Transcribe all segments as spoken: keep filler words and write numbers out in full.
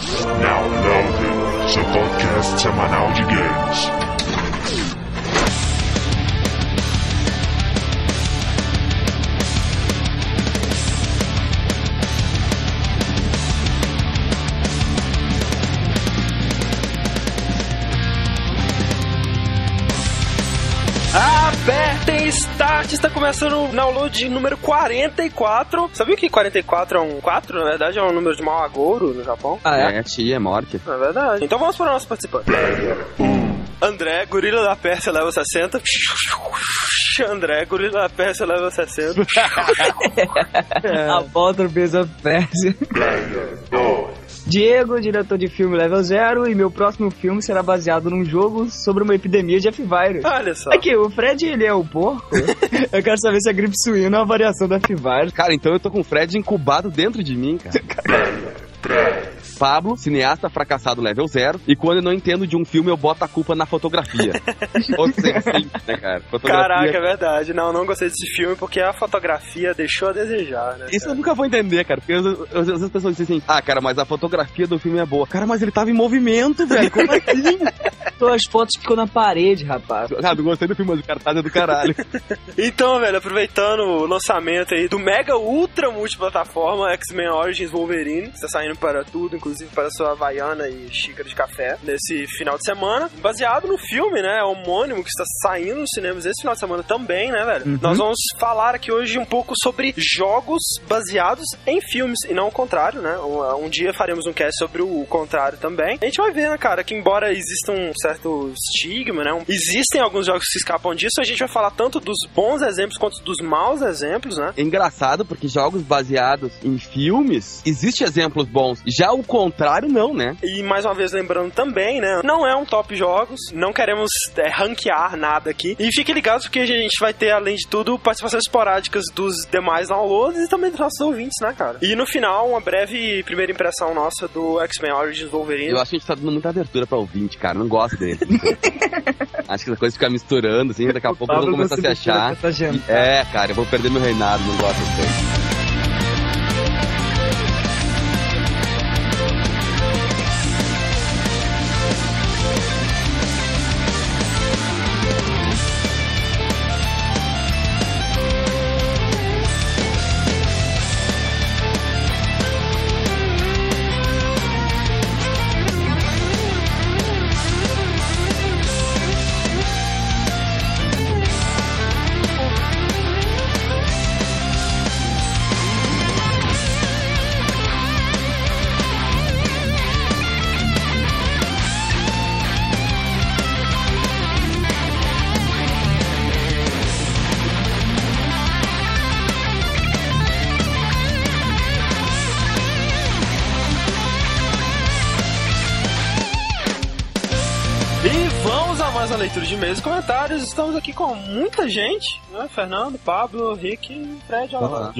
Now Loaded, seu podcast semanal de games. Apertem Start, está começando o download número quarenta e quatro. Sabia que quarenta e quatro é um quatro? Na verdade é um número de mau agouro no Japão. Ah, é? É, tia, é morte. É verdade. Então vamos para o nosso participante. André, Gorila da Pérsia, level sessenta. André, Gorila da Pérsia, level sessenta. A volta do Prince of Persia. Diego, diretor de filme level zero, e meu próximo filme será baseado num jogo sobre uma epidemia de F-Virus. Olha só. Aqui, o Fred, ele é o porco. Eu quero saber se a gripe suína é uma variação do F-Virus. Cara, então eu tô com o Fred incubado dentro de mim, cara. Pablo, cineasta fracassado level zero, e quando eu não entendo de um filme, eu boto a culpa na fotografia. Ou seja, sim, né, cara? Fotografia... Caraca, é verdade. Não, não gostei desse filme porque a fotografia deixou a desejar, né? Isso cara? Eu nunca vou entender, cara, porque às vezes as pessoas dizem assim, ah, cara, mas a fotografia do filme é boa. Cara, mas ele tava em movimento, velho, como assim? Então as fotos ficam na parede, rapaz. Ah, não gostei do filme, mas o cartaz é do caralho. Então, velho, aproveitando o lançamento aí do mega ultra multiplataforma X-Men Origins Wolverine, que está saindo para tudo, inclusive para sua Havaiana e xícara de café, nesse final de semana, baseado no filme, né, homônimo, que está saindo nos cinemas esse final de semana também, né, velho? Uhum. Nós vamos falar aqui hoje um pouco sobre jogos baseados em filmes, e não o contrário, né? Um, um dia faremos um cast sobre o contrário também. A gente vai ver, né, cara, que embora exista um certo estigma, né, um, existem alguns jogos que se escapam disso, a gente vai falar tanto dos bons exemplos quanto dos maus exemplos, né? É engraçado, porque jogos baseados em filmes, existem exemplos bons, já o contrário não, né? E mais uma vez lembrando também, né, não é um top jogos, não queremos é, ranquear nada aqui, e fiquem ligados porque a gente vai ter, além de tudo, participações esporádicas dos demais downloads e também dos nossos ouvintes, né, cara? E no final, uma breve primeira impressão nossa do X-Men Origins Wolverine. Eu acho que a gente tá dando muita abertura pra ouvinte, cara, não gosto dele. Acho que essa coisa fica misturando, assim, daqui a pouco eu vou começar a se achar. E, é, cara, eu vou perder meu reinado, não gosto disso. Leitura de e-mails e comentários. Estamos aqui com muita gente, né? Fernando, Pablo, Rick e Fred. Olá.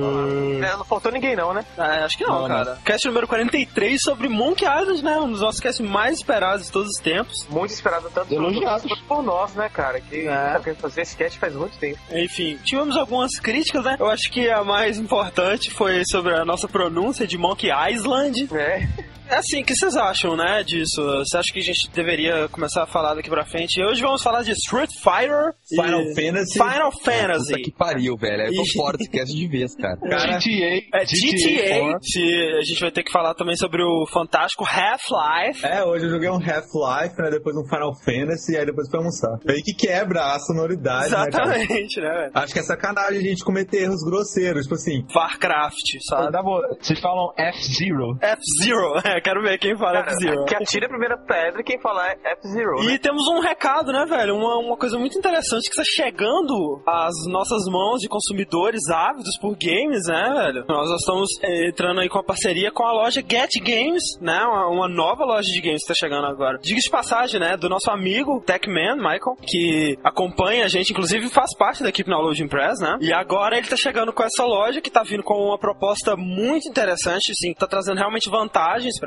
É, não faltou ninguém não, né? É, acho que não, não cara. Não. Cast número quarenta e três sobre Monkey Island, né? Um dos nossos casts mais esperados de todos os tempos. Muito esperado tanto por, por nós, né, cara? Que é. tá querendo fazer esse cast faz muito tempo. Enfim, tivemos algumas críticas, né? Eu acho que a mais importante foi sobre a nossa pronúncia de Monkey Island. É. É assim, o que vocês acham, né, disso? Você acha que a gente deveria começar a falar daqui pra frente? Hoje vamos falar de Street Fighter Final e... Fantasy. Final Fantasy. Puta que pariu, velho. Eu tô E- fora desse cast de vez, cara. Cara, G T A. É, G T A. Se a gente vai ter que falar também sobre o fantástico Half-Life. É, hoje eu joguei um Half-Life, né, depois um Final Fantasy, e aí depois fui almoçar. Meio que quebra a sonoridade, né, cara? Exatamente, né, velho? Acho que é sacanagem a gente cometer erros grosseiros, tipo assim... Warcraft, sabe? Dá boa. Vocês falam F-Zero. F-Zero. É, quero ver quem fala F-Zero. Que atira a primeira pedra e quem falar é F-Zero, E né? temos um recado, né, velho? Uma, uma coisa muito interessante que está chegando às nossas mãos de consumidores ávidos por games, né, velho? Nós estamos eh, entrando aí com a parceria com a loja Get Games, né? Uma, uma nova loja de games que está chegando agora. Diga de passagem, né? Do nosso amigo Techman, Michael, que acompanha a gente, inclusive faz parte da equipe na Loading Press, né? E agora ele tá chegando com essa loja que tá vindo com uma proposta muito interessante, assim, tá trazendo realmente vantagens pra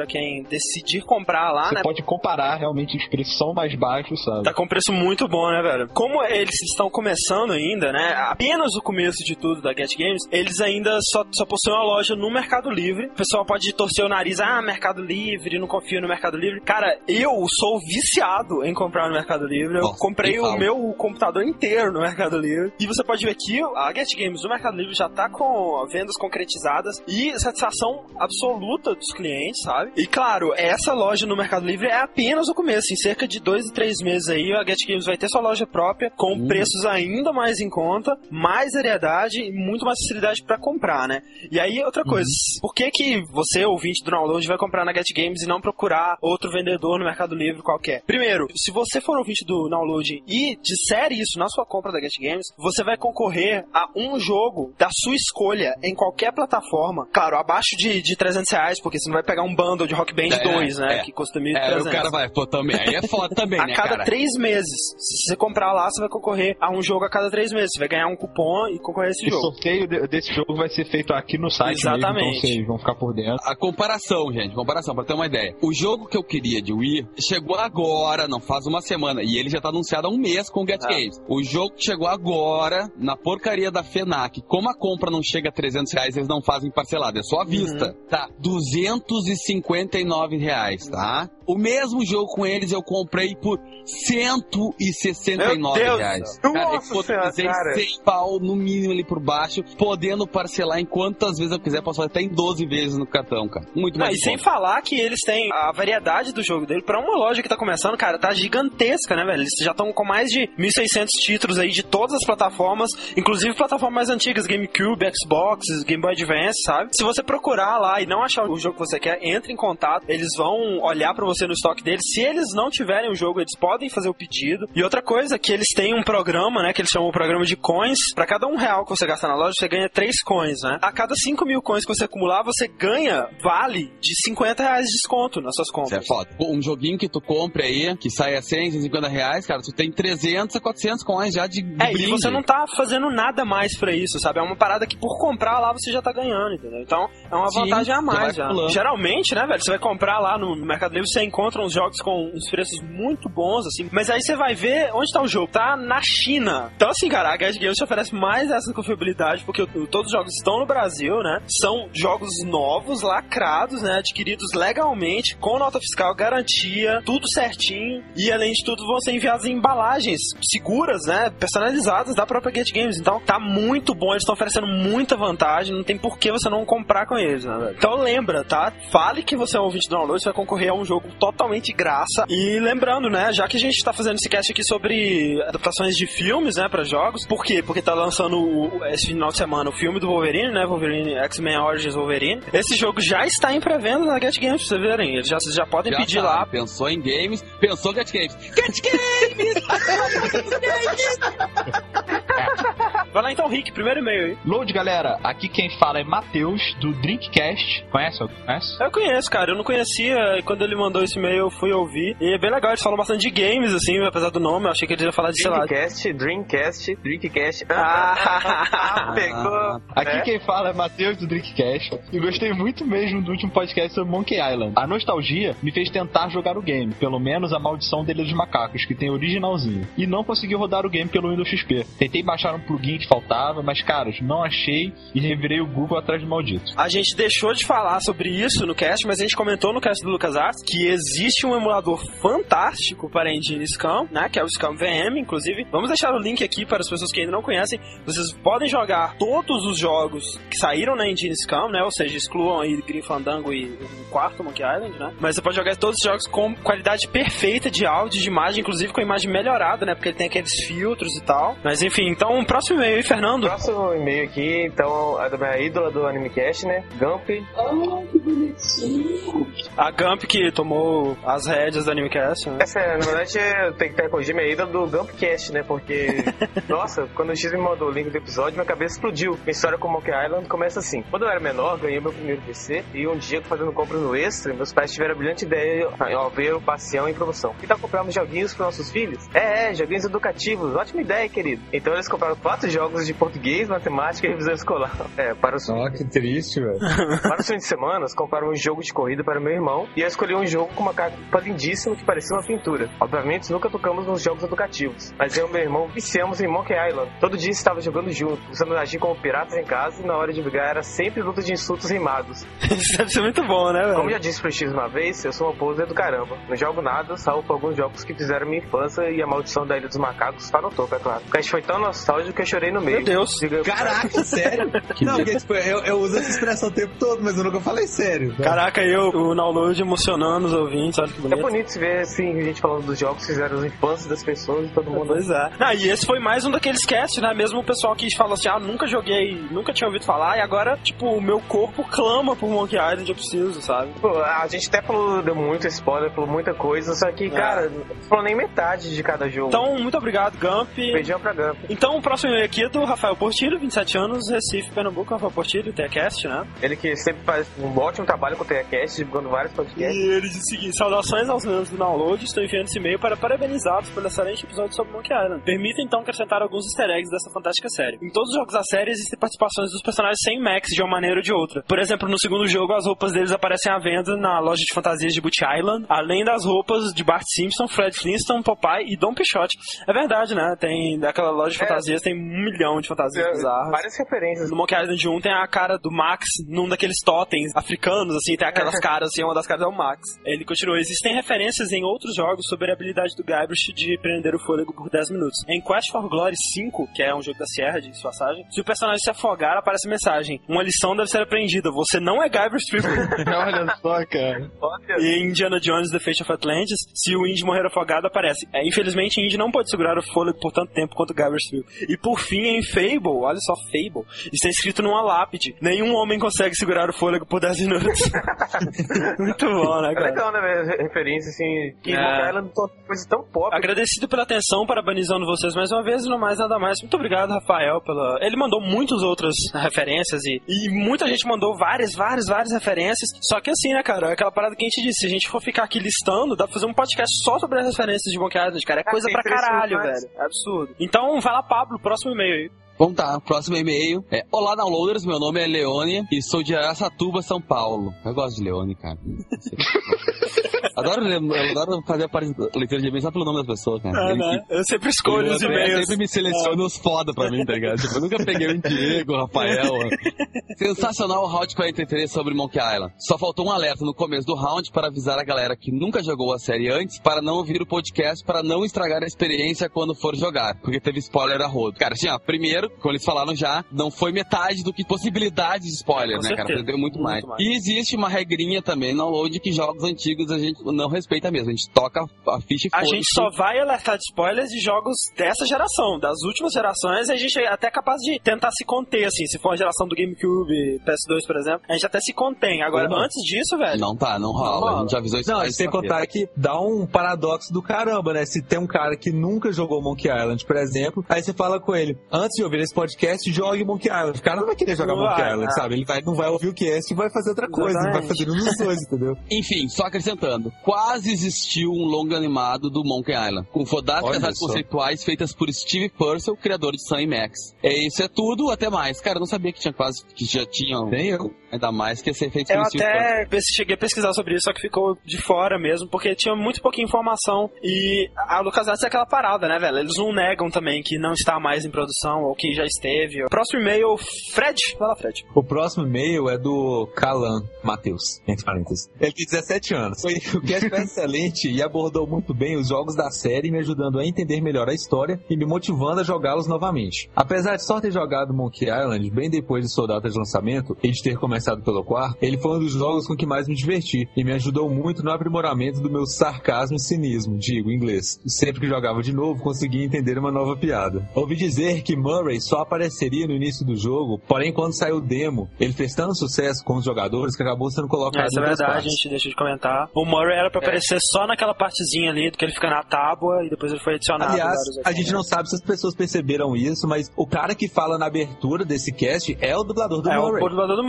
para quem decidir comprar lá, Você né? pode comparar realmente os preços são mais baixos, sabe? Tá com preço muito bom, né, velho? Como eles estão começando ainda, né? Apenas o começo de tudo da Get Games, eles ainda só, só possuem uma loja no Mercado Livre. O pessoal pode torcer o nariz, ah, Mercado Livre, não confio no Mercado Livre. Cara, eu sou viciado em comprar no Mercado Livre. Eu Nossa, comprei o fala. meu computador inteiro no Mercado Livre. E você pode ver que a Get Games no Mercado Livre já tá com vendas concretizadas e satisfação absoluta dos clientes, sabe? E claro, essa loja no Mercado Livre é apenas o começo. Em cerca de dois, três meses aí, a Get Games vai ter sua loja própria, com Hum. preços ainda mais em conta, mais variedade e muito mais facilidade pra comprar, né? E aí, outra coisa, por que que você, ouvinte do download, vai comprar na Get Games e não procurar outro vendedor no Mercado Livre qualquer? Primeiro, se você for ouvinte do download e disser isso na sua compra da Get Games, você vai concorrer a um jogo da sua escolha em qualquer plataforma. Claro, abaixo de, de trezentos reais, porque você não vai pegar um bundle de Rock Band É, dois, né? é. Que custa mil e É, trezentos. o cara vai, pô, também. Aí é foda também, A né, cada cara? três meses. Se você comprar lá, você vai concorrer a um jogo a cada três meses. Você vai ganhar um cupom e concorrer a esse O jogo. sorteio de- desse jogo vai ser feito aqui no site Exatamente. mesmo, então vocês vão ficar por dentro. A comparação, gente, comparação, pra ter uma ideia. O jogo que eu queria de Wii chegou agora, não faz uma semana, e ele já tá anunciado há um mês com o Get Ah. Games. O jogo que chegou agora, na porcaria da FENAC, como a compra não chega a trezentos reais, eles não fazem parcelado, é só à vista. Tá, duzentos e cinquenta e nove reais, tá? O mesmo jogo com eles eu comprei por cento e sessenta e nove Meu Deus reais. do céu. Cara, eu Nossa Senhora, economizei cara. cem pau no mínimo ali por baixo, podendo parcelar em quantas vezes eu quiser, posso até em doze vezes no cartão, cara. Muito Não, mais e sem conta. falar que eles têm a variedade do jogo dele pra uma loja que tá começando, cara, tá gigantesca, né, velho? Eles já estão com mais de mil e seiscentos títulos aí de todas as plataformas, inclusive plataformas mais antigas, GameCube, Xbox, Game Boy Advance, sabe? Se você procurar lá e não achar o jogo que você quer, entre em contato, eles vão olhar pra você no estoque deles. Se eles não tiverem o jogo, eles podem fazer o pedido. E outra coisa, que eles têm um programa, né, que eles chamam o programa de coins. Pra cada um real que você gastar na loja, você ganha três coins, né? A cada cinco mil coins que você acumular, você ganha vale de cinquenta reais de desconto nas suas Isso compras. é foda. Pô, um joguinho que tu compre aí, que sai a cem, cento e cinquenta reais, cara, tu tem trezentos a quatrocentos coins já de, de É, brinde. e você não tá fazendo nada mais pra isso, sabe? É uma parada que por comprar lá você já tá ganhando, entendeu? Então é uma Sim, vantagem a você vai mais já. pulando. Geralmente, né, velho, você vai comprar lá no Mercado Livre, você encontra uns jogos com uns preços muito bons, assim, mas aí você vai ver onde tá o jogo, tá na China. Então, assim, cara, a Get Games te oferece mais essa confiabilidade, porque o- todos os jogos estão no Brasil, né? São jogos novos, lacrados, né? Adquiridos legalmente, com nota fiscal, garantia, tudo certinho, e além de tudo vão ser enviados em embalagens seguras, né? Personalizadas da própria Get Games. Então, tá muito bom, eles estão oferecendo muita vantagem, não tem por que você não comprar com eles, né, velho? Então, lembra, tá? Fale que você é um ouvinte do download, você vai concorrer a um jogo totalmente de graça. E lembrando, né, já que a gente tá fazendo esse cast aqui sobre adaptações de filmes, né, pra jogos, por quê? Porque tá lançando o- esse final de semana o filme do Wolverine, né, Wolverine, X-Men Origins Wolverine. Esse jogo já está em pré-venda na Get Games, pra vocês verem. Eles já, vocês já podem Já pedir tá, lá. Pensou em games, pensou Get Games. Get Games! Vai lá então, Rick, primeiro e-mail aí. Load, galera, aqui quem fala é Matheus, do Drinkcast. Conhece? Conhece? Eu conheço, cara, eu não conhecia, e quando ele mandou esse e-mail eu fui ouvir. E é bem legal, eles falam bastante de games, assim, apesar do nome, eu achei que eles iam falar de, sei lá... Dreamcast, Dreamcast, Dreamcast. Ah, pegou. Aqui É. quem fala é Matheus do Drinkcast. E gostei muito mesmo do último podcast sobre Monkey Island. A nostalgia me fez tentar jogar o game, pelo menos a maldição dele dos macacos, que tem originalzinho. E não consegui rodar o game pelo Windows X P. Tentei baixar um plugin que faltava, mas caras, não achei e revirei o Google atrás do maldito. A gente deixou de falar sobre isso no cast, mas a gente comentou no cast do LucasArts que existe um emulador fantástico para a engine Scum, né, que é o Scum V M, inclusive. Vamos deixar o link aqui para as pessoas que ainda não conhecem. Vocês podem jogar todos os jogos que saíram na engine Scum, né, ou seja, excluam aí Grim Fandango e o quarto Monkey Island, né, mas você pode jogar todos os jogos com qualidade perfeita de áudio, de imagem, inclusive com a imagem melhorada, né, porque ele tem aqueles filtros e tal. Mas enfim, então, o próximo e-mail aí, Fernando. Próximo e-mail aqui, então, é da minha ídola do AnimeCast, né? Gump. A Gump que tomou as rédeas do Animecast, né? Essa, na verdade, eu tenho que corrigir minha ídola do Gumpcast, né? Porque, nossa, quando o X me mandou o link do episódio, minha cabeça explodiu. Minha história com Monkey Island começa assim. Quando eu era menor, ganhei meu primeiro P C e um dia, fazendo compras no Extra, meus pais tiveram a brilhante ideia ao ver o Bacião em promoção. Que tal comprarmos joguinhos para nossos filhos? É, é, joguinhos educativos. Ótima ideia, querido. Então eles compraram quatro jogos de português, matemática e revisão escolar. É, para os, Ó, que triste, velho. para os fins de semana, compraram um jogo de corrida para meu irmão. irmão e eu escolhi um jogo com uma capa lindíssima que parecia uma pintura. Obviamente, nunca tocamos nos jogos educativos, mas eu e meu irmão viciamos em Monkey Island. Todo dia estava jogando junto, usando agir como piratas em casa e na hora de brigar era sempre luta de insultos rimados. Isso deve ser muito bom, né, velho? Como já disse pro X uma vez, eu sou uma poser do caramba. Não jogo nada, salvo por alguns jogos que fizeram minha infância e a maldição da Ilha dos Macacos tá no topo, é claro. O cast foi tão nostálgico que eu chorei no meio. Meu Deus. Diga... Caraca, sério? Não, porque tipo, eu, eu uso essa expressão o tempo todo, mas eu nunca falei sério. Né? Caraca, eu, o download emocionando os ouvintes, olha que bonito. É bonito se ver, assim, gente falando dos jogos que fizeram as infâncias das pessoas e todo mundo... Pois é. Ah, e esse foi mais um daqueles casts, né? Mesmo o pessoal que fala assim, ah, nunca joguei, nunca tinha ouvido falar, e agora, tipo, o meu corpo clama por Monkey Island, eu preciso, sabe? Pô, a gente até falou, deu muito spoiler, falou muita coisa, só que, é. cara, não falou nem metade de cada jogo. Então, muito obrigado, Gump. Beijão pra Gump. Então, o próximo e-mail aqui é do Rafael Portilho, vinte e sete anos, Recife, Pernambuco. Rafael Portilho, T E Cast, né? Ele que sempre faz um ótimo trabalho com o T E Cast, divulgando vários podcasts. E ele diz o seguinte: saudações aos membros do download, estou enviando esse e-mail para parabenizá-los pelo excelente episódio sobre Monkey Island. Permita então acrescentar alguns easter eggs dessa fantástica série. Em todos os jogos da série existem participações dos personagens sem Max de uma maneira ou de outra. Por exemplo, no segundo jogo, as roupas deles aparecem à venda na loja de fantasias de Boot Island, além das roupas de Bart Simpson, Fred Flintstone, Popeye e Dom Quixote. É verdade, né? Tem daquela loja de fantasias, é, tem um milhão de fantasias é, bizarras. Várias referências. No Monkey Island um tem a cara do Max num daqueles totens africanos, assim, tem aquelas caras, assim, uma das caras é o Max. Ele continua: existem referências em outros jogos sobre a habilidade do Guybrush de prender o fôlego por dez minutos. Em Quest for Glory cinco, que é um jogo da Sierra, de passagem, se o personagem se afogar, aparece a mensagem: uma lição deve ser aprendida, você não é Guybrush Threepwood. Olha só, cara. E em Indiana Jones The Fate of Atlantis, se o Indy morrer afogado, aparece: é, infelizmente, Indy não pode segurar o fôlego por tanto tempo quanto Guybrush Threepwood. E por fim, em Fable, olha só, Fable, está escrito numa lápide: nenhum homem consegue segurar o fôlego por dez minutos. Muito bom, né, cara? É legal, né, referência, assim, que é. Monkey Island é uma coisa tão pop. Agradecido pela atenção, parabenizando vocês mais uma vez, e não mais nada mais. Muito obrigado, Rafael, pela... Ele mandou muitas outras referências e, e muita gente mandou várias, várias, várias referências. Só que assim, né, cara, aquela parada que a gente disse, se a gente for ficar aqui listando, dá pra fazer um podcast só sobre as referências de Monkey Island, cara. É coisa é, pra caralho, velho. É absurdo. Então, vai lá, Pablo, próximo e-mail aí. Vamos tá, próximo e-mail é: olá, downloaders, meu nome é Leone e sou de Araçatuba, São Paulo. Eu gosto de Leone, cara. Adoro, eu adoro fazer a leitura de e-mail só pelo nome das pessoas, cara. Ah, né? Eu sempre escolho eu, os e-mails. Eu sempre me seleciono os foda pra mim, tá ligado? Tipo, eu nunca peguei o Diego, o Rafael. Sensacional o round quarenta e três sobre Monkey Island. Só faltou um alerta no começo do round para avisar a galera que nunca jogou a série antes para não ouvir o podcast, para não estragar a experiência quando for jogar, porque teve spoiler a rodo. Cara, assim, ó, primeiro, como eles falaram já, não foi metade do que possibilidades de spoiler, Com né, certeza. cara? Perdeu muito, muito mais. mais. E existe uma regrinha também no download que jogos antigos a gente não respeita mesmo. A gente toca a ficha e A foda-se. gente só vai alertar de spoilers de jogos dessa geração. Das últimas gerações, a gente é até capaz de tentar se conter, assim. Se for a geração do GameCube, P S dois, por exemplo, a gente até se contém. Agora, não. antes disso, velho... Não tá, não rola. Não rola. A gente já avisou isso. Não, a gente tem que contar que dá um paradoxo do caramba, né? Se tem um cara que nunca jogou Monkey Island, por exemplo, aí você fala com ele: antes de ouvir esse podcast, jogue Monkey Island. O cara não vai querer jogar Não Monkey vai, Island, né? sabe? Ele vai, não vai ouvir o cast e vai fazer outra coisa. Ele vai fazer um dos dois, entendeu? Enfim, só acrescentando, quase existiu um longa animado do Monkey Island, com fodásticas artes conceituais feitas por Steve Purcell, criador de Sam e Max. É, isso é tudo, até mais. Cara, eu não sabia que tinha quase, que já tinham... Nem eu. Ainda mais que ia ser feito Eu pelo Steve até cheguei a pesquisar sobre isso, só que ficou de fora mesmo, porque tinha muito pouquinha informação. E a LucasArts é aquela parada, né, velho? Eles não negam também que não está mais em produção, ou que já esteve. O próximo e-mail, Fred. Vai lá, Fred. O próximo e-mail é do Calan Matheus, entre parênteses. Ele tem dezessete anos. Foi, o cast foi excelente e abordou muito bem os jogos da série, me ajudando a entender melhor a história e me motivando a jogá-los novamente. Apesar de só ter jogado Monkey Island bem depois de sua data de lançamento e de ter começado pelo quarto, ele foi um dos jogos com que mais me diverti e me ajudou muito no aprimoramento do meu sarcasmo e cinismo, digo em inglês. Sempre que jogava de novo, conseguia entender uma nova piada. Ouvi dizer que Murray só apareceria no início do jogo, porém quando saiu o demo, ele fez tanto sucesso com os jogadores que acabou sendo colocado Essa em é duas verdade, partes. a gente deixa de comentar. O Murray era pra É. aparecer só naquela partezinha ali, do que ele fica na tábua, e depois ele foi adicionado. Aliás, vários a gente não sabe se as pessoas perceberam isso, mas o cara que fala na abertura desse cast é o dublador do É Murray. o dublador do Murray, Danny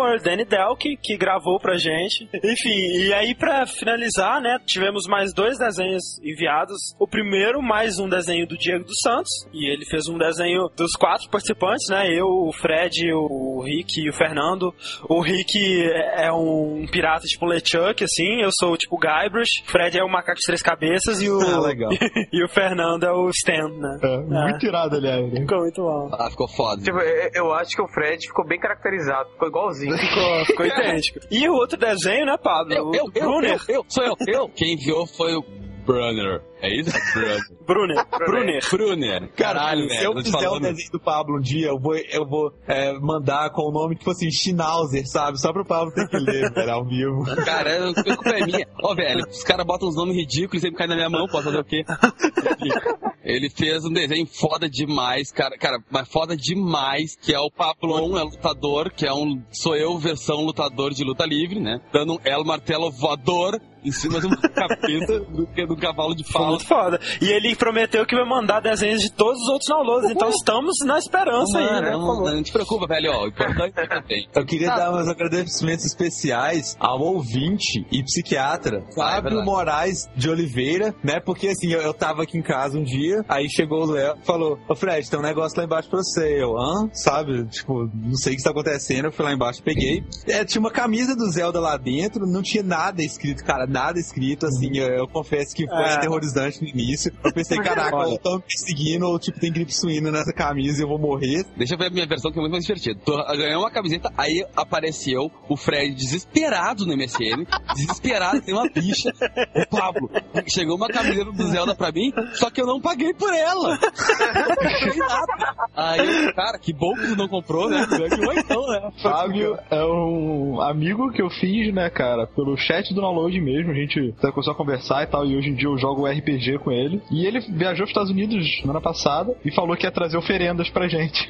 Delk, que gravou pra gente. Enfim, e aí pra finalizar, né, tivemos mais dois desenhos enviados. O primeiro, mais um desenho do Diego dos Santos, e ele fez um desenho dos quatro participantes, né, eu, o Fred, o Rick e o Fernando. O Rick é um pirata tipo LeChuck, assim, eu sou tipo o Guybrush, o Fred é o macaco de três cabeças e o, Ah, legal. e o Fernando é o Stan, né. É, muito irado, aliás. Né? Ficou muito bom. Ah, ficou foda. Tipo, eu eu acho que o Fred ficou bem caracterizado, ficou igualzinho. Ficou, ficou idêntico. E o outro desenho, né, Pablo? Eu, o eu, eu, Brunner. eu, eu, sou eu, eu. Quem enviou foi o Brunner. É isso? Brunner. Brunner. Brunner. Brunner. Caralho, se velho. eu tô te fizer o falando. desenho do Pablo um dia, eu vou, eu vou é, mandar com o nome, tipo assim, Schnauzer, sabe? Só pro Pablo ter que ler, velho, ao vivo. Cara, a culpa é minha. Ó, velho, os caras botam uns nomes ridículos e sempre caem na minha mão, posso fazer o quê? Ele fez um desenho foda demais, cara, cara, mas foda demais, que é o Pablon, é lutador, que é um, sou eu versão lutador de luta livre, né? Dando um El Martelo voador em cima de uma cabeça do, do cavalo de Foi pau. muito foda. E ele prometeu que vai mandar desenhos de todos os outros downloads, então estamos na esperança aí, né? Não, não, não te preocupa, velho, ó, o importante é que tem. Eu queria dar meus agradecimentos especiais ao ouvinte e psiquiatra Fábio verdade. Moraes de Oliveira, né? Porque assim, eu, eu tava aqui em casa um dia, aí chegou o Léo e falou: Ô Fred, tem um negócio lá embaixo pra você. Eu, hã? Sabe? Tipo, não sei o que está acontecendo. Eu fui lá embaixo, peguei. É, tinha uma camisa do Zelda lá dentro, não tinha nada escrito, cara, nada escrito, assim. Eu, eu confesso que foi É. aterrorizante no início. Eu pensei, caraca, Olha. eu tô me perseguindo, ou tipo, tem gripe suína nessa camisa e eu vou morrer. Deixa eu ver a minha versão que é muito mais divertida. Tô- Ganhei uma camiseta, aí apareceu o Fred desesperado no M S N, desesperado, tem uma bicha. Ô Pablo, chegou uma camiseta do Zelda pra mim, só que eu não paguei por ela. Não paguei nada. Aí, cara, que bom que tu não comprou, né? Ganhou então, né? Fábio é um amigo que eu fiz, né, cara, pelo chat do download mesmo. A gente começou a conversar e tal, e hoje em dia eu jogo R P G com ele. E ele viajou para os Estados Unidos semana passada e falou que ia trazer oferendas pra gente.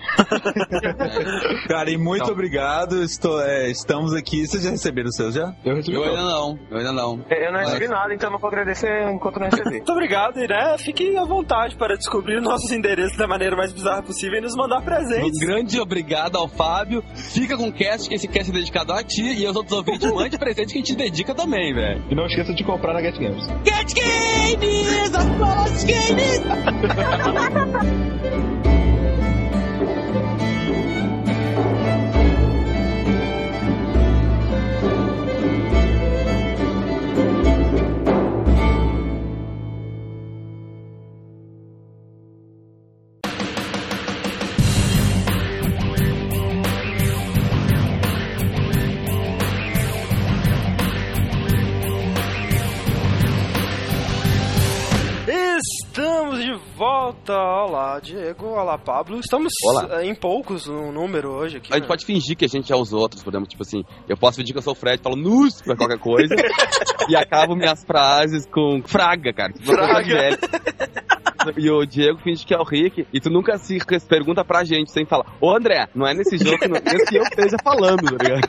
Cara, e muito Não. obrigado. Estou, é, estamos aqui. Vocês já receberam os seus já? Eu recebi Eu todos. ainda não, eu ainda não. Eu não recebi nada, então não vou agradecer enquanto não receber. Muito obrigado, e né, fiquem à vontade para descobrir nossos endereços da maneira mais bizarra possível e nos mandar Um presentes. grande obrigado ao Fábio. Fica com o cast, que esse cast é dedicado a ti, e aos outros ouvintes, mande presente que a gente dedica também, velho. E não esqueça de comprar na Get Games. Get Games! Apollo Games! Estamos de volta. Olá, Diego. Olá, Pablo. Estamos Olá. eh, em poucos no número hoje aqui. A gente né? pode fingir que a gente é os outros, por exemplo, tipo assim, eu posso fingir que eu sou o Fred, falo nus pra qualquer coisa, e acabo minhas frases com fraga, cara. Tipo, uma coisa de velho. E o Diego finge que é o Rick, e tu nunca se res- pergunta pra gente sem falar: Ô André, não é nesse jogo que, não, nesse que eu esteja falando, tá ligado?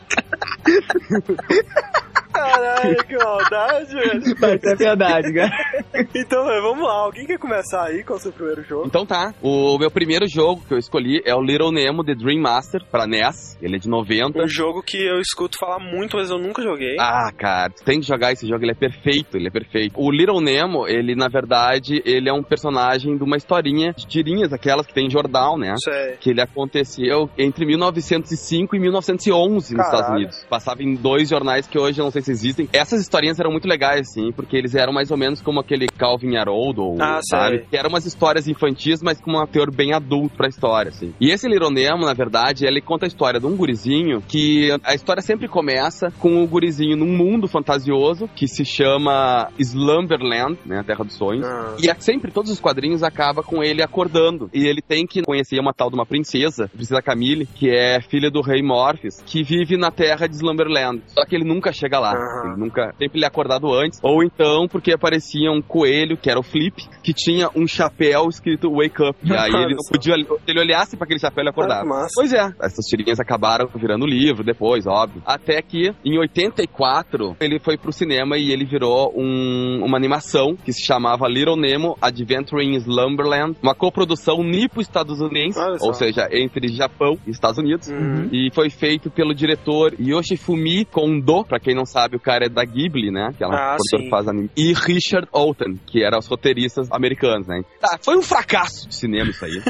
Caralho, que maldade, velho. Mas é verdade, cara. Então, velho, vamos lá. Alguém quer começar aí com o seu primeiro jogo? Então tá, o meu primeiro jogo que eu escolhi é o Little Nemo The Dream Master pra N E S, ele é de noventa. Um jogo que eu escuto falar muito, mas eu nunca joguei. Ah, cara, tu tem que jogar esse jogo, ele é perfeito, ele é perfeito. O Little Nemo, ele, na verdade, ele é um personagem de uma historinha de tirinhas, aquelas que tem em jornal, né? Sei. Que ele aconteceu entre mil novecentos e cinco e mil novecentos e onze nos Caralho. Estados Unidos. Passava em dois jornais que hoje eu não sei se existem. Essas historinhas eram muito legais, assim, porque eles eram mais ou menos como aquele Calvin e Harold, ou, Ah, sabe? sei. Que eram umas histórias infantis, mas com um teor bem adulto pra história, assim. E esse Little Nemo, na verdade, ele conta a história de um gurizinho que a história sempre começa com o gurizinho num mundo fantasioso que se chama Slumberland, né, a Terra dos Sonhos. Ah. E é sempre, todos os quadrinhos acaba com ele acordando. E ele tem que conhecer uma tal de uma princesa, a princesa Camille, que é filha do rei Morpheus, que vive na terra de Slumberland. Só que ele nunca chega lá. Aham. Ele nunca, sempre ele é acordado antes. Ou então porque apareciam coelho, que era o Flip, que tinha um chapéu escrito Wake Up. E aí ele não podia... Se ele olhasse pra aquele chapéu, ele acordava. Ah, pois é, essas tirinhas acabaram virando livro depois, óbvio. Até que, em oitenta e quatro, ele foi pro cinema e ele virou um, uma animação que se chamava Little Nemo Adventure in Slumberland, uma coprodução nipo-estadunidense, ou seja, entre Japão e Estados Unidos. Uhum. E foi feito pelo diretor Yoshifumi Kondo, pra quem não sabe, o cara é da Ghibli, né? Que ela Ah, produtora sim. que faz anime. E Richard Oughton, que era os roteiristas americanos, né? Tá, foi um fracasso de cinema isso aí.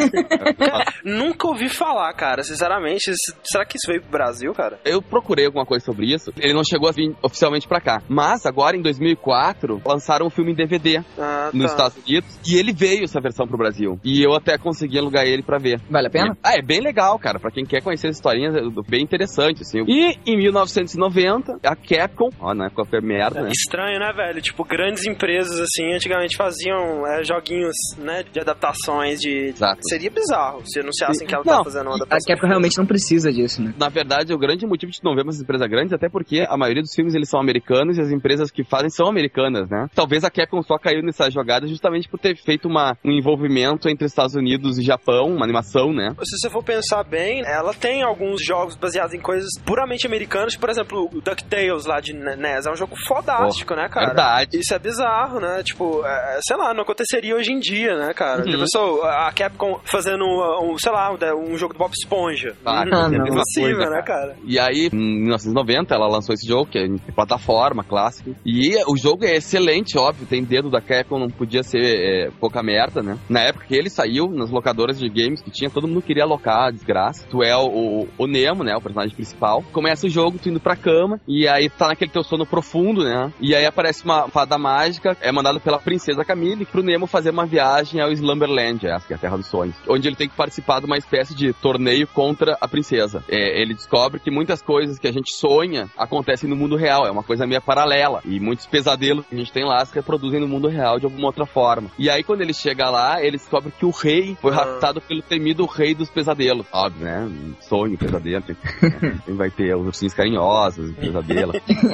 Nunca ouvi falar, cara, sinceramente. Será que isso veio pro Brasil, cara? Eu procurei alguma coisa sobre isso. Ele não chegou a vir oficialmente pra cá. Mas agora, em dois mil e quatro, lançaram um filme em D V D Ah, nos tá. Estados Unidos. E ele veio, essa versão, pro Brasil. E eu até consegui alugar ele pra ver. Vale a pena? Ah, é bem legal, cara. Pra quem quer conhecer as historinhas, é bem interessante, assim. E em mil novecentos e noventa, a Capcom, ó, na época foi merda, né? Estranho, né, velho? Tipo, grandes empresas, assim, antigamente faziam é, joguinhos, né, de adaptações de... Exato. Seria bizarro se anunciassem que ela Não, tá fazendo uma A adaptação. Capcom realmente não precisa disso, né? Na verdade, o grande motivo de não vermos essas empresas grandes, até porque a maioria dos filmes eles são americanos e as empresas que fazem são americanas, né? Talvez a Capcom só caiu nessa jogada justamente por ter feito uma, um envolvimento entre Estados Unidos e Japão, uma animação, né? Se você for pensar bem, ela tem alguns jogos baseados em coisas puramente americanas, por exemplo, o DuckTales lá de N E S, é um jogo fodástico, Oh, né, cara? verdade. Isso é bizarro, né? Tipo, é, sei lá, não aconteceria hoje em dia, né, cara? Uhum. Já pensou a Capcom fazendo, um, sei lá, um jogo do Bob Esponja? Ah, Hum, não, é não. impossível, Coisa, né, cara? E aí, em mil novecentos e noventa, ela lançou esse jogo, que é em plataforma, clássico. E o jogo é excelente, óbvio, tem dedo da Capcom, não podia ser é, pouca merda, né? Na época que ele saiu, nas locadoras de games que tinha, todo mundo queria alocar, desgraça. Tu é o, o Nemo, né, o personagem principal. Começa o jogo, tu indo pra cama, e aí tá naquele teu sono profundo, né? E aí aparece uma fada mágica, é mandada pela princesa Camille, pro Nemo fazer uma viagem ao Slumberland, essa que é a Terra dos Sonhos, onde ele tem que participar de uma espécie de torneio contra a princesa. É, ele descobre que muitas coisas que a gente sonha acontecem no mundo real, é uma coisa meio paralela, e muitos pesadelos que a gente tem lá se reproduzem no mundo real de alguma outra forma. E aí quando ele chega lá, ele descobre que o rei foi raptado pelo temido rei dos pesadelos. Óbvio, né? Sonho, pesadelo. Quem vai ter os ursinhos carinhosos, pesadelo.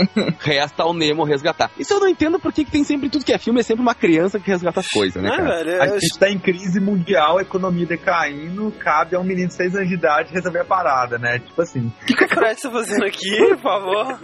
Resta ao Nemo resgatar. Isso eu não entendo porque que tem sempre tudo que é filme, é sempre uma criança que resgata as coisas, né, Não, cara? velho, A eu- gente tá em crise mundial, a economia decaindo, cabe a um menino de seis anos de idade resolver a parada, né? Tipo assim. O que, que o Fred tá fazendo aqui, por favor?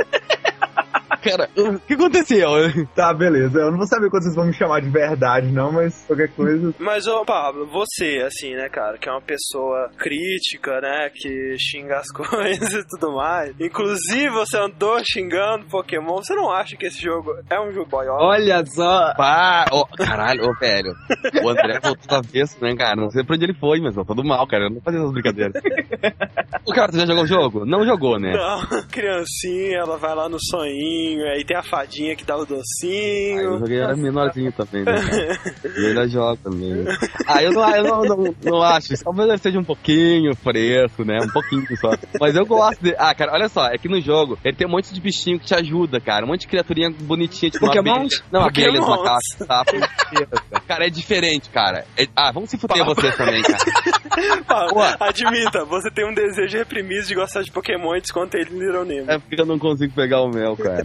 Cara, o que aconteceu? Tá, beleza. Eu não vou saber quando vocês vão me chamar de verdade, não, mas qualquer coisa. Mas, ô, Pablo, você, assim, né, cara, que é uma pessoa crítica, né, que xinga as coisas e tudo mais. Inclusive, você andou xingando Pokémon. Você não acha que esse jogo é um jogo boiola? Olha só! Pá, oh, caralho, ô, velho. O André voltou avesso, né, cara? Não sei pra onde ele foi, mas voltou do mal, cara. Eu não vou fazer essas brincadeiras. O cara, você já jogou o jogo? Não jogou, né? Não, criancinha, ela vai lá no sonhinho, aí tem a fadinha que dá o Ah, eu docinho. joguei, eu era menorzinho também, né, cara? Eu ainda jogo também. Ah, eu não, eu não, não, não acho isso. Talvez ele seja um pouquinho fresco, né? Um pouquinho só. Mas eu gosto de... Ah, cara, olha só. É que no jogo, ele tem um monte de bichinho que te ajuda, cara. Um monte de criaturinha bonitinha, tipo Pokémons? uma abelha. Não, abelhas, Pokémons. macacos, sapos. Cara, é diferente, cara. É... Ah, vamos se fuder vocês também, cara. Pablo, Pô. admita, você tem um desejo reprimido de gostar de Pokémon e desconta ele no Little Nemo. É porque eu não consigo pegar o mel, cara.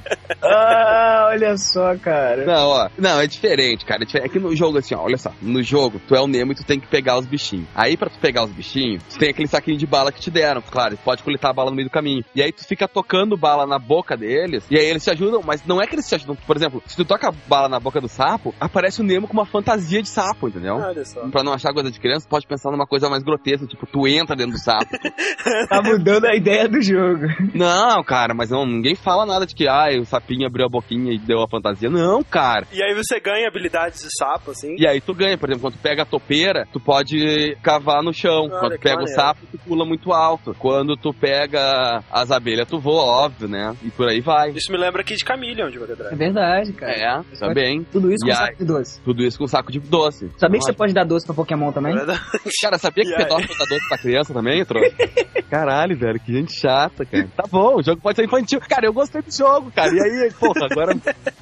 Ah, olha só, cara. Não, ó. Não, é diferente, cara. É, diferente. É que no jogo, assim, ó, olha só. No jogo, tu é o Nemo e tu tem que pegar os bichinhos. Aí, pra tu pegar os bichinhos, tu tem aquele saquinho de bala que te deram. Claro, tu pode coletar a bala no meio do caminho. E aí tu fica tocando bala na boca deles, e aí eles te ajudam, mas não é que eles te ajudam. Por exemplo, se tu toca a bala na boca do sapo, aparece o Nemo com uma fantasia de sapo, entendeu? Olha só. Pra não achar coisa de criança, pode pensar numa coisa mais grotesca, tipo, tu entra dentro do sapo. Tá mudando a ideia do jogo. Não, cara, mas não, ninguém fala nada de que, ai, o sapinho abriu a boquinha e deu a fantasia. Não, cara. E aí você ganha habilidades de sapo, assim. E aí tu ganha, por exemplo, quando tu pega a topeira, tu pode cavar no chão. Olha, Quando tu que pega maneiro. o sapo, tu pula muito alto. Quando tu pega as abelhas, tu voa, óbvio, né? E por aí vai. Isso me lembra aqui de Chameleon de Mega Drive. É verdade, cara. É, também. Tudo isso E com aí- saco de doce. Tudo isso com saco de doce. Sabia que você pode dar doce pra Pokémon também? É verdade. Cara, sabia que E aí? pedófilo dá doce pra criança também, trouxe? Caralho, velho, que gente chata, cara. Tá bom, o jogo pode ser infantil. Cara, eu gostei do jogo, cara. E aí, porra, agora...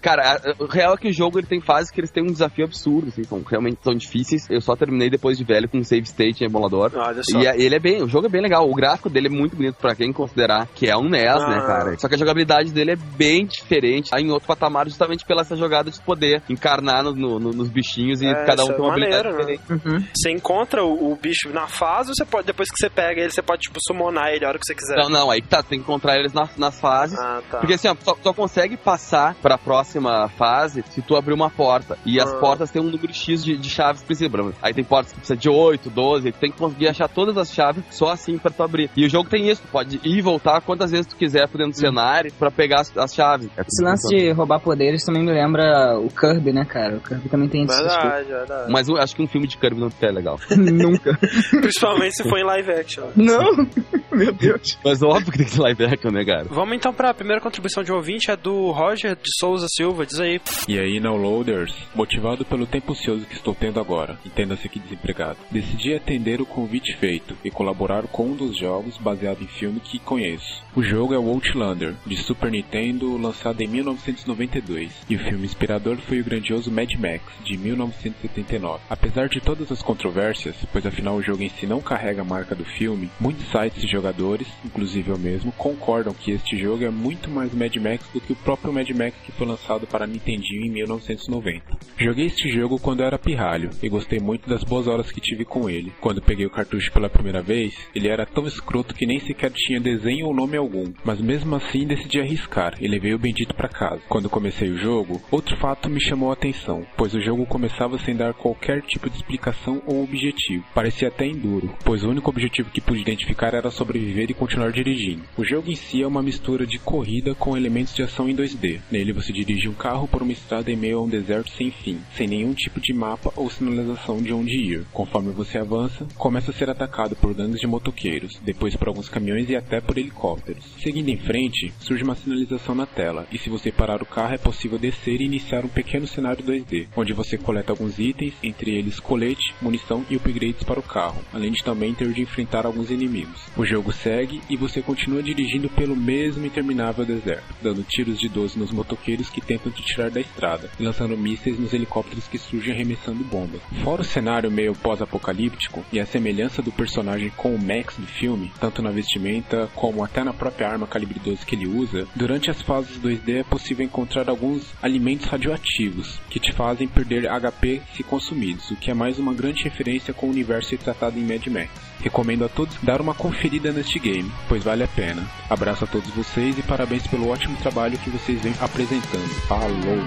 Cara, a- o real é que o jogo ele tem fases que eles têm um desafio absurdo, assim, são, realmente são difíceis. Eu só terminei depois de velho com um save state em emulador. Olha só. E a- ele é bem, o jogo é bem legal. O gráfico dele é muito bonito pra quem considerar que é um N E S, Ah. né, cara? Só que a jogabilidade dele é bem diferente, tá em outro patamar justamente pela essa jogada de poder encarnar no, no- nos bichinhos e É, cada um isso tem é uma habilidade maneiro, né? diferente. Uhum. Você encontra o, o bicho na fase, ou você pode, depois que você pega ele, você pode, tipo, summonar ele a hora que você quiser? Não, não, aí que tá, tem que encontrar eles nas, nas fases. Ah, tá. Porque assim, ó, só, só consegue passar pra próxima fase se tu abrir uma porta. E as Ah. portas têm um número X de, de chaves que precisa. Aí tem portas que precisa de oito, doze, tu tem que conseguir achar todas as chaves só assim pra tu abrir. E o jogo tem isso, tu pode ir e voltar quantas vezes tu quiser por dentro do cenário pra pegar as, as chaves. É Esse lance de roubar poderes também me lembra o Kirby, né, cara? O Kirby também tem isso. Verdade, verdade. Mas eu acho que um filme de Kirby não é legal. Nunca. Principalmente se for em live action. Não! Meu Deus. Mas óbvio que tem que ser live action, né, cara? Vamos então pra primeira contribuição de um ouvinte, é do Roger de Souza Silva, diz aí. E aí, downloaders, motivado pelo tempo ocioso que estou tendo agora, entenda-se que desempregado, decidi atender o convite feito e colaborar com um dos jogos baseado em filme que conheço. O jogo é o Outlander, de Super Nintendo, lançado em mil novecentos e noventa e dois, e o filme inspirador foi o grandioso Mad Max, de mil novecentos e setenta e nove. Apesar de todas as controvérsias, pois afinal o jogo em si não carrega a marca do filme, muitos sites e jogadores, inclusive eu mesmo, concordam que este jogo é muito mais Mad Max do que o próprio Mad Max que foi lançado para Nintendinho em mil novecentos e noventa. Joguei este jogo quando eu era pirralho, e gostei muito das boas horas que tive com ele. Quando peguei o cartucho pela primeira vez, ele era tão escroto que nem sequer tinha desenho ou nome algum, mas mesmo assim decidi arriscar e levei o bendito pra casa. Quando comecei o jogo, outro fato me chamou a atenção, pois o jogo começava sem dar qualquer tipo de explicação ou objetivo. Parecia até enduro, pois o único objetivo que pude identificar era sobreviver e continuar dirigindo. O jogo em si é uma mistura de corrida com elementos de ação em dois D. Nele você dirige um carro por uma estrada em meio a um deserto sem fim, sem nenhum tipo de mapa ou sinalização de onde ir. Conforme você avança, começa a ser atacado por gangues de motoqueiros, depois por alguns caminhões e até por helicópteros. Seguindo em frente, surge uma sinalização na tela, e se você parar o carro é possível descer e iniciar um pequeno cenário dois D, onde você coleta alguns itens, entre eles colete, munição e upgrades para o carro, além de também ter de enfrentar alguns inimigos. O jogo segue e você continua dirigindo pelo mesmo interminável deserto, dando tiros de doze nos motoqueiros que tentam te tirar da estrada, e lançando mísseis nos helicópteros que surgem arremessando bombas. Fora o cenário meio pós-apocalíptico e a semelhança do personagem com o Max do filme, tanto na vestimenta como até na própria arma calibre doze que ele usa, durante as fases dois D é possível encontrar alguns alimentos radioativos que te fazem perder H P se consumidos, o que é mais uma grande referência com o universo tratado em Mad Max. Recomendo a todos dar uma conferida neste game, pois vale a pena. Abraço a todos vocês e parabéns pelo ótimo trabalho que vocês vêm apresentando. Falou!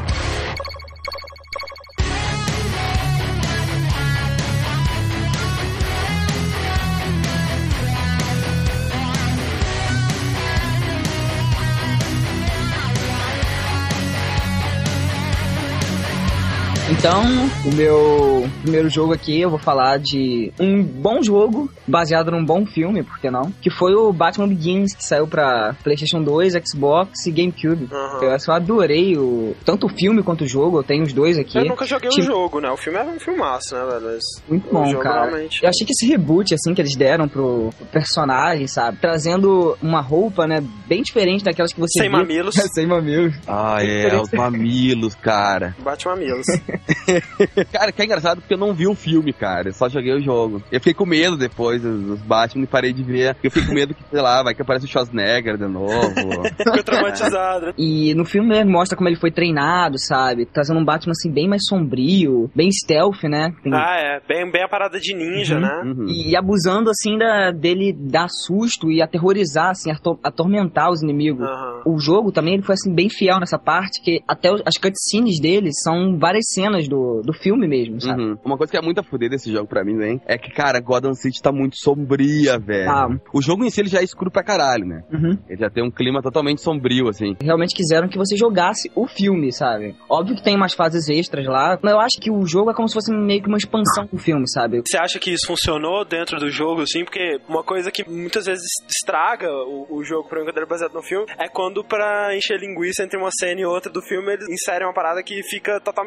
Então, o meu primeiro jogo aqui, eu vou falar de um bom jogo, baseado num bom filme, por que não? Que foi o Batman Begins, que saiu pra PlayStation dois, Xbox e GameCube. Uhum. Eu, assim, eu adorei o, tanto o filme quanto o jogo, eu tenho os dois aqui. Eu nunca joguei Tipo, o jogo, né? O filme era um filmaço, né, velho? Mas Muito o bom, jogo, cara. realmente- Eu achei que esse reboot, assim, que eles deram pro, pro personagem, sabe? Trazendo uma roupa, né, bem diferente daquelas que você Sem vê. mamilos. Sem mamilos. Ah, é, os mamilos, cara. Bate mamilos. Cara, que é engraçado porque eu não vi o filme, cara. Eu só joguei o jogo. Eu fiquei com medo depois dos dos Batman e parei de ver. Eu fiquei com medo que, sei lá, vai que aparece o Schwarzenegger de novo. Ficou traumatizado. E no filme ele mostra como ele foi treinado, sabe? Trazendo um Batman, assim, bem mais sombrio, bem stealth, né? Tem- Ah, é. Bem, bem a parada de ninja, Uhum. né? Uhum. E abusando, assim, da, dele dar susto e aterrorizar, assim, ator- atormentar os inimigos. Aham. O jogo também ele foi, assim, bem fiel nessa parte, que até os- as cutscenes dele são várias cenas do, do filme mesmo, sabe? Uhum. Uma coisa que é muito a fuder desse jogo pra mim, hein, é que, cara, Gotham City tá muito sombria, velho. Ah. O jogo em si ele já é escuro pra caralho, né? Uhum. Ele já tem um clima totalmente sombrio, assim. Realmente quiseram que você jogasse o filme, sabe? Óbvio que tem umas fases extras lá, mas eu acho que o jogo é como se fosse meio que uma expansão do filme, sabe? Você acha que isso funcionou dentro do jogo, assim? Porque uma coisa que muitas vezes estraga o, o jogo pra mim quando ele é baseado no filme é quando, pra encher linguiça entre uma cena e outra do filme, eles inserem uma parada que fica totalmente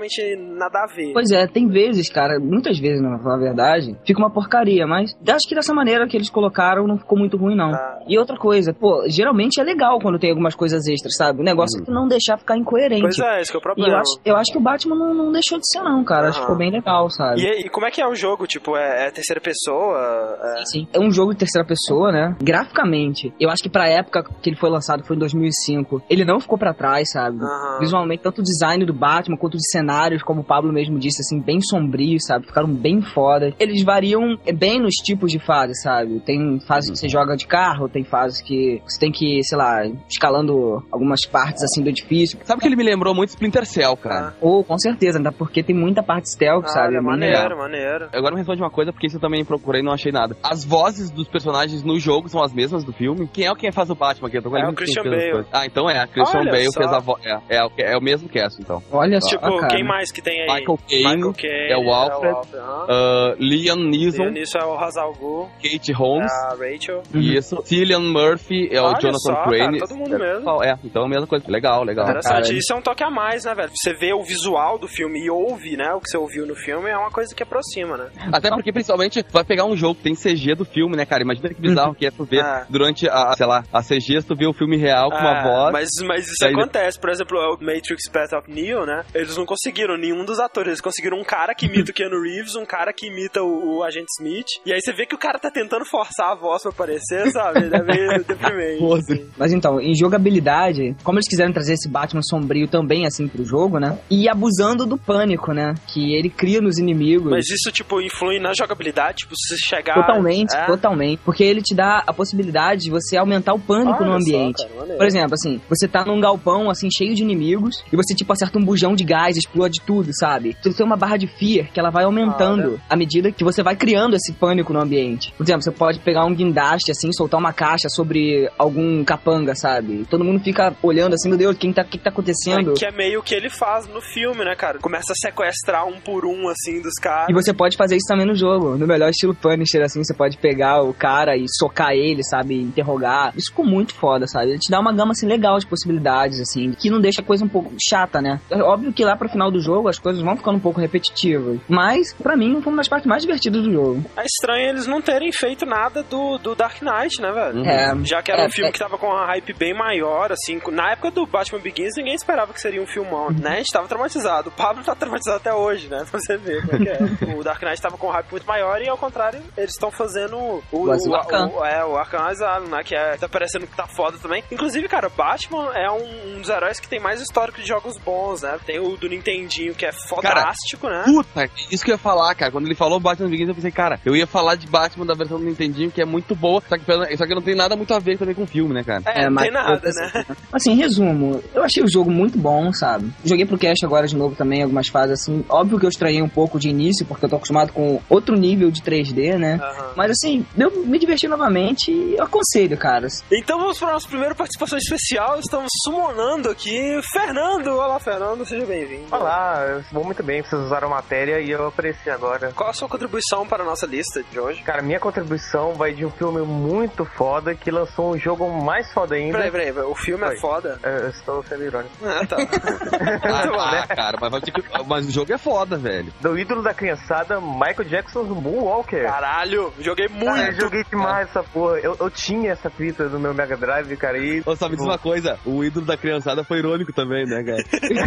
nada a ver. Pois é, tem vezes, cara, muitas vezes, na verdade, fica uma porcaria, mas acho que dessa maneira que eles colocaram não ficou muito ruim, não. Ah. E outra coisa, pô, geralmente é legal quando tem algumas coisas extras, sabe? O negócio Uhum. é não deixar ficar incoerente. Pois é, esse que é o E problema. eu acho, eu acho que o Batman não, não deixou de ser, não, cara. Acho que Aham. ficou bem legal, sabe? E, e como é que é o jogo? Tipo, é, é terceira pessoa? É... Sim, sim. É um jogo de terceira pessoa, né? Graficamente, eu acho que pra época que ele foi lançado, foi em dois mil e cinco, ele não ficou pra trás, sabe? Aham. Visualmente, tanto o design do Batman quanto os cenários, como o Pablo mesmo disse, assim, bem sombrios, sabe? Ficaram bem foda. Eles variam bem nos tipos de fase, sabe? Tem fases que você joga de carro, tem fases que você tem que, sei lá, escalando algumas partes, assim, do edifício. Sabe que ele me lembrou muito Splinter Cell, cara? Ou, com certeza, ainda porque tem muita parte stealth, Ah, sabe? é É bem maneiro, legal. maneiro. Agora me responde uma coisa, porque isso eu também procurei e não achei nada. As vozes dos personagens no jogo são as mesmas do filme? Quem é quem faz o Batman aqui? Eu tô com É ele o muito Christian quem fez as Bale. coisas. Ah, então é. A Christian Olha Bale só. fez a voz. É, é, o- é o mesmo cast, então. Olha só, Tipo, cara. quem mais que tem aí? Michael Caine, Michael Caine, é o Alfred. aham. Uh, Liam Neeson, E nisso é o Ra's al Ghul, Kate é Holmes. a Rachel. Isso. Cillian Murphy é o Olha Jonathan só, Crane. cara, todo mundo é, mesmo. É, então é a mesma coisa. Legal, legal. Interessante. cara. Isso é um toque a mais, né, velho? Você vê o visual do filme e ouve, né, o que você ouviu no filme, é uma coisa que aproxima, né? Até porque, principalmente, vai pegar um jogo que tem C G do filme, né, cara? Imagina que bizarro que é tu ver Ah. durante, a, sei lá, a C G, tu vê o filme real com uma Ah, voz. Mas, mas isso Daí- acontece. Por exemplo, o Matrix Path of Neo, né? Eles não conseguiram nenhum dos atores. Eles conseguiram um cara que imita o Keanu Reeves, um cara que imita o, o Agente Smith. E aí você vê que o cara tá tentando forçar a voz pra aparecer, sabe? Ele é meio deprimente. Pose. Mas então, em jogabilidade, como eles quiseram trazer esse Batman sombrio também, assim, pro jogo, né? E abusando do pânico, né? Que ele cria nos inimigos. Mas isso, tipo, influi na jogabilidade? Tipo, se chegar... Totalmente, é? totalmente. Porque ele te dá a possibilidade de você aumentar o pânico Olha no só, ambiente. cara, maneiro. Por exemplo, assim, você tá num galpão, assim, cheio de inimigos, e você, tipo, acerta um bujão de gás, explode tudo, sabe? Tu tem uma barra de fear que ela vai aumentando à medida que você vai criando esse pânico no ambiente. Por exemplo, você pode pegar um guindaste, assim, soltar uma caixa sobre algum capanga, sabe? Todo mundo fica olhando assim, meu Deus, quem tá, o que, que tá acontecendo? É, que é meio que ele faz no filme, né, cara? Começa a sequestrar um por um, assim, dos caras. E você pode fazer isso também no jogo, no melhor estilo Punisher, assim, você pode pegar o cara e socar ele, sabe, interrogar. Isso ficou muito foda, sabe? Ele te dá uma gama, assim, legal de possibilidades, assim, que não deixa a coisa um pouco chata, né? É óbvio que lá pro final do jogo as coisas vão ficando um pouco repetitivas, mas, pra mim, foi uma das partes mais divertidas do jogo. É estranho eles não terem feito nada do, do Dark Knight, né, velho? É, Já que era é, um filme é. que tava com uma hype bem maior, assim. Na época do Batman Begins, ninguém esperava que seria um filmão, né? A gente tava traumatizado. O Pablo tá traumatizado até hoje, né? Pra você ver como é que é. O Dark Knight tava com um hype muito maior e, ao contrário, eles estão fazendo o... o, Mas o o, Arkham. o é, o Arkham Asylum, né? Que é, tá parecendo que tá foda também. Inclusive, cara, Batman é um, um dos heróis que tem mais histórico de jogos bons, né? Tem o do Nintendinho, que é fodástico, né? Puta, isso que eu ia falar, cara. Quando ele falou Batman Begins, eu pensei, cara, eu ia falar de Batman da versão do Nintendinho, que é muito boa, só que, só que não tem nada muito a ver também com o filme, né, cara? É, não mas tem nada, eu- né? Assim, em resumo, eu achei o jogo muito bom, sabe? Joguei pro cast agora de novo também, algumas fases assim. Óbvio que eu estranhei um pouco de início, porque eu tô acostumado com outro nível de três D, né? Aham. Mas assim, eu me diverti novamente e eu aconselho, caras. Então vamos para a nossa primeira participação especial. Estamos summonando aqui Fernando. Olá, Fernando, seja bem-vindo. Olá, eu vou muito bem, vocês usaram matéria e eu apareci agora. Qual a sua contribuição para a nossa lista de hoje? Cara, minha contribuição vai de um filme muito foda que lançou um jogo mais foda ainda. Peraí, peraí, o filme é Oi. foda? É, eu estou sendo irônico. Ah, tá. Ah, Muito bom, né? ah, cara, mas, vai ter que- mas o jogo é foda, velho. Do ídolo da criançada, Michael Jackson's Moonwalker. Caralho, joguei muito. Cara, eu joguei demais essa porra. Eu, eu tinha essa fita no meu Mega Drive, cara, e... Ô, só me diz uma coisa, o ídolo da criançada foi irônico também, né, cara?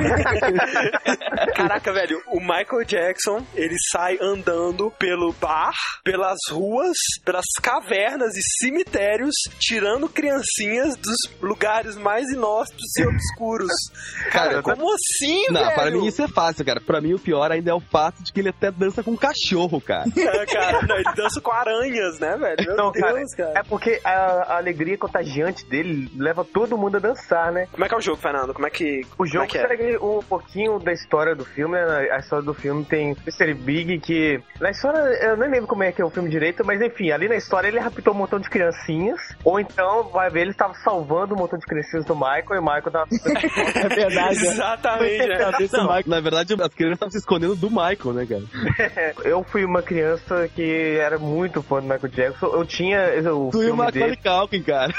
Caraca, velho, o Michael Jackson, ele sai andando pelo bar, pelas ruas, pelas cavernas e cemitérios, tirando criancinhas dos lugares mais inóspitos e obscuros. Cara, como assim, Não, velho? para mim isso é fácil, cara. Pra mim o pior ainda é o fato de que ele até dança com um cachorro, cara. É, cara, não, ele dança com aranhas, né, velho? Meu Então, Deus, cara. É porque a, a alegria contagiante dele leva todo mundo a dançar, né? Como é que é o jogo, Fernando? Como é que, O como jogo é que é? segue um pouquinho da história do filme, né? A história do filme tem mister Big que... Na história, eu nem lembro como é que é o filme direito, mas enfim, ali na história ele raptou um montão de criancinhas, ou então, vai ver, ele estava salvando um montão de criancinhas do Michael, e o Michael tava... É verdade. Exatamente, né? Não, na verdade, as crianças estavam se escondendo do Michael, né, cara? Eu fui uma criança que era muito fã do Michael Jackson, eu tinha o Tu e o filme Macaulay dele, Culkin, cara.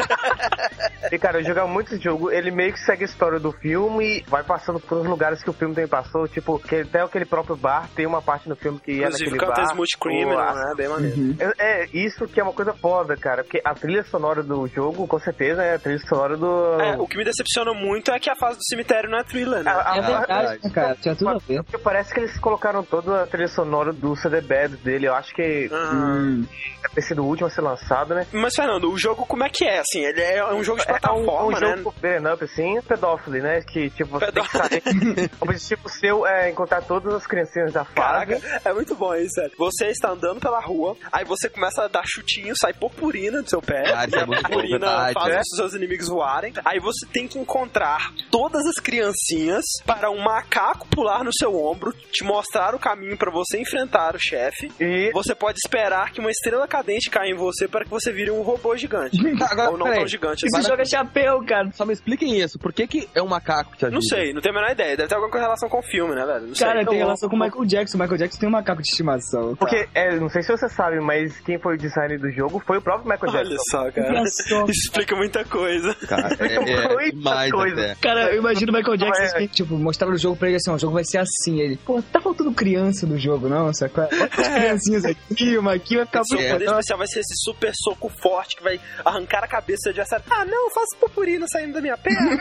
e cara, eu jogava muito esse jogo, ele meio que segue a história do filme e vai passando por uns lugares que o filme filme também passou, tipo, que até aquele próprio bar tem uma parte no filme que é Inclusive, naquele canta bar. Smooth Criminal, né? Bem maneiro. Uhum. É, é, isso que é uma coisa foda, cara, porque a trilha sonora do jogo, com certeza, é a trilha sonora do... É, o que me decepciona muito é que a fase do cemitério não é thriller, né? A, a, É verdade, né, cara? Tinha tudo a ver. porque parece que eles colocaram toda a trilha sonora do C D Bad dele, eu acho que Ah. Hum. deve ter sido o último a ser lançado, né? Mas, Fernando, o jogo como é que é? Assim, ele é um jogo de plataforma, é um, um né? jogo beat'em up, assim, pedófilo, né? Que, tipo, você Pedófilo. tem que saber... o objetivo seu é encontrar todas as criancinhas da fase. Caraca, é muito bom isso, sério. Você está andando pela rua, aí você começa a dar chutinho, sai purpurina do seu pé. Cara, isso é e a muito bom, purpurina verdade, faz é. os seus inimigos voarem. Aí você tem que encontrar todas as criancinhas para um macaco pular no seu ombro, te mostrar o caminho para você enfrentar o chefe. E Você pode esperar que uma estrela cadente caia em você para que você vire um robô gigante. Agora, Ou não peraí. tão gigante Esse assim. jogo é chapéu, cara. Só me expliquem isso. Por que, que é um macaco que te ajuda? Não sei, não tenho a menor ideia. Deve ter alguma relação com o filme, né, velho? Não sei. Cara, tem Então, relação com o Michael Jackson. O Michael Jackson tem um macaco de estimação. porque, é, não sei se você sabe, mas quem foi o designer do jogo foi o próprio Michael Olha Jackson. só, cara. Olha só. Isso explica muita coisa. Cara, é, é Muita demais coisa. até. Cara, eu imagino o Michael Jackson, É. assim, tipo, mostraram o jogo pra ele assim, ó, o jogo vai ser assim. Ele, pô, tá faltando criança no jogo, não? Sacou? Bota as criancinhas aqui, uma aqui, vai ficar Seu muito poder legal. especial vai ser esse super soco forte que vai arrancar a cabeça do adversário. Ah, não, faço purpurina saindo da minha perna.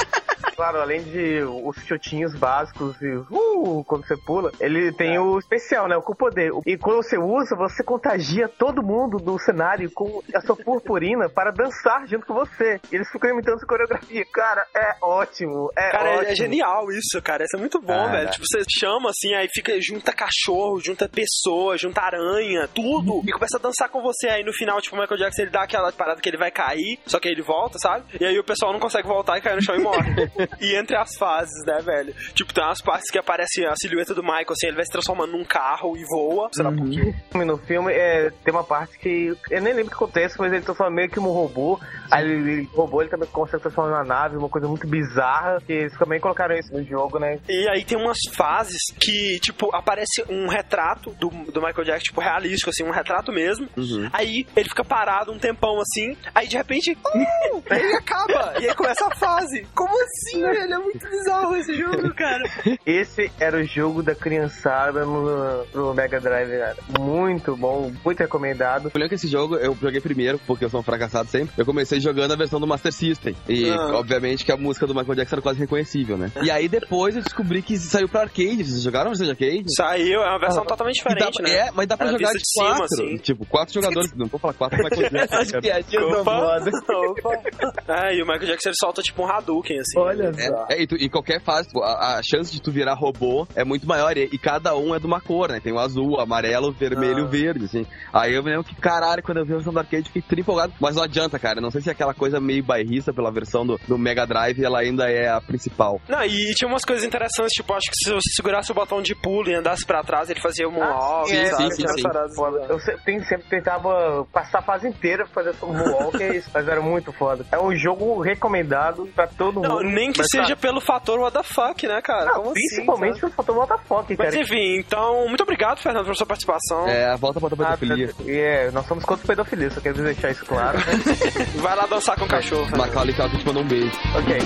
Claro, além de os chutinhos básicos e uh, quando você pula, ele tem É. o especial, né? O com poder. E quando você usa, você contagia todo mundo do cenário com a sua purpurina para dançar junto com você. E eles ficam imitando sua coreografia. Cara, é ótimo. É Cara, é- ótimo. é genial isso, cara. Isso é muito bom, Cara. velho. Tipo, você chama assim, aí fica, junta cachorro, junta pessoa, junta aranha, tudo. E começa a dançar com você. Aí no final, tipo, o Michael Jackson, ele dá aquela parada que ele vai cair, só que aí ele volta, sabe? E aí o pessoal não consegue voltar e cai no chão e morre. E entre as fases, né, velho? Tipo, tem umas partes que aparece a silhueta do Michael, assim, ele vai se transformando num carro e voa. Sei lá por quê. No filme, é, tem uma parte que eu nem lembro o que acontece, mas ele transforma meio que um robô. Aí ele, o robô ele também consegue transformar na nave, uma coisa muito bizarra. Que eles também colocaram isso no jogo, né? E aí tem umas fases que, tipo, aparece um retrato do, do Michael Jackson, tipo, realístico, assim, um retrato mesmo. Uhum. Aí ele fica parado um tempão assim, aí de repente, uh, ele acaba. E aí começa a fase. Como assim, velho? É muito bizarro esse jogo, cara. Esse era o jogo da criançada no, no Mega Drive, cara. Muito bom, muito recomendado. Eu lembro que esse jogo eu joguei primeiro, porque eu sou um fracassado sempre. Eu comecei jogando a versão do Master System. E, Ah. obviamente, que a música do Michael Jackson era quase reconhecível, né? E aí, depois, eu descobri que saiu pra arcade. Vocês jogaram a versão de arcade? Saiu, é uma versão totalmente E dá- diferente, né? É, mas dá pra É, jogar vista de de cima, quatro. assim. Tipo, quatro jogadores. Não vou falar quatro, Michael Jackson. Essas piadinhas do Opa, moda. opa. É, e o Michael Jackson ele solta tipo um Hadouken, assim. Olha só. É, é, e tu- em qualquer fase, tipo, a, a chance de tu virar robô é muito maior. E, e cada um é de uma cor, né? Tem o azul, o amarelo, o vermelho e Ah. o verde, assim. Aí eu me lembro que, caralho, quando eu vi a versão do arcade, fiquei tri empolgado. Mas não adianta, cara. Não sei se é aquela coisa meio bairrista pela versão do, do Mega Drive, ela ainda é a principal. Não, e tinha umas coisas interessantes, tipo, acho que se você segurasse o botão de pulo e andasse pra trás, ele fazia um moonwalk, sim, sabe? sim, sim, Tinha umas sim. paradas- Foda. Eu se- tem- sempre tentava passar a fase inteira pra fazer o Moonwalk, é isso, mas era muito foda. É um jogo recomendado pra todo Não, mundo. nem que mas, seja cara, pelo fator what the fuck, né, cara? não, Como principalmente assim, pelo fator Botafogo, sabe? Mas cara. enfim, então, muito obrigado, Fernando, pela sua participação. É, volta pra Ah, pedofilia. e é, nós somos contra a pedofilia, só quero deixar isso claro, né? Vai lá dançar com o cachorro. Fernando. Macaulay Culkin te mandou um beijo. Ok.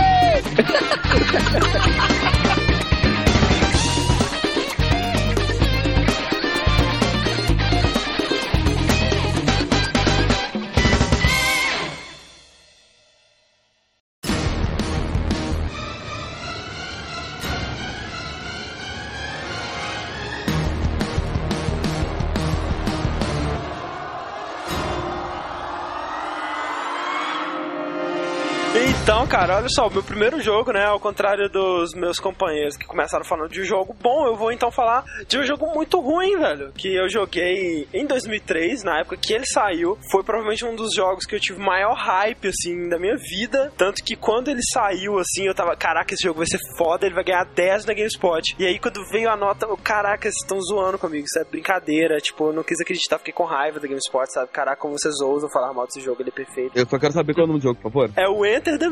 Então, cara, olha só, o meu primeiro jogo, né, ao contrário dos meus companheiros que começaram falando de um jogo bom, eu vou então falar de um jogo muito ruim, velho, que eu joguei em dois mil e três, na época que ele saiu, foi provavelmente um dos jogos que eu tive maior hype, assim, da minha vida, tanto que quando ele saiu, assim, eu tava, caraca, esse jogo vai ser foda, ele vai ganhar dez na GameSpot, e aí quando veio a nota, eu, caraca, vocês estão zoando comigo, isso é brincadeira, tipo, eu não quis acreditar, fiquei com raiva da GameSpot, sabe, caraca, como vocês ousam falar mal desse jogo, ele é perfeito. Eu só quero saber qual é o nome do jogo, por favor. É o Enter the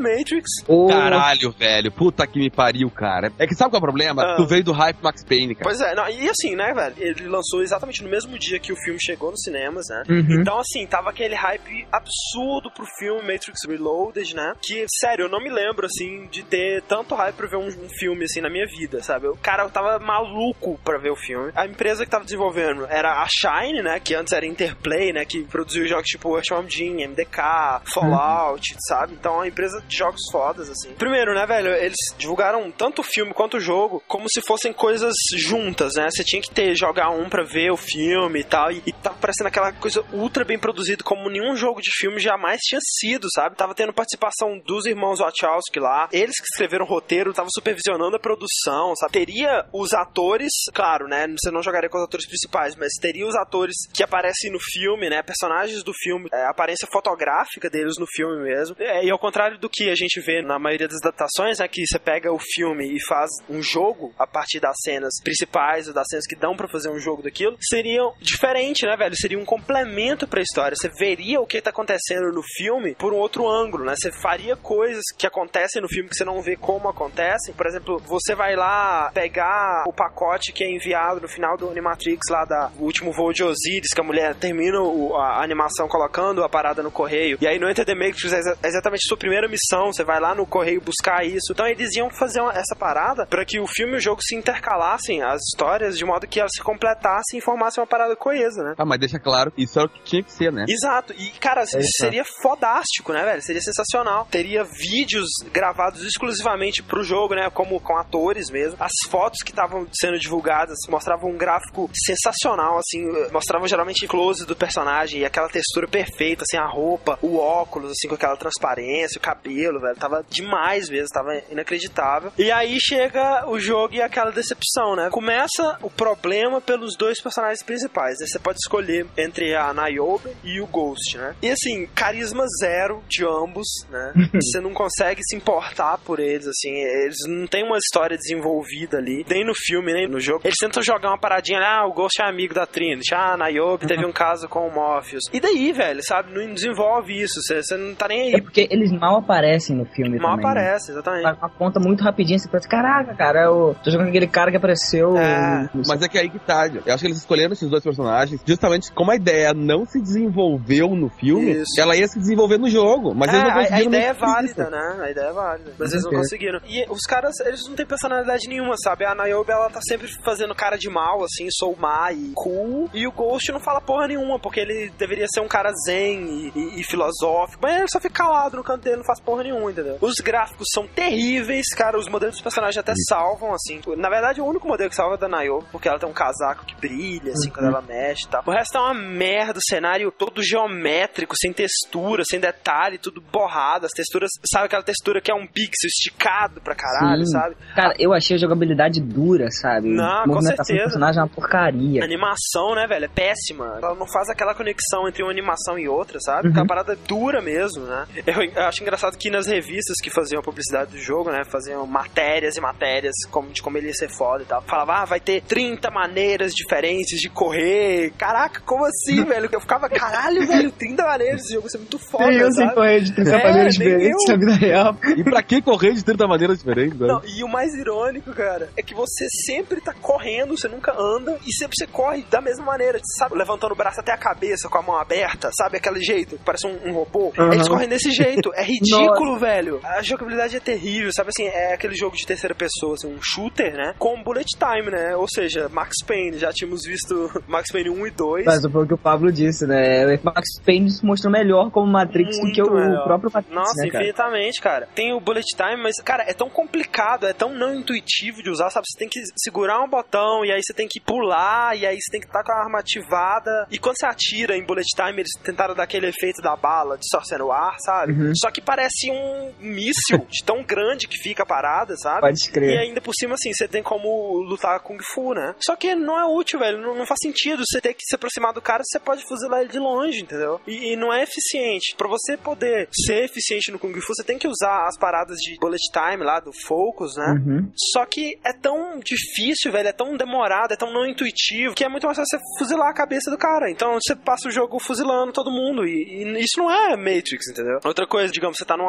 Matrix. O... Caralho, velho. Puta que me pariu, cara. É que sabe qual é o problema? Ah. Tu veio do hype Max Payne, cara. Pois é, não, e assim, né, velho? Ele lançou exatamente no mesmo dia que o filme chegou nos cinemas, né? Uhum. Então, assim, tava aquele hype absurdo pro filme Matrix Reloaded, né? Que, sério, eu não me lembro, assim, de ter tanto hype pra ver um, um filme, assim, na minha vida, sabe? O cara eu tava maluco pra ver o filme. A empresa que tava desenvolvendo era a Shine, né? Que antes era Interplay, né? Que produziu jogos tipo Earthbound Jim, M D K, Fallout, uhum. sabe? Então, é uma empresa de jogos fodas, assim. Primeiro, né, velho? Eles divulgaram tanto o filme quanto o jogo como se fossem coisas juntas, né? Você tinha que ter, jogar um pra ver o filme e tal. E, e tava parecendo aquela coisa ultra bem produzida, como nenhum jogo de filme jamais tinha sido, sabe? Tava tendo participação dos irmãos Wachowski lá. Eles que escreveram o roteiro, estavam supervisionando a produção, sabe? Teria os atores, claro, né? Você não jogaria com os atores principais, mas teria os atores que aparecem no filme, né? Personagens do filme, é, a aparência fotográfica deles no filme mesmo. É, e ao contrário do que a gente vê na maioria das adaptações, né? Que você pega o filme e faz um jogo a partir das cenas principais ou das cenas que dão pra fazer um jogo daquilo, seriam diferente, né, velho? Seria um complemento pra história. Você veria o que tá acontecendo no filme por um outro ângulo, né? Você faria coisas que acontecem no filme que você não vê como acontecem. Por exemplo, você vai lá pegar o pacote que é enviado no final do Animatrix lá da o último voo de Osiris, que a mulher termina o, a animação colocando a parada no correio. E aí no Enter the Matrix é exatamente a sua primeira missão. Você vai lá no correio buscar isso. Então eles iam fazer uma, essa parada pra que o filme e o jogo se intercalassem as histórias de modo que elas se completassem e formassem uma parada coesa, né? Ah, mas deixa claro, isso é o que tinha que ser, né? Exato. E, cara, é isso seria fodástico, né, velho? Seria sensacional. Teria vídeos gravados exclusivamente pro jogo, né? Como com atores mesmo. As fotos que estavam sendo divulgadas mostravam um gráfico sensacional, assim. Mostravam geralmente close do personagem e aquela textura perfeita, assim, a roupa, o óculos, assim, com aquela transparência, o cabelo, velho. Tava demais mesmo, tava inacreditável. E aí chega o jogo e aquela decepção, né? Começa o problema pelos dois personagens principais, né? Você pode escolher entre a Niobe e o Ghost, né? E assim, carisma zero de ambos, né? Você não consegue se importar por eles, assim, eles não têm uma história desenvolvida ali, nem no filme, nem no jogo. Eles tentam jogar uma paradinha, ah, o Ghost é amigo da Trinity, ah, a Niobe teve um caso com o Morpheus. E daí, velho, sabe? Não desenvolve isso, você, você não tá nem aí. É porque eles mal aparecem no filme mal também. Mal aparecem, exatamente. Uma conta muito rapidinho, você pensa, caraca, cara, eu tô jogando aquele cara que apareceu... É, mas é que aí que tá, eu acho que eles escolheram esses dois personagens justamente como a ideia não se desenvolveu no filme, isso. Ela ia se desenvolver no jogo, mas é, eles não conseguiram. A ideia é válida, né? A ideia é válida, mas eles não conseguiram. E os caras, eles não têm personalidade nenhuma, sabe? A Niobe, ela tá sempre fazendo cara de mal, assim, sou má e cool, e o Ghost não fala porra nenhuma, porque ele deveria ser um cara zen e, e, e filosófico, mas ele só fica calado no canto dele, não faz porra nenhuma, entendeu? Os gráficos são terríveis, cara, os modelos dos personagens até salvam, assim. Na verdade, o único modelo que salva é da Niobe, porque ela tem um casaco que brilha, assim, uhum. quando ela mexe e tal. O resto é uma merda, o cenário todo geométrico, sem textura, sem detalhe, tudo borrado, as texturas, sabe aquela textura que é um pixel esticado pra caralho, Sim. sabe? Cara, eu achei a jogabilidade dura, sabe? Não, com certeza. O personagem é uma porcaria. A animação, né, velho, é péssima. Ela não faz aquela conexão entre uma animação e outra, sabe? Uhum. A parada é dura mesmo, né? Eu, eu acho engraçado que nas revistas que faziam a publicidade do jogo, né, faziam matérias e matérias como, de como ele ia ser foda e tal. Falava, ah, vai ter trinta maneiras diferentes de correr. Caraca, como assim, velho? Eu ficava, caralho, velho, trinta maneiras desse jogo, isso é muito foda, nem eu sabe? Sem correr de trinta é, maneiras diferentes na vida real. E pra que correr de trinta maneiras diferentes, velho? Não, e o mais irônico, cara, é que você sempre tá correndo, você nunca anda, e sempre você corre da mesma maneira, sabe? Levantando o braço até a cabeça, com a mão aberta, sabe? Aquele jeito, parece um, um robô. Uhum. Eles correm desse jeito. É ridículo, velho. A jogabilidade é terrível, sabe? Assim, é aquele jogo de terceira pessoa, assim, um shooter, né? Com bullet time, né? Ou seja, Max Payne. Já tínhamos visto Max Payne um e dois. Mas foi o que o Pablo disse, né? Max Payne se mostrou melhor como Matrix Muito do que o melhor. próprio Matrix, Nossa, né, infinitamente, cara? cara. Tem o bullet time, mas, cara, é tão complicado, é tão não intuitivo de usar, sabe? Você tem que segurar um botão, e aí você tem que pular, e aí você tem que estar com a arma ativada. E quando você atira em bullet time, eles tentaram dar aquele efeito da bala distorcendo o ar, sabe? Uhum. Só que parece um míssil de tão grande que fica a parada, sabe? Pode crer. E ainda por cima, assim, você tem como lutar Kung Fu, né? Só que não é útil, velho. Não, não faz sentido você ter que se aproximar do cara, você pode fuzilar ele de longe, entendeu? E, e não é eficiente. Pra você poder ser eficiente no Kung Fu, você tem que usar as paradas de bullet time lá, do focus, né? Uhum. Só que é tão difícil, velho, é tão demorado, é tão não intuitivo, que é muito mais fácil você fuzilar a cabeça do cara. Então você passa o jogo fuzilando todo mundo, e, e isso não é Matrix, entendeu? Outra coisa, digamos, você tá numa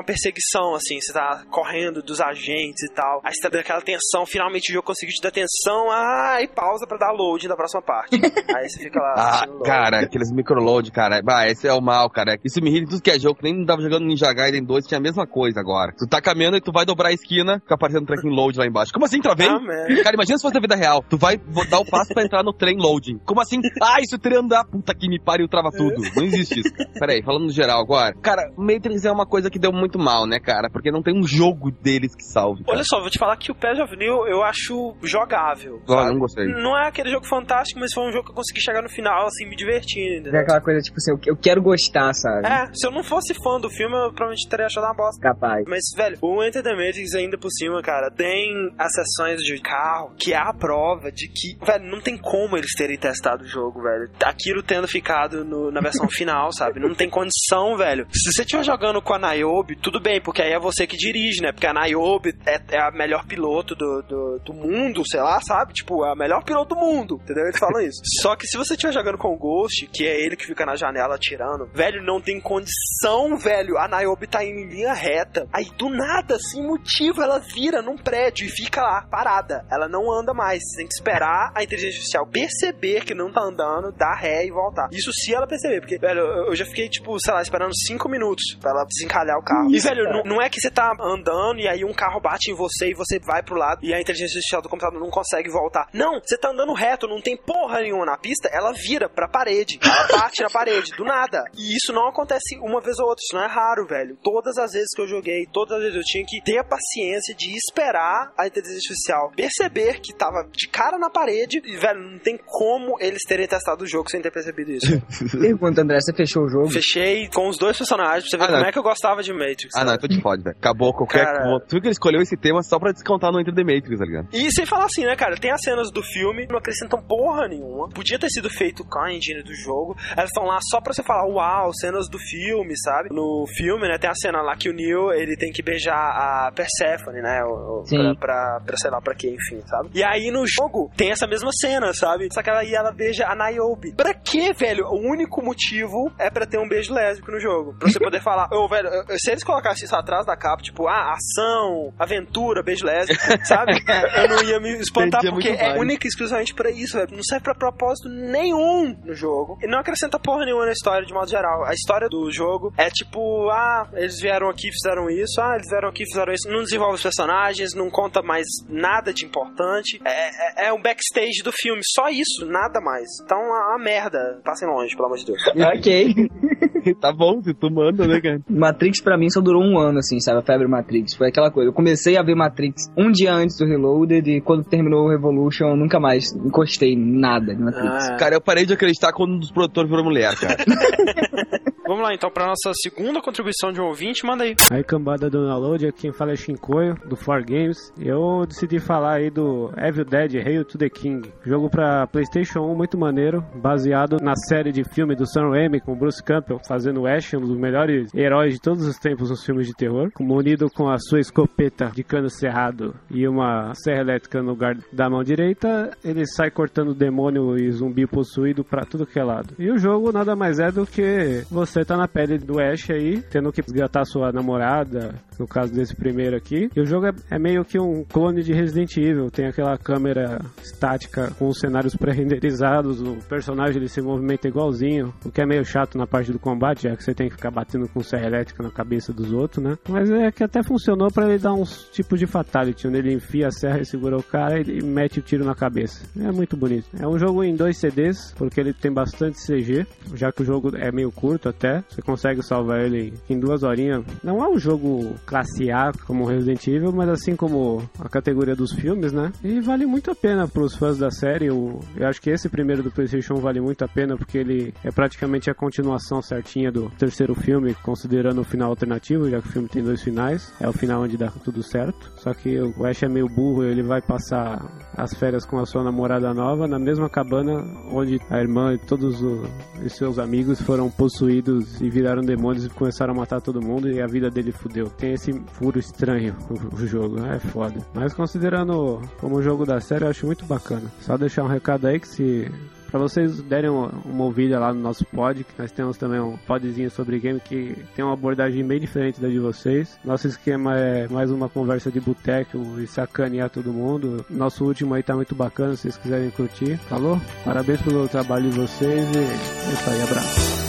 perseguição, assim, você tá correndo dos agentes e tal, aí você tá dando aquela tensão, finalmente o jogo conseguiu te dar tensão, ai, pausa pra dar load da próxima parte. Aí você fica lá... Ah, cara, aqueles microload, cara, bah, esse é o mal, cara. Isso me irrita em tudo que é jogo, que nem tava jogando Ninja Gaiden dois, tinha a mesma coisa agora. Tu tá caminhando e tu vai dobrar a esquina, fica aparecendo um tracking load lá embaixo. Como assim, travei? Ah, man. Cara, imagina se fosse na vida real. Tu vai dar o passo pra entrar no trem loading. Como assim? Ah, isso trem andar. Puta que me pariu, trava tudo. Não existe isso, cara. Pera aí, falando no geral agora. Cara, Matrix é uma coisa que deu muito mal, né, cara? Porque não tem um jogo deles que salve. Cara. Olha só, vou te falar que o Path of New eu acho jogável. Ah, não gostei. Não é aquele jogo fantástico, mas foi um jogo que eu consegui chegar no final, assim, me divertindo. É Entendeu? aquela coisa, tipo assim, eu- eu quero gostar, sabe? É, se eu não fosse fã do filme, eu provavelmente teria achado uma bosta. Capaz. Mas, velho, o Enter the Matrix ainda por cima, cara, tem as sessões de carro que é a prova de que, velho, não tem como eles terem testado o jogo, velho. Aquilo tendo ficado no- na versão final, sabe? Não tem condição, velho. Se você estiver jogando com a Niobe, tudo bem, porque aí é você que dirige, né? Porque a Niobe é, é a melhor piloto do, do, do mundo, sei lá, sabe? Tipo, é a melhor piloto do mundo, entendeu? Eles falam isso. Só que se você estiver jogando com o Ghost, que é ele que fica na janela atirando, velho, não tem condição, velho. A Niobe tá indo em linha reta. Aí, do nada, sem motivo, ela vira num prédio e fica lá, parada. Ela não anda mais. Você tem que esperar a inteligência artificial perceber que não tá andando, dar ré e voltar. Isso se ela perceber, porque, velho, eu eu já fiquei, tipo, sei lá, esperando cinco minutos pra ela desencalhar o carro. E, velho, não, não é que você tá andando e aí um carro bate em você e você vai pro lado e a inteligência artificial do computador não consegue voltar. Não, você tá andando reto, não tem porra nenhuma na pista, ela vira pra parede. Ela bate na parede, do nada. E isso não acontece uma vez ou outra, isso não é raro, velho. Todas as vezes que eu joguei, todas as vezes eu tinha que ter a paciência de esperar a inteligência artificial perceber que tava de cara na parede e, velho, não tem como eles terem testado o jogo sem ter percebido isso. Pergunta, André, você fechou o jogo? Fechei com os dois personagens pra você ver Ah, como não. é que eu gostava de Matrix. Ah, não, sabe? tu te fode, velho. Acabou qualquer... Cara- Tu viu que ele escolheu esse tema só pra descontar no Enter the Matrix, tá ligado? E sem falar assim, né, cara? Tem as cenas do filme, não acrescentam porra nenhuma. Podia ter sido feito com a engine do jogo. Elas estão lá só pra você falar, uau, cenas do filme, sabe? No filme, né, tem a cena lá que o Neo, ele tem que beijar a Persephone, né? O- o- Sim. Pra, pra, pra sei lá pra quê, enfim, sabe? E aí no jogo tem essa mesma cena, sabe? Só que ela, aí ela beija a Niobe. Pra quê, velho? O único motivo é pra ter um beijo lésbico no jogo. Pra você poder falar, ô, velho, eu- se eles colocassem isso atrás da capa, tipo, ah, ação, aventura, beijo lésbico, sabe? Eu não ia me espantar, Entendi, é porque muito é válido. única e exclusivamente pra isso, velho. Não serve pra propósito nenhum no jogo. E não acrescenta porra nenhuma na história, de modo geral. A história do jogo é tipo, ah, eles vieram aqui, fizeram isso, ah, eles vieram aqui, fizeram isso. Não desenvolve os personagens, não conta mais nada de importante. É, é, é um backstage do filme, só isso, nada mais. Então, a, a merda. Passem longe, pelo amor de Deus. Ok. Tá bom, se tu manda, né, cara? Matrix pra mim só durou um ano, assim, sabe? A febre Matrix. Foi aquela coisa. Eu comecei a ver Matrix um dia antes do Reloaded e quando terminou o Revolution eu nunca mais encostei em nada de Matrix. Ah, Cara, eu parei de acreditar quando um dos produtores virou mulher, cara. vamos lá, então, pra nossa segunda contribuição de um ouvinte, manda aí. Aí, cambada do download, aqui quem fala é Shinkoio, do four Games. Eu decidi falar aí do Evil Dead Hail to the King. Jogo pra PlayStation um muito maneiro, baseado na série de filme do Sam Raimi com Bruce Campbell, fazendo o Ash, um dos melhores heróis de todos os tempos nos filmes de terror. Munido com a sua escopeta de cano cerrado e uma serra elétrica no lugar da mão direita, ele sai cortando demônio e zumbi possuído pra tudo que é lado. E o jogo nada mais é do que você tá na pele do Ash aí, tendo que resgatar sua namorada, no caso desse primeiro aqui. E o jogo é, é meio que um clone de Resident Evil, tem aquela câmera estática com os cenários pré-renderizados, o personagem ele se movimenta igualzinho, o que é meio chato na parte do combate, já que você tem que ficar batendo com serra elétrica na cabeça dos outros, né? Mas é que até funcionou pra ele dar uns tipos de fatality, onde ele enfia a serra e segura o cara e mete o tiro na cabeça. É muito bonito. É um jogo em dois C Ds, porque ele tem bastante C G, já que o jogo é meio curto até, você consegue salvar ele em duas horinhas. Não é um jogo classe A como Resident Evil, mas assim como a categoria dos filmes, né? E vale muito a pena pros fãs da série. Eu, eu acho que esse primeiro do PlayStation vale muito a pena, porque ele é praticamente a continuação certinha do terceiro filme, considerando o final alternativo, já que o filme tem dois finais. É o final onde dá tudo certo. Só que o Ash é meio burro, ele vai passar as férias com a sua namorada nova na mesma cabana onde a irmã e todos os seus amigos foram possuídos e viraram demônios e começaram a matar todo mundo, e a vida dele fudeu. Tem esse furo estranho o, o jogo, é foda. Mas considerando como jogo da série, eu acho muito bacana. Só deixar um recado aí que se pra vocês derem uma, uma ouvida lá no nosso pod, que nós temos também um podzinho sobre game que tem uma abordagem bem diferente da de vocês. Nosso esquema é mais uma conversa de boteco e sacanear todo mundo. Nosso último aí tá muito bacana, se vocês quiserem curtir. Falou? Parabéns pelo trabalho de vocês e é isso aí, abraço.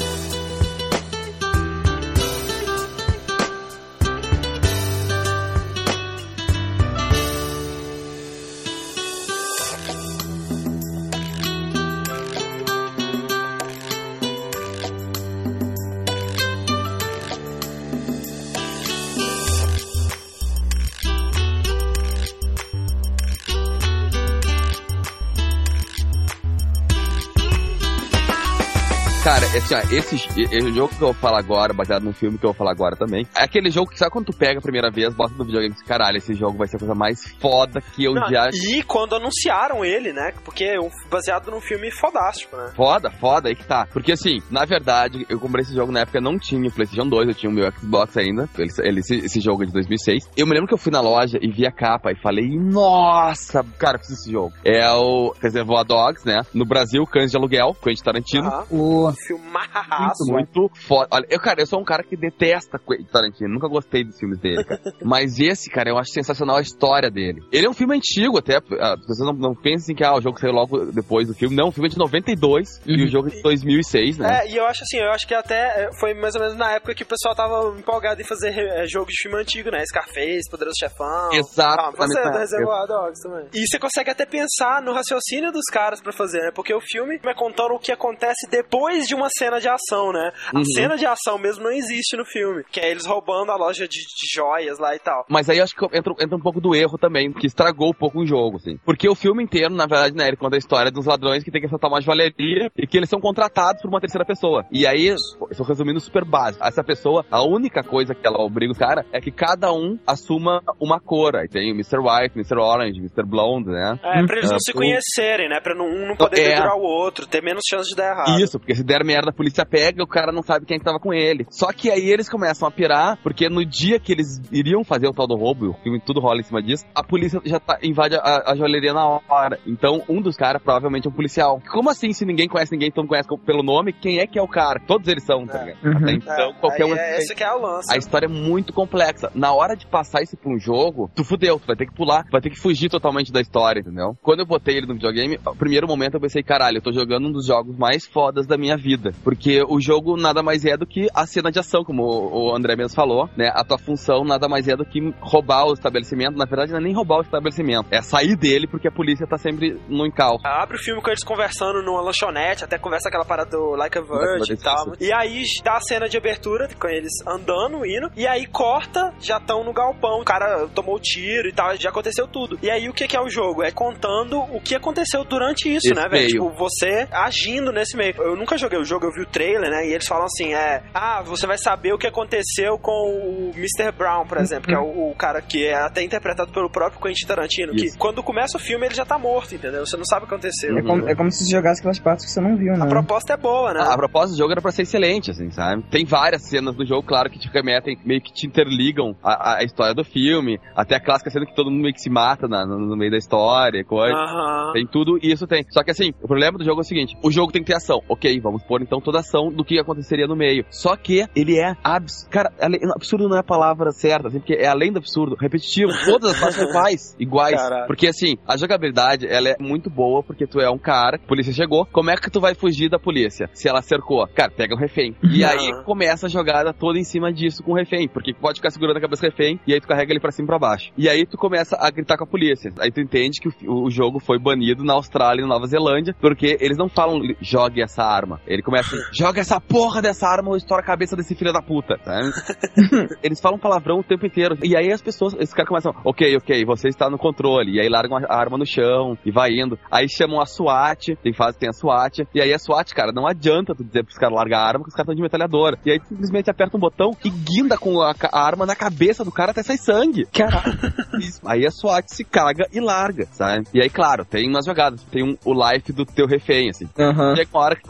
Cara, assim, ó, esse, esse jogo que eu vou falar agora, baseado no filme que eu vou falar agora também, é aquele jogo que sabe quando tu pega a primeira vez, bota no videogame e diz, caralho, esse jogo vai ser a coisa mais foda que eu Não, já... E quando anunciaram ele, né? Porque é baseado num filme fodástico, né? Foda, foda, aí que tá. Porque assim, na verdade, eu comprei esse jogo na época, não tinha o PlayStation dois, eu tinha o meu Xbox ainda, ele, ele, esse, esse jogo é de dois mil e seis. Eu me lembro que eu fui na loja e vi a capa e falei, nossa, cara, eu fiz esse jogo. É o Reservoir Dogs, né? No Brasil, Cães de Aluguel, Quentin Tarantino. Ah, O... filmaço. Muito, muito foda. Olha, eu, cara, eu sou um cara que detesta Quentin Tarantino, nunca gostei dos filmes dele, cara. Mas esse, cara, eu acho sensacional a história dele. Ele é um filme antigo até, ah, vocês não, não pensem que ah, o jogo saiu logo depois do filme. Não, o filme é de noventa e dois uhum. e o jogo é de dois mil e seis, né? É, e eu acho assim, eu acho que até foi mais ou menos na época que o pessoal tava empolgado em fazer é, jogo de filme antigo, né? Scarface, Poderoso Chefão. Exato. Ah, você é do Reservoir Dogs também. E você consegue até pensar no raciocínio dos caras pra fazer, né? Porque o filme vai contando o que acontece depois de uma cena de ação, né? A uhum. cena de ação mesmo não existe no filme, que é eles roubando a loja de, de joias lá e tal. Mas aí eu acho que entra, entra um pouco do erro também, que estragou um pouco o jogo, assim. Porque o filme inteiro, na verdade, né, ele conta a história dos ladrões que tem que assaltar uma joalheria e que eles são contratados por uma terceira pessoa. E aí, estou resumindo super básico. Essa pessoa, a única coisa que ela obriga os caras é que cada um assuma uma cor. Aí tem o mister White, mister Orange, mister Blonde, né? É, pra eles não uh, se conhecerem, né? Pra não, um não poder é... dedurar o outro, ter menos chance de dar errado. Isso, porque se der merda, a polícia pega, o cara não sabe quem que tava com ele. Só que aí eles começam a pirar, porque no dia que eles iriam fazer o tal do roubo, o filme tudo rola em cima disso, a polícia já tá, invade a, a joalheria na hora. Então, um dos caras provavelmente é um policial. Como assim, se ninguém conhece ninguém, todo mundo conhece pelo nome, quem é que é o cara? Todos eles são, tá ligado? Uhum. Então, é, qualquer um... É, esse que é o lance. A história é muito complexa. Na hora de passar isso pra um jogo, tu fudeu, tu vai ter que pular, vai ter que fugir totalmente da história, entendeu? Quando eu botei ele no videogame, no primeiro momento eu pensei, caralho, eu tô jogando um dos jogos mais fodas da minha vida. Porque o jogo nada mais é do que a cena de ação, como o André mesmo falou, né? A tua função nada mais é do que roubar o estabelecimento. Na verdade, não é nem roubar o estabelecimento, é sair dele porque a polícia tá sempre no encalço. Abre o filme com eles conversando numa lanchonete, até conversa aquela parada do Like a Virgin e tal. E aí dá a cena de abertura com eles andando, indo, e aí corta, já estão no galpão, o cara tomou tiro e tal, já aconteceu tudo. E aí o que, que é o jogo? É contando o que aconteceu durante isso, Esse né, velho? Tipo, você agindo nesse meio. Eu nunca joguei o jogo, eu vi o trailer, né? E eles falam assim, é... Ah, você vai saber o que aconteceu com o mister Brown, por exemplo, que é o, o cara que é até interpretado pelo próprio Quentin Tarantino, isso. Que quando começa o filme ele já tá morto, entendeu? Você não sabe o que aconteceu. É como, é como se você jogasse aquelas partes que você não viu, né? A proposta é boa, né? A, a proposta do jogo era pra ser excelente, assim, sabe? Tem várias cenas do jogo, claro, que te remetem, meio que te interligam a, a história do filme, até a clássica cena que todo mundo meio que se mata na, no, no meio da história, coisa. Uhum. Tem tudo e isso tem. Só que assim, o problema do jogo é o seguinte, o jogo tem que ter ação. Ok, vamos pôr então toda a ação do que aconteceria no meio. Só que ele é abs... Cara, absurdo não é a palavra certa, assim, porque é além do absurdo, repetitivo. Todas as partes são iguais, iguais. Caraca. Porque assim, a jogabilidade, ela é muito boa, porque tu é um cara, a polícia chegou, como é que tu vai fugir da polícia? Se ela cercou, cara, pega um refém. E aí começa a jogada toda em cima disso com o refém, porque pode ficar segurando a cabeça do refém, e aí tu carrega ele pra cima e pra baixo. E aí tu começa a gritar com a polícia. Aí tu entende que o, o jogo foi banido na Austrália e na Nova Zelândia, porque eles não falam, jogue essa arma. Ele começa, joga essa porra dessa arma ou estoura a cabeça desse filho da puta, sabe? Eles falam palavrão o tempo inteiro. E aí as pessoas, esses caras começam, ok, ok, você está no controle. E aí largam a arma no chão e vai indo. Aí chamam a SWAT, tem fase que tem a SWAT. E aí a SWAT, cara, não adianta tu dizer pros caras largar a arma, porque os caras estão de metralhadora. E aí tu simplesmente aperta um botão e guinda com a, a arma na cabeça do cara até sair sangue. Caralho. Aí a SWAT se caga e larga, sabe? E aí, claro, tem umas jogadas. Tem um, o life do teu refém, assim. Uhum. E aí, uma hora que começa a bater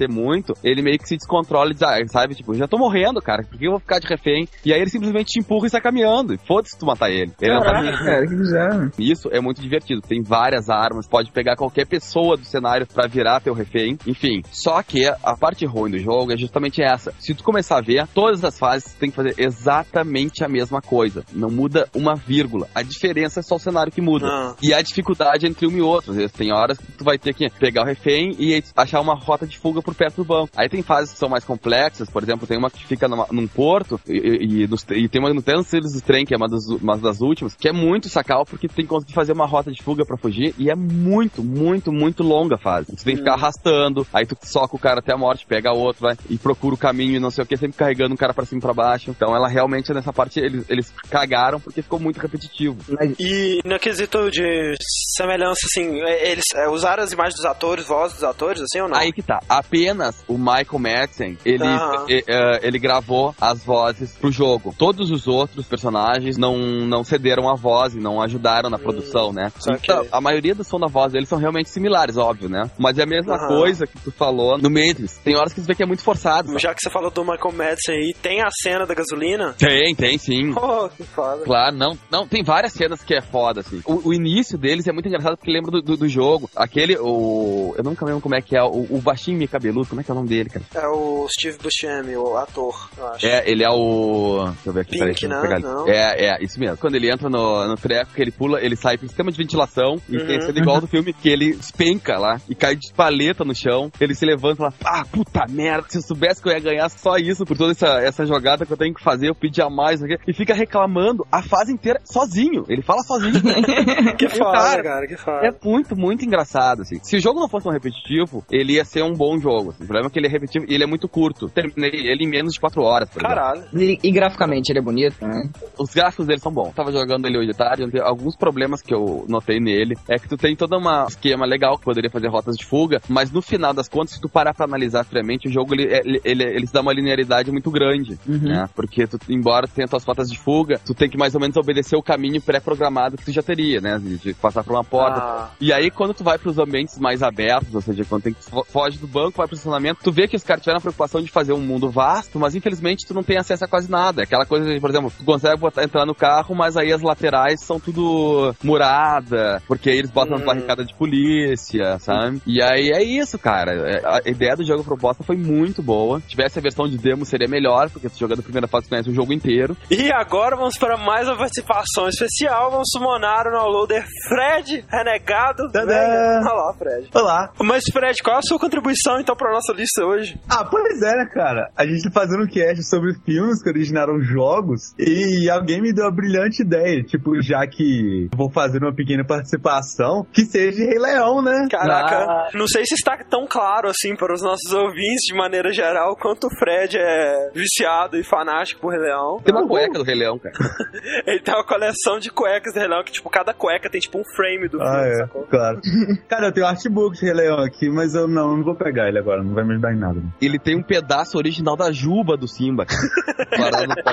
bater muito, ele meio que se descontrola e diz, ah, sabe, tipo, já tô morrendo, cara, por que eu vou ficar de refém? E aí ele simplesmente te empurra e sai caminhando, e foda-se tu matar ele. Ele não tá nem... cara, que bizarro. Isso é muito divertido, tem várias armas, pode pegar qualquer pessoa do cenário pra virar teu refém, enfim. Só que a parte ruim do jogo é justamente essa. Se tu começar a ver, todas as fases tu tem que fazer exatamente a mesma coisa. Não muda uma vírgula. A diferença é só o cenário que muda. Ah. E a dificuldade entre um e outro. Às vezes tem horas que tu vai ter que pegar o refém e achar uma rota de fuga por perto do banco. Aí tem fases que são mais complexas, por exemplo, tem uma que fica numa, num porto e, e, e, nos, e tem uma no trilhos do trem, que é uma das, uma das últimas, que é muito sacal porque tu tem que conseguir fazer uma rota de fuga pra fugir e é muito, muito, muito longa a fase. Tu tem que ficar arrastando, aí tu soca o cara até a morte, pega outro, vai, e procura o caminho e não sei o que, sempre carregando um cara pra cima e pra baixo. Então ela realmente, nessa parte, eles, eles cagaram porque ficou muito repetitivo. E no quesito de semelhança, assim, eles é, usaram as imagens dos atores, vozes dos atores, assim, ou não? Aí que tá. Apenas o Michael Madsen, ele, uhum. ele, ele gravou as vozes pro jogo. Todos os outros personagens não, não cederam a voz e não ajudaram na hum, produção, né? Então, a maioria do som da voz deles são realmente similares, óbvio, né? Mas é a mesma uhum. coisa que tu falou no Matrix. Tem horas que você vê que é muito forçado. Sabe? Já que você falou do Michael Madsen aí, tem a cena da gasolina? Tem, tem sim. Oh, que foda. Claro, não, não, tem várias cenas que é foda, assim. O, o início deles é muito engraçado porque lembra do, do, do jogo. Aquele, o... Eu nunca lembro como é que é, o, o baixinho meio cabeludo, como é que é o nome dele, cara? É o Steve Buscemi, o ator, eu acho. É, ele é o... Deixa eu ver aqui, Pink, peraí, né? Não. É, é, isso mesmo. Quando ele entra no, no treco, que ele pula, ele sai pro sistema de ventilação e uhum. tem cena igual do filme, que ele espenca lá e cai de paleta no chão, ele se levanta e fala, ah, puta merda, se eu soubesse que eu ia ganhar só isso, por toda essa, essa jogada que eu tenho que fazer, eu pedia mais, e fica reclamando a fase inteira sozinho. Ele fala sozinho. Que foda, cara, cara, que foda. É muito, muito engraçado, assim. Se o jogo não fosse tão repetitivo, ele ia ser um bom jogo, assim. O problema é que ele é repetitivo e ele é muito curto. Terminei ele em menos de quatro horas, por Caralho. E, e graficamente ele é bonito, né? Os gráficos dele são bons. Eu tava jogando ele hoje de tarde, alguns problemas que eu notei nele é que tu tem todo um esquema legal que poderia fazer rotas de fuga, mas no final das contas, se tu parar pra analisar friamente, o jogo, ele, ele, ele, ele se dá uma linearidade muito grande, uhum. né? Porque tu, embora tu tenha tuas rotas de fuga, tu tem que mais ou menos obedecer o caminho pré-programado que tu já teria, né? De, de passar por uma porta. Ah. E aí, quando tu vai pros ambientes mais abertos, ou seja, quando tem que foge do banco, vai pro estacionamento, tu vê que os caras tiveram a preocupação de fazer um mundo vasto, mas infelizmente tu não tem acesso a quase nada. Aquela coisa de, por exemplo, tu consegue botar, entrar no carro, mas aí as laterais são tudo murada, porque aí eles botam hum. uma barricada de polícia, sabe? E aí é isso, cara. A ideia do jogo proposta foi muito boa. Se tivesse a versão de demo, seria melhor, porque tu jogando a primeira fase, tu conhece o jogo inteiro. E agora vamos para mais uma participação especial. Vamos summonar o downloader Fred, renegado. Olha lá, Fred. Olá. Mas, Fred, qual a sua contribuição, então, pra nossa lista hoje? Ah, pois é, né, cara? A gente tá fazendo um cast sobre filmes que originaram jogos e alguém me deu a brilhante ideia, tipo, já que vou fazer uma pequena participação, que seja de Rei Leão, né? Caraca, ah. não sei se está tão claro, assim, para os nossos ouvintes, de maneira geral, quanto o Fred é viciado e fanático por Rei Leão. Tem uma cueca do Rei Leão, cara. Ele tem uma coleção de cuecas do Rei Leão, que, tipo, cada cueca tem, tipo, um frame do filme, ah, é, sacou? Claro. Cara, eu tenho um artbook de Rei Leão aqui, mas eu não, não vou pegar ele agora, não vai me ajudar em nada. Ele tem um pedaço original da juba do Simba, parado no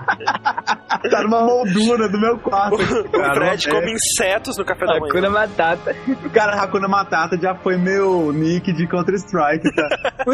potinho. Tá numa moldura do meu quarto. O, cara, o Fred come insetos no café da manhã. Hakuna Matata. Cara, Hakuna Matata já foi meu nick de Counter-Strike, tá?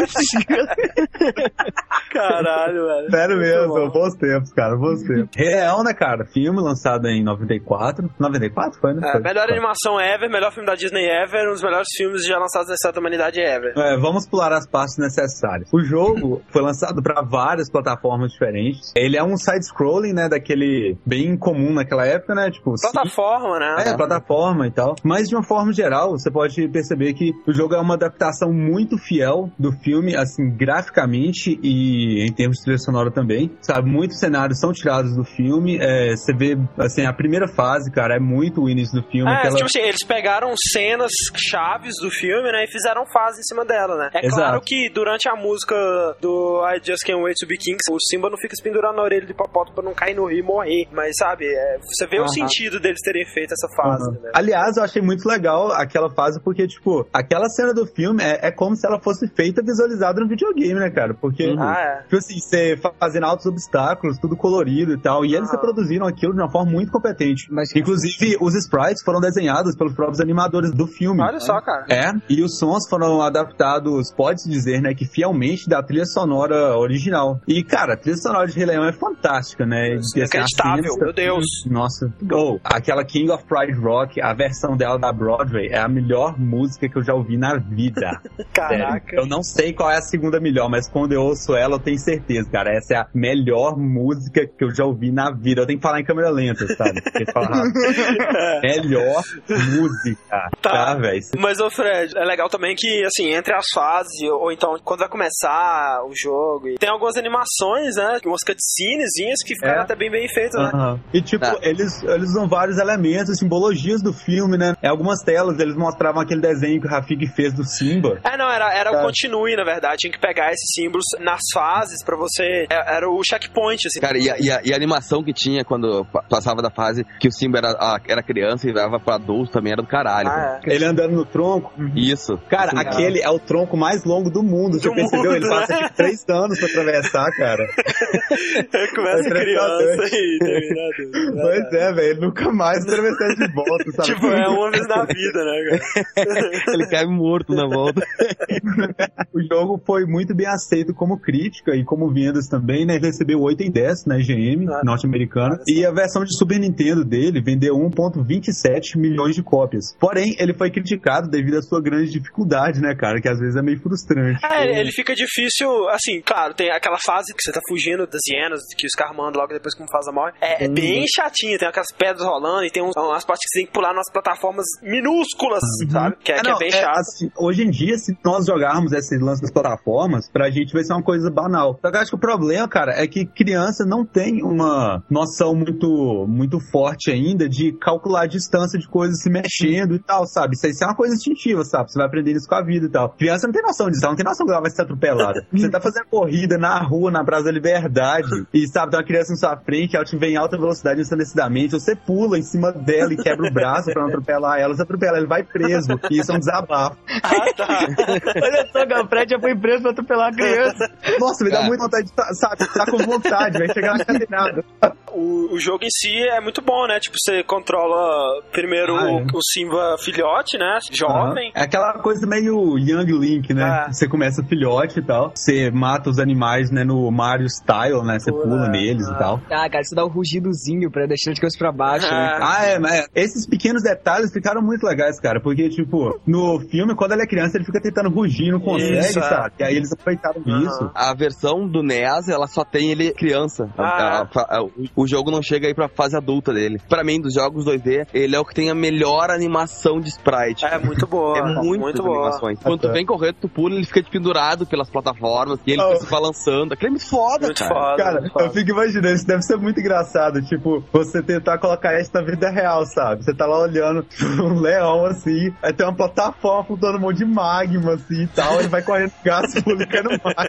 Caralho, velho. Sério mesmo, bons tempos, cara, bons tempos. Rei Leão, né, cara? Filme lançado em noventa e quatro. noventa e quatro foi, né? É, foi. Melhor animação ever, melhor filme da Disney ever, um dos melhores filmes já lançados na história da humanidade ever. É, vamos pular as partes necessárias. O jogo foi lançado pra várias plataformas diferentes. Ele é um side-scrolling, né, daquele bem comum naquela época, né, tipo... Plataforma, sim, né? É, plataforma e tal. Mas de uma forma geral, você pode perceber que o jogo é uma adaptação muito fiel do filme, assim, graficamente e em termos de trilha sonora também, sabe? Muitos cenários são tirados do filme, é, você vê, assim, a primeira fase, cara, é muito o início do filme. É, aquela... tipo assim, eles pegaram cenas chaves do filme, né, e fizeram fase em cima dela, né? É Exato. Claro que durante a música do I Just Can't Wait to Be King, o Simba não fica se pendurando na orelha de hipopótamo pra não cair no rio. morrer e morrer. Mas, sabe, é, você vê uhum. o sentido deles terem feito essa fase. Uhum. Né? Aliás, eu achei muito legal aquela fase, porque, tipo, aquela cena do filme é, é como se ela fosse feita visualizada no videogame, né, cara? Porque, uhum. ah, é. tipo assim, você fazendo altos obstáculos, tudo colorido e tal, e eles uhum. reproduziram aquilo de uma forma muito competente. Mas, inclusive, os sprites foram desenhados pelos próprios animadores do filme. Olha só, cara. É, e os sons foram adaptados, pode-se dizer, né, que fielmente da trilha sonora original. E, cara, a trilha sonora de Rei Leão é fantástica, né? É acreditável, meu Deus. Nossa. Oh, aquela King of Pride Rock, a versão dela da Broadway, é a melhor música que eu já ouvi na vida. Caraca. Sério. Eu não sei qual é a segunda melhor, mas quando eu ouço ela, eu tenho certeza, cara. Essa é a melhor música que eu já ouvi na vida. Eu tenho que falar em câmera lenta, sabe? Falar. Melhor música. Tá, tá velho? Mas, ô Fred, é legal também que, assim, entre as fases, ou então quando vai começar o jogo, e tem algumas animações, né? Umas cutscenezinhas que ficaram é. até bem bem feitas, né? Uhum. E, tipo, tá. eles, eles usam vários elementos, simbologias do filme, né? Em algumas telas, eles mostravam aquele desenho que o Rafik fez do Simba. É, não, era, era tá. o continue, na verdade. Tinha que pegar esses símbolos nas fases pra você... Era o checkpoint, assim. Cara, e a, e a, e a animação que tinha quando passava da fase que o Simba era, era criança e dava pra adulto também era do caralho. Ah, é. Ele andando no tronco. Isso. Cara, Sim, aquele é. é o tronco mais longo do mundo. Você do percebeu? Mundo, ele passa tipo três anos pra atravessar, cara. Começa criança e termina adulto. Pois é, velho. Ele nunca mais atravessar de volta, sabe? Tipo, é uma vez na vida, né, cara? Ele cai morto na volta. O jogo foi muito bem aceito como crítica e como vendas também, né? Ele recebeu oito em dez na I G M, ah, norte-americana. Ah, e a versão de Super Nintendo dele vendeu um vírgula vinte e sete milhões de cópias. Porém, ele foi criticado devido à sua grande dificuldade, né, cara? Que às vezes é meio frustrante. É, ele fica difícil, assim, claro, tem aquela fase que você tá fugindo das hienas, que os caras mandam logo depois que um faz a morte. É, é uhum. bem chatinho, tem aquelas pedras rolando e tem uns, umas partes que você tem que pular nas plataformas minúsculas, uhum. sabe? Que é, é, que não, é bem é, chato. Assim, hoje em dia, se nós jogarmos esse lance das plataformas, pra gente vai ser uma coisa banal. Só que eu acho que o problema, cara, é que criança não tem uma noção muito, muito forte ainda de calcular a distância de coisas se mexendo e tal, sabe? Isso aí é uma coisa instintiva, sabe? Você vai aprender isso com a vida e tal. Criança não tem noção disso, ela não tem noção que ela vai ser atropelada. Você tá fazendo corrida na rua, na Praça da Liberdade, e sabe, tem uma criança na sua frente, ela te vem em alta velocidade ensandecidamente, você pula em cima dela e quebra o braço pra não atropelar ela, você atropela, ele vai preso, e isso é um desabafo. Ah, tá. Olha só, o Fred já foi preso pra atropelar a criança. Nossa, me dá muita vontade de, tá, sabe, tá com vontade, vai chegar na caminhada. O, o jogo em si é muito bom, né? Tipo, você controla primeiro ah, é. o, o Simba filhote, né? Jovem. Uhum. É aquela coisa meio Young Link, né? É. Você começa filhote e tal. Você mata os animais, né? No Mario Style, né? Você pula, pula neles ah. e tal. Ah, cara, você dá um rugidozinho pra deixar de coisa pra baixo. Ah, né? ah é, mas esses pequenos detalhes ficaram muito legais, cara. Porque, tipo, no filme, quando ele é criança, ele fica tentando rugir, não consegue, isso, sabe? É. E aí eles aproveitaram uhum. isso. A versão do N E S, ela só tem ele criança. Ah. A, a, a, o, o jogo não chega aí pra fase adulta dele. Pra mim, dos jogos dois D, ele é o que tem a melhor animação de sprite. É muito boa. É muito, muito boa. Animações. Quando tu vem correndo, tu pula, ele fica pendurado pelas plataformas e ele oh. fica se balançando. Aquilo é muito foda, muito cara. Foda, cara, muito foda. Eu fico imaginando, isso deve ser muito engraçado. Tipo, você tentar colocar isso na vida real, sabe? Você tá lá olhando um leão, assim, aí tem uma plataforma flutuando um monte de magma, assim, e tal, ele vai correndo gás, publicando mais.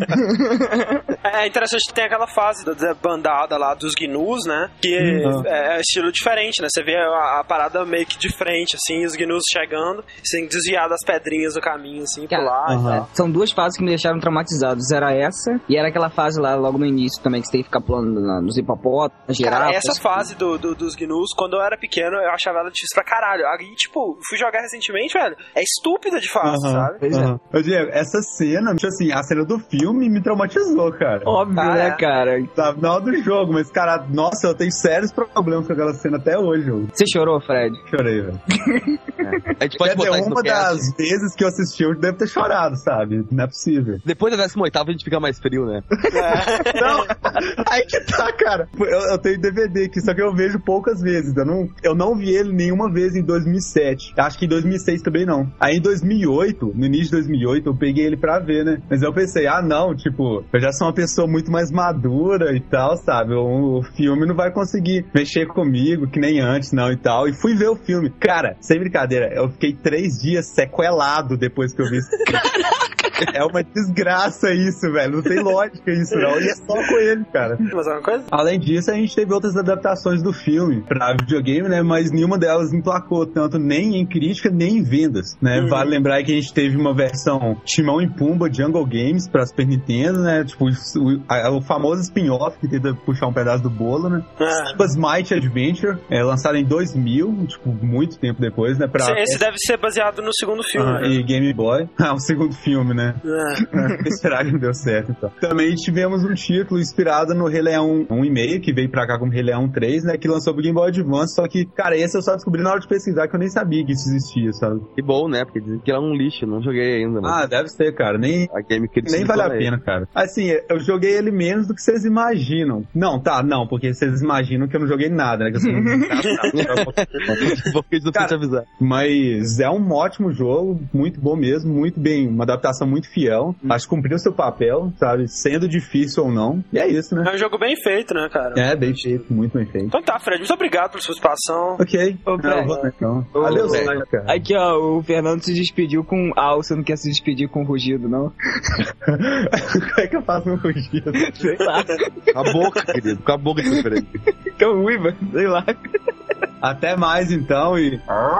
É interessante que tem aquela fase da bandada lá dos gnus, né? Que uhum. é, é estilo diferente, né? Você vê a, a parada meio que de frente, assim, os gnus chegando, você tem que desviar das pedrinhas do caminho, assim, cara, pular uhum. e tal. São duas fases que me deixaram traumatizados. Era essa, e era aquela fase lá, logo no início também, que você tem que ficar pulando nos hipopótamos, nas girafas. Cara, essa fase do, do, dos gnus, quando eu era pequeno, eu achava ela difícil pra caralho. Aí, tipo, fui jogar recentemente, velho, é estúpida de fácil, uhum. sabe? Pois uhum. é. Ô, Diego, essa cena, tipo assim, a cena do filme me traumatizou, cara. Óbvio, ah, né, é. cara? Tá, não do jogo, mas, cara, nossa, eu tenho sérios problemas com aquela cena até hoje, jogo. Você chorou, Fred? Chorei, velho. É. A gente pode Quer botar dizer, isso no uma cast. das vezes que eu assisti, eu devo ter chorado, sabe? Não é possível. Depois da décima oitava a gente fica mais frio, né? É. Não, aí que tá, cara. Eu, eu tenho D V D aqui, só que eu vejo poucas vezes. Eu não, eu não vi ele nenhuma vez em dois mil e sete. Acho que em dois mil e seis também não. Aí em dois mil e oito, no início de dois mil e oito, eu peguei ele pra ver, né? Mas eu pensei, ah, não, tipo, eu já sou uma pessoa muito mais madura e tal, sabe? O, o filme não vai conseguir mexer comigo, que nem antes, não, e tal. E fui ver o filme. Cara, sem brincadeira, eu fiquei três dias sequelado depois que eu vi isso. Caraca, É uma desgraça isso, velho. Não tem lógica isso, não. E é só com ele, cara. Mas alguma coisa? Além disso, a gente teve outras adaptações do filme pra videogame, né? Mas nenhuma delas emplacou tanto nem em crítica, nem em vendas, né? Uhum. Vale lembrar que a gente teve uma versão Timão e Pumba Jungle Games pra Super Nintendo, né? Tipo, o, a, o famoso spin-off que tenta puxar um pedaço do bolo, né? Ah. Simba's Mighty Adventure, é, lançado em dois mil, tipo, muito tempo depois, né? Pra... Esse deve ser baseado no segundo filme. Ah, né? E Game Boy. Ah, o segundo filme, né? Ah. Esperar que não deu certo, então. Também tivemos um título inspirado no Rei Leão um e meio, que veio pra cá como Rei Leão três, né? Que lançou pro Game Boy Advance, só que, cara, esse eu só descobri na hora de pesquisar, que eu nem sabia que isso existia, sabe? Que bom, né? Porque dizem que é um lixo, não joguei ainda. Mas... Ah, deve ser, cara. Nem, a game que nem vale a pena, cara. Assim, eu joguei ele menos do que vocês imaginam. Não, tá, não, porque vocês imaginam que eu não joguei nada, né? Que eu sou um... Porque não te avisar. Mas é um ótimo jogo, muito bom mesmo, muito bem, uma adaptação muito fiel. Hum. Acho que cumpriu o seu papel, sabe? Sendo difícil ou não. E é isso, né? É um jogo bem feito, né, cara? É, bem feito, muito bem feito. Então tá, Fred, muito obrigado pela sua participação. Ok. Ô, Fred. Não, então. Valeu, cara. Aqui, ó, o Fernando se despediu com al, você não quer se despedir com rugido, não? Como é que eu faço um rugido? Sei lá. Com a boca, querido, com a boca diferente. Tão ruim, mano, sei lá. Até mais, então, e...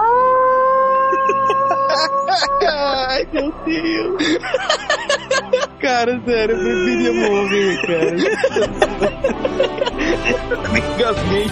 Ai, meu Deus. Cara, sério, eu preferia morrer, cara. Me engasguei.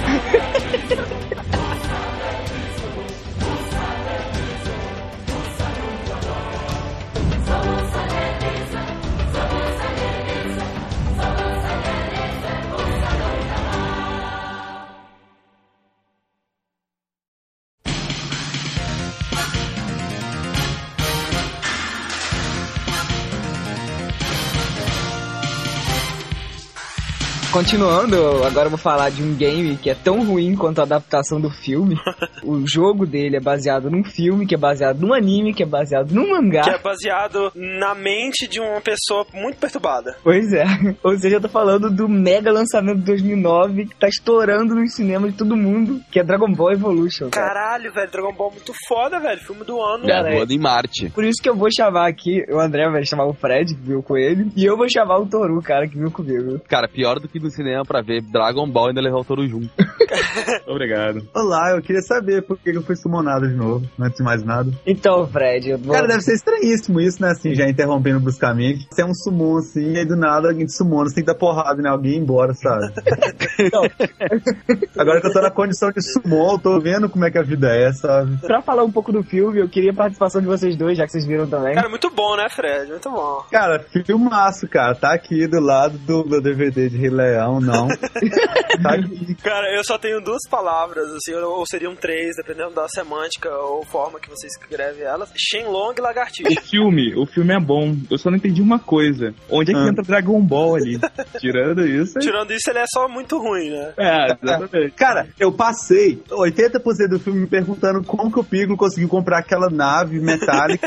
Continuando, agora eu vou falar de um game que é tão ruim quanto a adaptação do filme. O jogo dele é baseado num filme, que é baseado num anime, que é baseado num mangá. Que é baseado na mente de uma pessoa muito perturbada. Pois é. Ou seja, eu tô falando do mega lançamento de dois mil e nove, que tá estourando nos cinemas de todo mundo, que é Dragon Ball Evolution. Cara. Caralho, velho, Dragon Ball muito foda, velho. Filme do ano. É, do ano em Marte. Por isso que eu vou chamar aqui, o André vai chamar o Fred, que viu com ele, e eu vou chamar o Toru, cara, que viu comigo. Cara, pior do que no cinema pra ver Dragon Ball e ainda levar o Toru junto. Obrigado. Olá, eu queria saber por que eu fui summonado de novo, antes de mais nada. Então, Fred, eu vou... Cara, deve ser estranhíssimo isso, né, assim, já interrompendo bruscamente. Você é um summon, assim, e aí do nada alguém te summona, você tem que dar porrada em alguém e ir embora, sabe? Então, agora que eu tô na condição de summon, eu tô vendo como é que a vida é, sabe? Pra falar um pouco do filme, eu queria a participação de vocês dois, já que vocês viram também. Cara, muito bom, né, Fred? Muito bom. Cara, filmaço, cara. Tá aqui do lado do, do D V D de Rei Leão, não. Tá aqui. Cara, eu só tenho duas palavras, assim, ou seriam três, dependendo da semântica ou forma que você escreve elas. Shenlong e Lagartixa. O filme, o filme é bom. Eu só não entendi uma coisa. Onde é que ah. entra Dragon Ball ali? Tirando isso... Aí... Tirando isso, ele é só muito ruim, né? É, exatamente. Cara, eu passei oitenta por cento do filme me perguntando como que o Piccolo conseguiu comprar aquela nave metálica.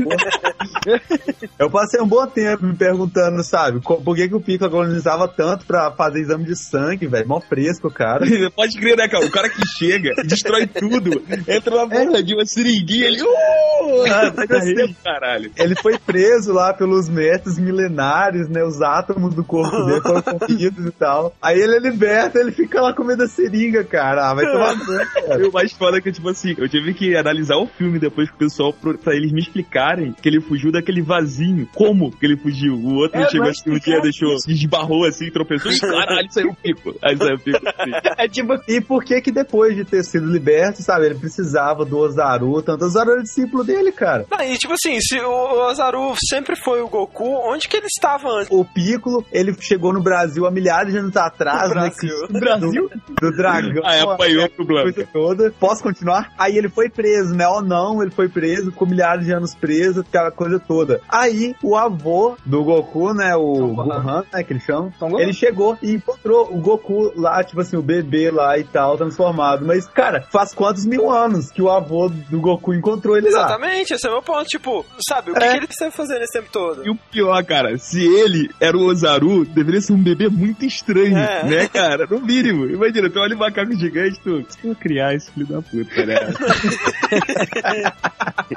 Eu passei um bom tempo me perguntando, sabe, por que que o Piccolo colonizava tanto pra fazer exame de sangue, velho. Mó fresco, cara. Pode crer, né, cara? O cara que chega, destrói tudo, entra na porra de uma seringuinha ali. Uh! Ah, assim, caralho. Ele foi preso lá pelos métodos milenares, né? Os átomos do corpo dele foram corridos e tal. Aí ele é liberto, ele fica lá comendo a seringa, cara. Ah, vai tomar banho, cara. O mais foda é que, tipo assim, eu tive que analisar o filme depois com o pessoal pra, pra eles me explicarem que ele fugiu daquele vasinho. Como que ele fugiu? O outro é, chegou assim um dia, deixou, esbarrou assim, tropeçou e caralho, saiu o Pico. Aí saiu o Pico. Assim. É tipo, e por que que depois de ter sido liberto, sabe, ele precisava do Ozaru, tanto o Ozaru era discípulo dele, cara. Não, e tipo assim, se o Ozaru sempre foi o Goku, onde que ele estava antes? O Piccolo, ele chegou no Brasil há milhares de anos atrás, né? No Brasil? Do, do dragão. Ah, apanhou pro Blanco. Coisa toda. Posso continuar? Aí ele foi preso, né? Ou não, ele foi preso, ficou milhares de anos preso, aquela coisa toda. Aí, o avô do Goku, né? O Gohan, né? Que ele chama. Ele chegou e encontrou o Goku lá, tipo assim, o bebê lá e tal, transformado. Mas, cara, faz quantos mil anos que o avô do Goku encontrou ele lá? Exatamente, esse é o meu ponto. Tipo, sabe, o que, é. que ele esteve fazendo esse tempo todo? E o pior, cara, se ele era o Ozaru, deveria ser um bebê muito estranho, é. né, cara? No mínimo. Imagina, tu olha um macaco gigante, tu... Vou criar esse filho da puta, né?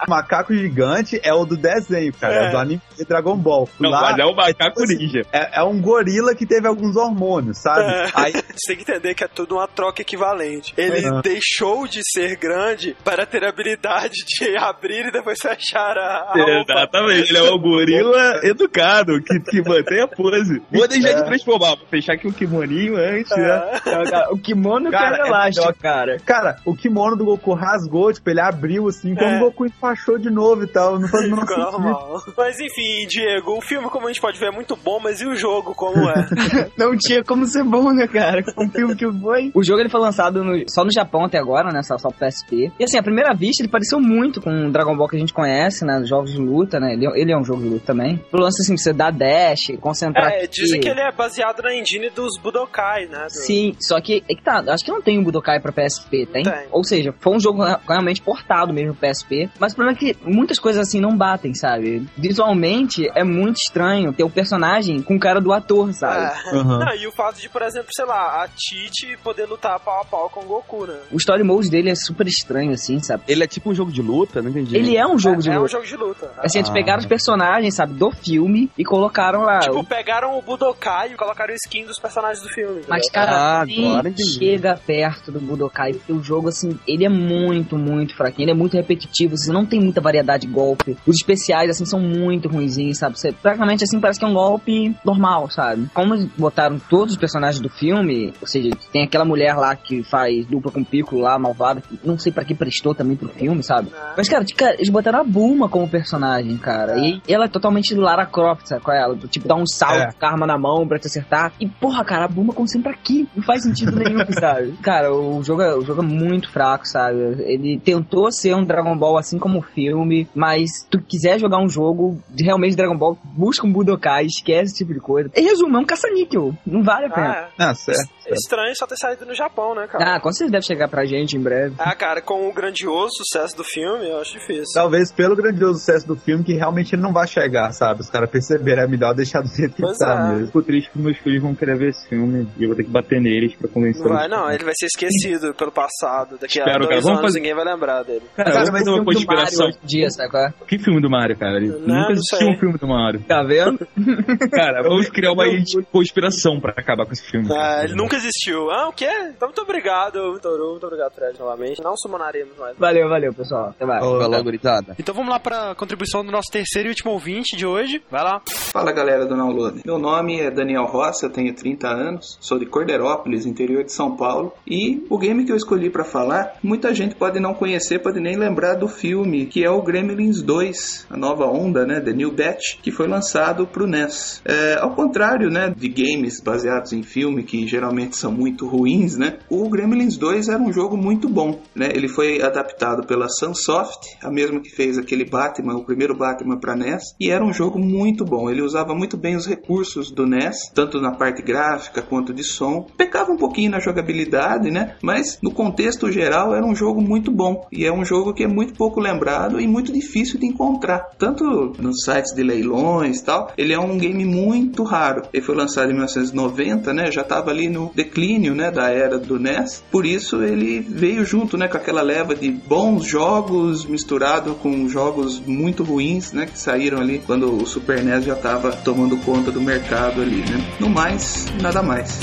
macaco gigante é o do desenho, cara. É, é do anime de Dragon Ball. Não, lá, mas é o macaco ninja. É, é um gorila que teve alguns hormônios, sabe? É. Aí... Você tem que entender que é tudo uma troca equivalente. Ele uhum. deixou de ser grande para ter a habilidade de abrir e depois fechar a, a Exatamente. Ele é um gorila educado, que, que mantém a pose. Vou deixar é. de transformar, vou fechar aqui o kimoninho antes, é. né? O kimono cara, que é elástico, é cara. Cara, o kimono do Goku rasgou, tipo, ele abriu assim, como é. o Goku enfaixou de novo e tal. Não faz menor sentido. Mas enfim, Diego, o filme, como a gente pode ver, é muito bom, mas e o jogo, como é? Não tinha como ser bom, né, cara? Um filme que foi. O jogo ele foi lançado no, só no Japão até agora, né? Só, só P S P. E assim, à primeira vista, ele pareceu muito com o Dragon Ball que a gente conhece, né? Jogos de luta, né? Ele, ele é um jogo de luta também. O lance assim, você dá dash, concentrar. É, dizem que ele é baseado na engine dos Budokai, né? Do... Sim, só que, é que tá, acho que não tem um Budokai pra P S P, tem? tem? Ou seja, foi um jogo realmente portado mesmo pro P S P. Mas o problema é que muitas coisas assim não batem, sabe? Visualmente é muito estranho ter o personagem com cara do ator, sabe? É. Uhum. Não, e o fato de, por exemplo, sei lá, a Tite poder lutar pau a pau com o Goku, né? O story mode dele é super estranho, assim, sabe? Ele é tipo um jogo de luta, não entendi. Ele é um jogo é, de é luta. É um jogo de luta. Assim, eles ah. pegaram os personagens, sabe, do filme e colocaram lá. Tipo, pegaram o Budokai e colocaram o skin dos personagens do filme. Entendeu? Mas, cara, ah, nem chega perto do Budokai, porque o jogo, assim, ele é muito, muito fraquinho, ele é muito repetitivo, assim, não tem muita variedade de golpe. Os especiais, assim, são muito ruinzinhos, sabe? Você, praticamente, assim, parece que é um golpe normal, sabe? Como eles botaram todos os personagens do filme, ou seja, tem aquela mulher lá que faz dupla com o Piccolo lá, malvada, que não sei pra que prestou também pro filme, sabe? É. Mas, cara, tipo, eles botaram a Bulma como personagem, cara. É. E ela é totalmente Lara Croft, sabe qual é ela? Tipo, dá um salto, é. com a arma na mão pra te acertar. E, porra, cara, a Bulma como sempre aqui. Não faz sentido nenhum, sabe? Cara, o jogo, é, o jogo é muito fraco, sabe? Ele tentou ser um Dragon Ball assim como o filme, mas se tu quiser jogar um jogo de realmente Dragon Ball, busca um Budokai, esquece esse tipo de coisa. Em resumo, é um caça-níquel. Não vale a pena. Ah, é. ah certo. É estranho só ter saído no Japão, né, cara? Ah, quando vocês devem chegar pra gente em breve. Ah, cara, com o grandioso sucesso do filme, eu acho difícil. Talvez pelo grandioso sucesso do filme que realmente ele não vai chegar, sabe? Os caras perceberam, é melhor deixar do jeito que tá é. mesmo. Fico triste que meus filhos vão querer ver esse filme e eu vou ter que bater neles pra convencer. Não vai, não, ele vai ser esquecido pelo passado. Daqui a Espero, dois cara. anos Vamos fazer... ninguém vai lembrar dele. Cara, cara mas uma conspiração. Dia, sabe qual é? Que filme do Mario, cara? Eu não, nunca assisti um filme do Mario. Tá vendo? Cara, vamos criar uma conspiração pra acabar com esse filme. Ah, ele nunca existiu. Ah, o quê? Então, muito obrigado, Toru. Muito obrigado, Fred, novamente. Não sumonaremos mais. Valeu, valeu, pessoal. Até mais. Valeu, gurizada. Então vamos lá pra contribuição do nosso terceiro e último ouvinte de hoje. Vai lá. Fala, galera do Download. Meu nome é Daniel Rossi, eu tenho trinta anos, sou de Cordeirópolis, interior de São Paulo. E o game que eu escolhi pra falar, muita gente pode não conhecer, pode nem lembrar do filme, que é o Gremlins dois, a nova onda, né, The New Batch, que foi lançado pro N E S. É, ao contrário, né, de games baseados em filme, que geralmente são muito ruins, né, o Gremlins dois era um jogo muito bom, né, ele foi adaptado pela Sunsoft, a mesma que fez aquele Batman, o primeiro Batman pra N E S, e era um jogo muito bom, ele usava muito bem os recursos do N E S, tanto na parte gráfica quanto de som, pecava um pouquinho na jogabilidade, né, mas no contexto geral era um jogo muito bom, e é um jogo que é muito pouco lembrado e muito difícil de encontrar, tanto nos sites de leilões e tal, ele é um game muito raro, ele foi lançado em mil novecentos e noventa, né, já estava ali no declínio, né, da era do N E S, por isso ele veio junto, né, com aquela leva de bons jogos misturado com jogos muito ruins, né, que saíram ali quando o Super N E S já estava tomando conta do mercado ali, né. No mais, nada mais.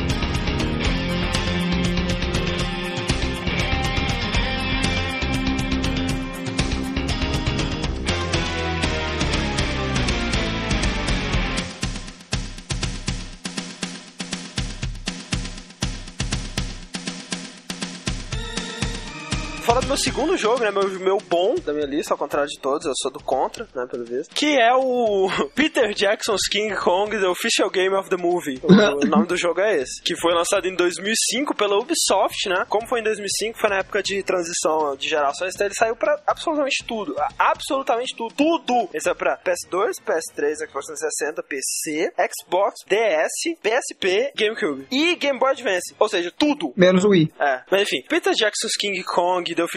Falar do meu segundo jogo, né, meu, meu bom da minha lista, ao contrário de todos, eu sou do contra, né, pelo visto, que é o Peter Jackson's King Kong, The Official Game of the Movie. O, o nome do jogo é esse, que foi lançado em dois mil e cinco pela Ubisoft, né, como foi em dois mil e cinco, foi na época de transição de gerações, então ele saiu pra absolutamente tudo, absolutamente tudo, tudo! Ele saiu pra P S dois, P S três, Xbox trezentos e sessenta, P C, Xbox, D S, P S P, GameCube e Game Boy Advance, ou seja, tudo! Menos o Wii. É, mas enfim, Peter Jackson's King Kong, The Official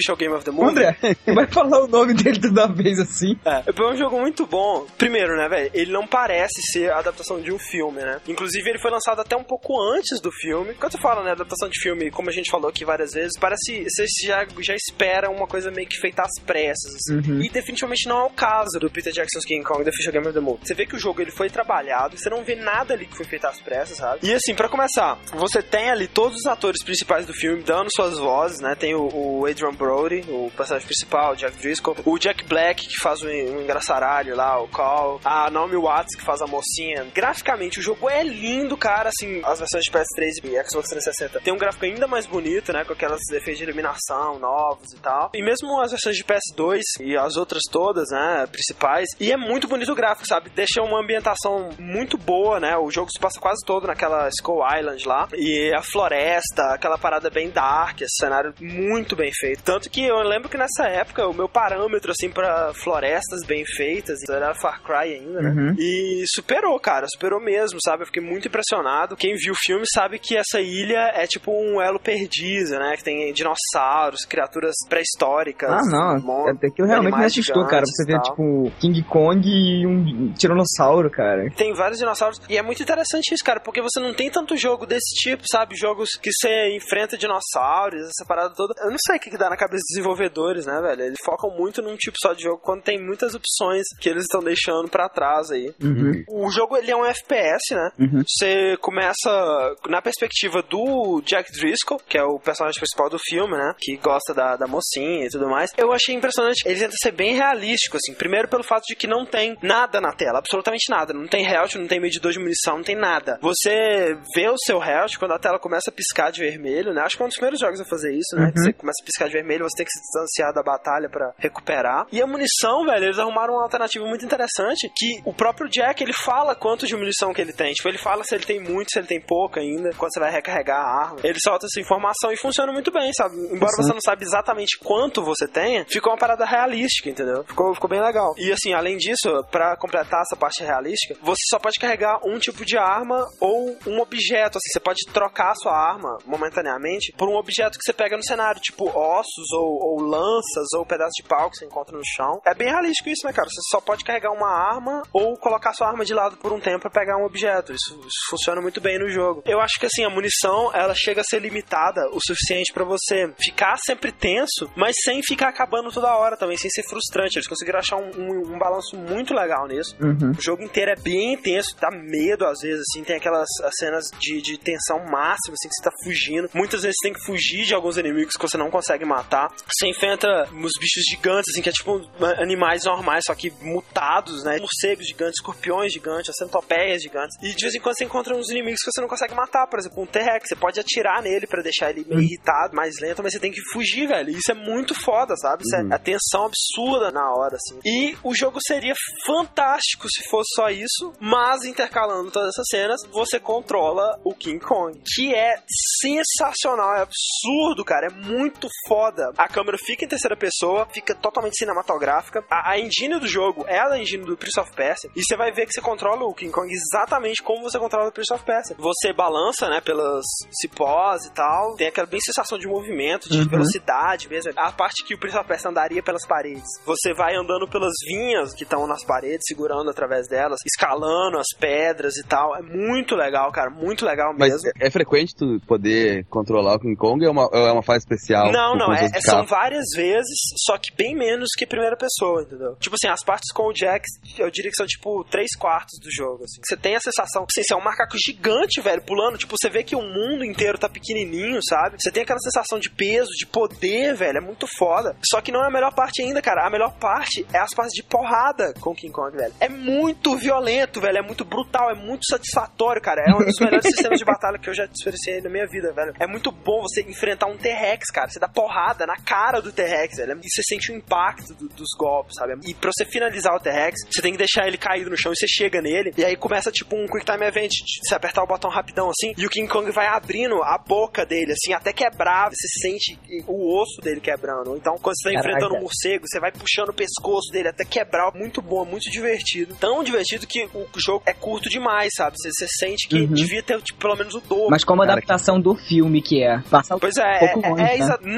Official Game of the Movie. André, vai falar o nome dele toda vez assim. É, é um jogo muito bom. Primeiro, né, velho, ele não parece ser a adaptação de um filme, né? Inclusive, ele foi lançado até um pouco antes do filme. Quando você fala, né, adaptação de filme, como a gente falou aqui várias vezes, parece, você já, já espera uma coisa meio que feita às pressas, assim. Uhum. E definitivamente não é o caso do Peter Jackson's King Kong, The Official Game of the Movie. Você vê que o jogo, ele foi trabalhado, você não vê nada ali que foi feito às pressas, sabe? E assim, pra começar, você tem ali todos os atores principais do filme dando suas vozes, né? Tem o, o Adrian Brody, o personagem principal, o Jack Driscoll, o Jack Black, que faz o, o engraçaralho lá, o Call, a Naomi Watts, que faz a mocinha. Graficamente, o jogo é lindo, cara, assim, as versões de P S três e Xbox trezentos e sessenta tem um gráfico ainda mais bonito, né? Com aquelas efeitos de iluminação novos e tal. E mesmo as versões de P S dois e as outras todas, né? Principais. E é muito bonito o gráfico, sabe? Deixa uma ambientação muito boa, né? O jogo se passa quase todo naquela Skull Island lá. E a floresta, aquela parada bem dark, esse cenário muito bem feito. Tanto que eu lembro que nessa época o meu parâmetro, assim, pra florestas bem feitas era Far Cry ainda, né? Uhum. E superou, cara. Superou mesmo, sabe? Eu fiquei muito impressionado. Quem viu o filme sabe que essa ilha é tipo um elo perdido, né? Que tem dinossauros, criaturas pré-históricas. Ah, não. Até que eu realmente me assustou, cara. Você vê, tipo, King Kong e um tiranossauro, cara. Tem vários dinossauros. E é muito interessante isso, cara, porque você não tem tanto jogo desse tipo, sabe? Jogos que você enfrenta dinossauros, essa parada toda. Eu não sei o que, que dá na cabeça dos desenvolvedores, né, velho? Eles focam muito num tipo só de jogo quando tem muitas opções que eles estão deixando pra trás aí. Uhum. O jogo, ele é um F P S, né? Uhum. Você começa na perspectiva do Jack Driscoll, que é o personagem principal do filme, né? Que gosta da, da mocinha e tudo mais. Eu achei impressionante. Ele tenta ser bem realístico, assim. Primeiro pelo fato de que não tem nada na tela, absolutamente nada. Não tem health, não tem medidor de munição, não tem nada. Você vê o seu health quando a tela começa a piscar de vermelho, né? Acho que é um dos primeiros jogos a fazer isso, né? Uhum. Que você começa a piscar de vermelho, você tem que se distanciar da batalha pra recuperar. E a munição, velho, eles arrumaram uma alternativa muito interessante, que o próprio Jack, ele fala quanto de munição que ele tem. Tipo, ele fala se ele tem muito, se ele tem pouco ainda, quando você vai recarregar a arma. Ele solta essa informação e funciona muito bem, sabe? Embora Sim. você não sabe exatamente quanto você tenha, ficou uma parada realística, entendeu? Ficou, ficou bem legal. E assim, além disso, pra completar essa parte realística, você só pode carregar um tipo de arma ou um objeto, assim, você pode trocar a sua arma momentaneamente por um objeto que você pega no cenário, tipo ossos ou, ou lanças ou pedaços de pau que você encontra no chão. É bem realístico isso, né, cara? Você só pode carregar uma arma ou colocar sua arma de lado por um tempo pra pegar um objeto. Isso, isso funciona muito bem no jogo. Eu acho que, assim, a munição, ela chega a ser limitada o suficiente pra você ficar sempre tenso, mas sem ficar acabando toda hora também, sem ser frustrante. Eles conseguiram achar um, um, um balanço muito legal nisso. Uhum. O jogo inteiro é bem intenso, dá medo às vezes, assim, tem aquelas as cenas de, de tensão máxima, assim, que você tá fugindo. Muitas vezes você tem que fugir de alguns inimigos que você não consegue matar. Você enfrenta uns bichos gigantes, assim, que é tipo animais normais, só que mutados, né? Morcegos gigantes, escorpiões gigantes, centopeias gigantes. E de vez em quando você encontra uns inimigos que você não consegue matar, por exemplo, um T-Rex. Você pode atirar nele pra deixar ele meio irritado, mais lento, mas você tem que fugir, velho. Isso é muito foda, sabe? Isso é a tensão absurda na hora, assim. E o jogo seria fantástico se fosse só isso, mas intercalando todas essas cenas, você controla o King Kong, que é sensacional, é absurdo, cara, é muito foda. A câmera fica em terceira pessoa, fica totalmente cinematográfica. A, a engine do jogo é a engine do Prince of Persia, e você vai ver que você controla o King Kong exatamente como você controla o Prince of Persia. Você balança, né, pelas cipós e tal, tem aquela bem sensação de movimento, de uhum. velocidade mesmo. A parte que o Prince of Persia andaria pelas paredes. Você vai andando pelas vinhas que estão nas paredes, segurando através delas, escalando as pedras e tal. É muito legal, cara, muito legal mesmo. Mas é, é frequente tu poder controlar o King Kong ou é uma, ou é uma fase especial? Não, não, é, são várias vezes, só que bem menos que primeira pessoa, entendeu? Tipo assim, as partes com o Jack, eu diria que são tipo três quartos do jogo, assim. Você tem a sensação que assim, você é um macaco gigante, velho, pulando, tipo, você vê que o mundo inteiro tá pequenininho, sabe? Você tem aquela sensação de peso, de poder, velho, é muito foda. Só que não é a melhor parte ainda, cara. A melhor parte é as partes de porrada com o King Kong, velho. É muito violento, velho, é muito brutal, é muito satisfatório, cara. É um dos melhores sistemas de batalha que eu já experienciei na minha vida, velho. É muito bom você enfrentar um T-Rex, cara. Você dá porrada na cara do T-Rex, velho. E você sente o impacto do, dos golpes, sabe? E pra você finalizar o T-Rex, você tem que deixar ele caído no chão e você chega nele. E aí começa tipo um Quick Time Event, de você apertar o botão rapidão assim, e o King Kong vai abrindo a boca dele, assim, até quebrar. Você sente o osso dele quebrando. Então, quando você tá enfrentando Caraca. um morcego, você vai puxando o pescoço dele até quebrar. Muito bom, muito divertido. Tão divertido que o jogo é curto demais, sabe? Você, você sente que uhum. devia ter, tipo, pelo menos o dobro. Mas como a adaptação do filme que é? Passa pois é, um pouco é, longe, é, é né? exa- Não, não, é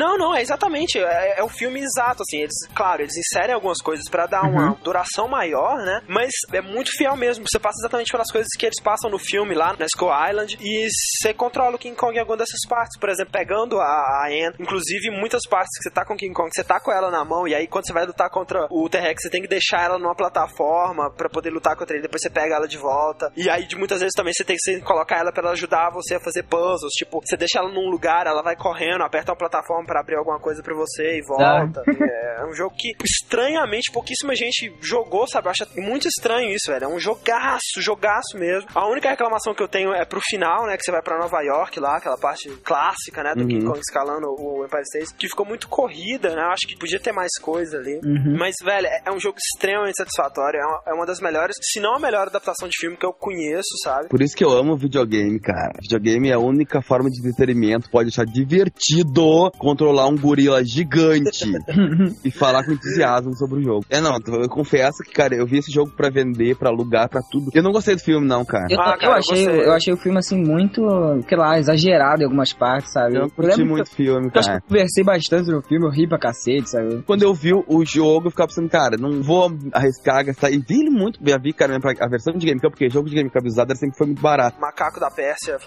exatamente, é, é o filme exato, assim, eles, claro, eles inserem algumas coisas pra dar uma uhum. duração maior, né, mas é muito fiel mesmo, você passa exatamente pelas coisas que eles passam no filme lá na Skull Island e você controla o King Kong em alguma dessas partes, por exemplo, pegando a, a Anne, inclusive muitas partes que você tá com o King Kong, você tá com ela na mão, e aí quando você vai lutar contra o T-Rex, você tem que deixar ela numa plataforma pra poder lutar contra ele, depois você pega ela de volta, e aí de muitas vezes também você tem que colocar ela pra ela ajudar você a fazer puzzles, tipo, você deixa ela num lugar, ela vai correndo, aperta uma plataforma pra abrir alguma coisa pra você e volta. Ah. É um jogo que estranhamente pouquíssima gente jogou, sabe? Eu acho muito estranho isso, velho. É um jogaço, jogaço mesmo. A única reclamação que eu tenho é pro final, né? Que você vai pra Nova York lá, aquela parte clássica, né? Do uhum. King Kong escalando o Empire State, que ficou muito corrida, né? Eu acho que podia ter mais coisa ali. Uhum. Mas, velho, é um jogo extremamente satisfatório. É uma, é uma das melhores, se não a melhor adaptação de filme que eu conheço, sabe? Por isso que eu amo videogame, cara. Videogame é a única forma de entretenimento, pode deixar divertido controlar um gorila gigante e falar com entusiasmo sobre o jogo. É, não, eu confesso que, cara, eu vi esse jogo pra vender, pra alugar, pra tudo. Eu não gostei do filme, não, cara. Eu, ah, cara, eu, achei, eu achei o filme, assim, muito, sei lá, exagerado em algumas partes, sabe? Eu não curti eu muito o filme, cara. Eu acho que eu conversei bastante no filme, eu ri pra cacete, sabe? Quando eu vi o jogo, eu ficava pensando, cara, não vou arriscar, gastar. E vi ele muito, já vi, cara, a versão de GameCube, porque jogo de GameCube usado sempre foi muito barato. Macaco da Pérsia.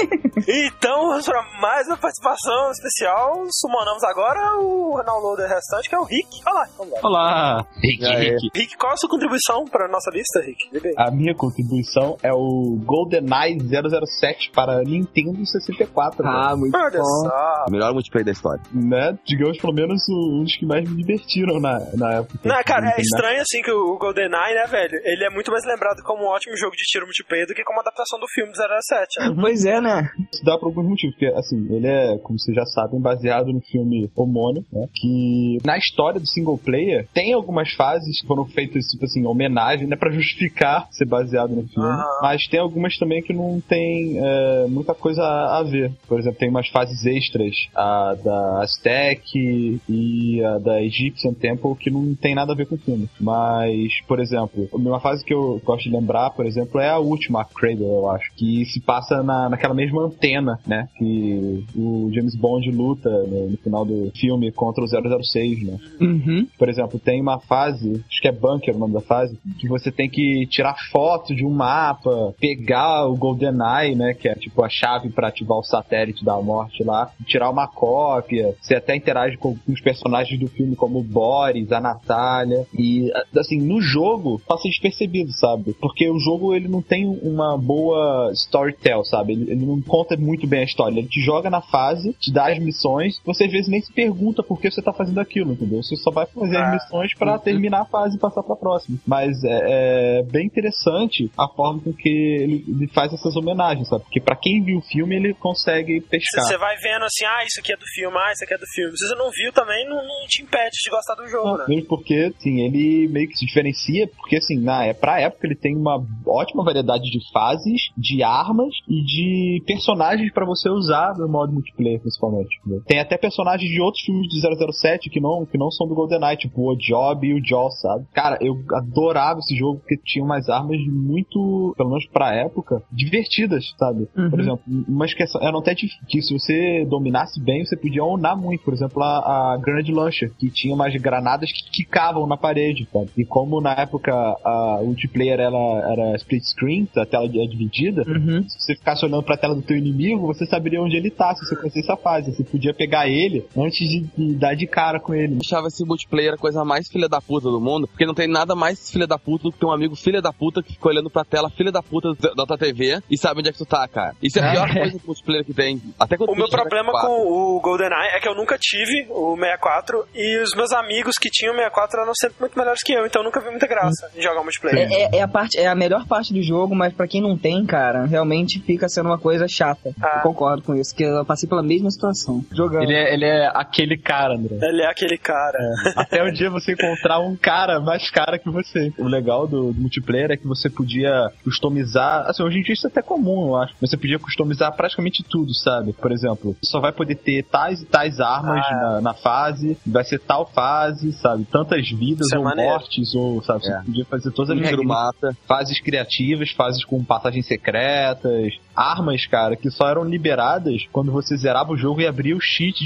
Então, vamos pra mais uma participação especial. Sumonamos agora o downloader restante, que é o Rick. Olá, vamos lá. Olá, Rick, Rick. Rick, qual é a sua contribuição para a nossa lista, Rick? A minha contribuição é o GoldenEye zero zero sete para Nintendo sessenta e quatro. Ah, muito Olha bom. Só. O melhor multiplayer da história. Né? Digamos, pelo menos um dos que mais me divertiram na, na época. Não, cara, é estranho assim que o GoldenEye, né, velho? Ele é muito mais lembrado como um ótimo jogo de tiro multiplayer do que como adaptação do filme zero zero sete. Né? Pois é, né? Isso dá por alguns motivos, porque, assim, ele é, como vocês já sabem, baseado no filme homônimo, né? Que na história do single player tem algumas fases que foram feitas, tipo assim, homenagem, né? Pra justificar ser baseado no filme. Ah. Mas tem algumas também que não tem é, muita coisa a ver. Por exemplo, tem umas fases extras, a da Aztec e a da Egyptian Temple, que não tem nada a ver com o filme. Mas, por exemplo, uma fase que eu gosto de lembrar, por exemplo, é a última, a Cradle, eu acho, que se passa na, naquela mesma antena, né? Que o James Bond luta no, no final do filme contra o zero zero seis, né? Uhum. Por exemplo, tem uma fase, acho que é Bunker o nome da fase, que você tem que tirar foto de um mapa, pegar o GoldenEye, né? Que é tipo a chave pra ativar o satélite da morte lá, tirar uma cópia, você até interage com, com os personagens do filme como o Boris, a Natália, e assim, no jogo passa despercebido, sabe? Porque o jogo ele não tem uma boa storytell, sabe? Ele, ele não conta muito bem a história, ele te joga na fase, te dá as missões, você às vezes nem se pergunta por que você tá fazendo aquilo, entendeu? Você só vai fazer as missões pra terminar a fase e passar pra próxima. Mas é, é bem interessante a forma com que ele, ele faz essas homenagens, sabe? Porque pra quem viu o filme, ele consegue pescar. Você vai vendo assim, ah, isso aqui é do filme, ah, isso aqui é do filme. Se você não viu também, não, não te impede de gostar do jogo, não, né? Mesmo porque, assim, ele meio que se diferencia, porque, assim, na, é, pra época ele tem uma ótima variedade de fases, de armas e de personagens pra você usar no modo multiplayer, principalmente. Entendeu? Tem até personagens de outros filmes de zero zero sete que não, que não são do GoldenEye, tipo o Job e o Jaws, sabe? Cara, eu adorava esse jogo porque tinha umas armas muito, pelo menos pra época, divertidas, sabe? Uhum. Por exemplo, umas que eram até que se você dominasse bem, você podia onar muito. Por exemplo, a, a Grenade Launcher, que tinha umas granadas que quicavam na parede, sabe? E como na época a, o multiplayer ela, era split screen, a tela é dividida, uhum. Se você ficasse olhando pra tela do teu inimigo, você saberia onde ele tá, se você conhecesse a fase. Você podia pegar ele antes de, de dar de cara com ele. Eu achava esse multiplayer a coisa mais filha da puta do mundo, porque não tem nada mais filha da puta do que ter um amigo filha da puta que fica olhando pra tela filha da puta da tua T V e sabe onde é que tu tá, cara. Isso é a pior coisa do multiplayer que tem. Até o meu problema com o GoldenEye é que eu nunca tive o sessenta e quatro e os meus amigos que tinham o sessenta e quatro eram sempre muito melhores que eu, então eu nunca vi muita graça em jogar multiplayer. É, é, é, a parte, é a melhor parte do jogo, mas pra quem não tem, cara, realmente fica sendo uma coisa chata. Ah. Eu concordo com isso, que eu passei pela mesma situação. Jogando. Ele é, ele é aquele cara, André. Ele é aquele cara. É. Até o dia você encontrar um cara mais cara que você. O legal do, do multiplayer é que você podia customizar, assim, hoje em dia isso é até comum, eu acho. Você podia customizar praticamente tudo, sabe? Por exemplo, você só vai poder ter tais e tais armas ah, na, na fase, vai ser tal fase, sabe? Tantas vidas isso ou é mortes, ou, sabe? Você é. podia fazer todas as mata. fases criativas, fases com passagens secretas, armas, cara, que só eram liberadas quando você zerava o jogo e abria o cheat de todas as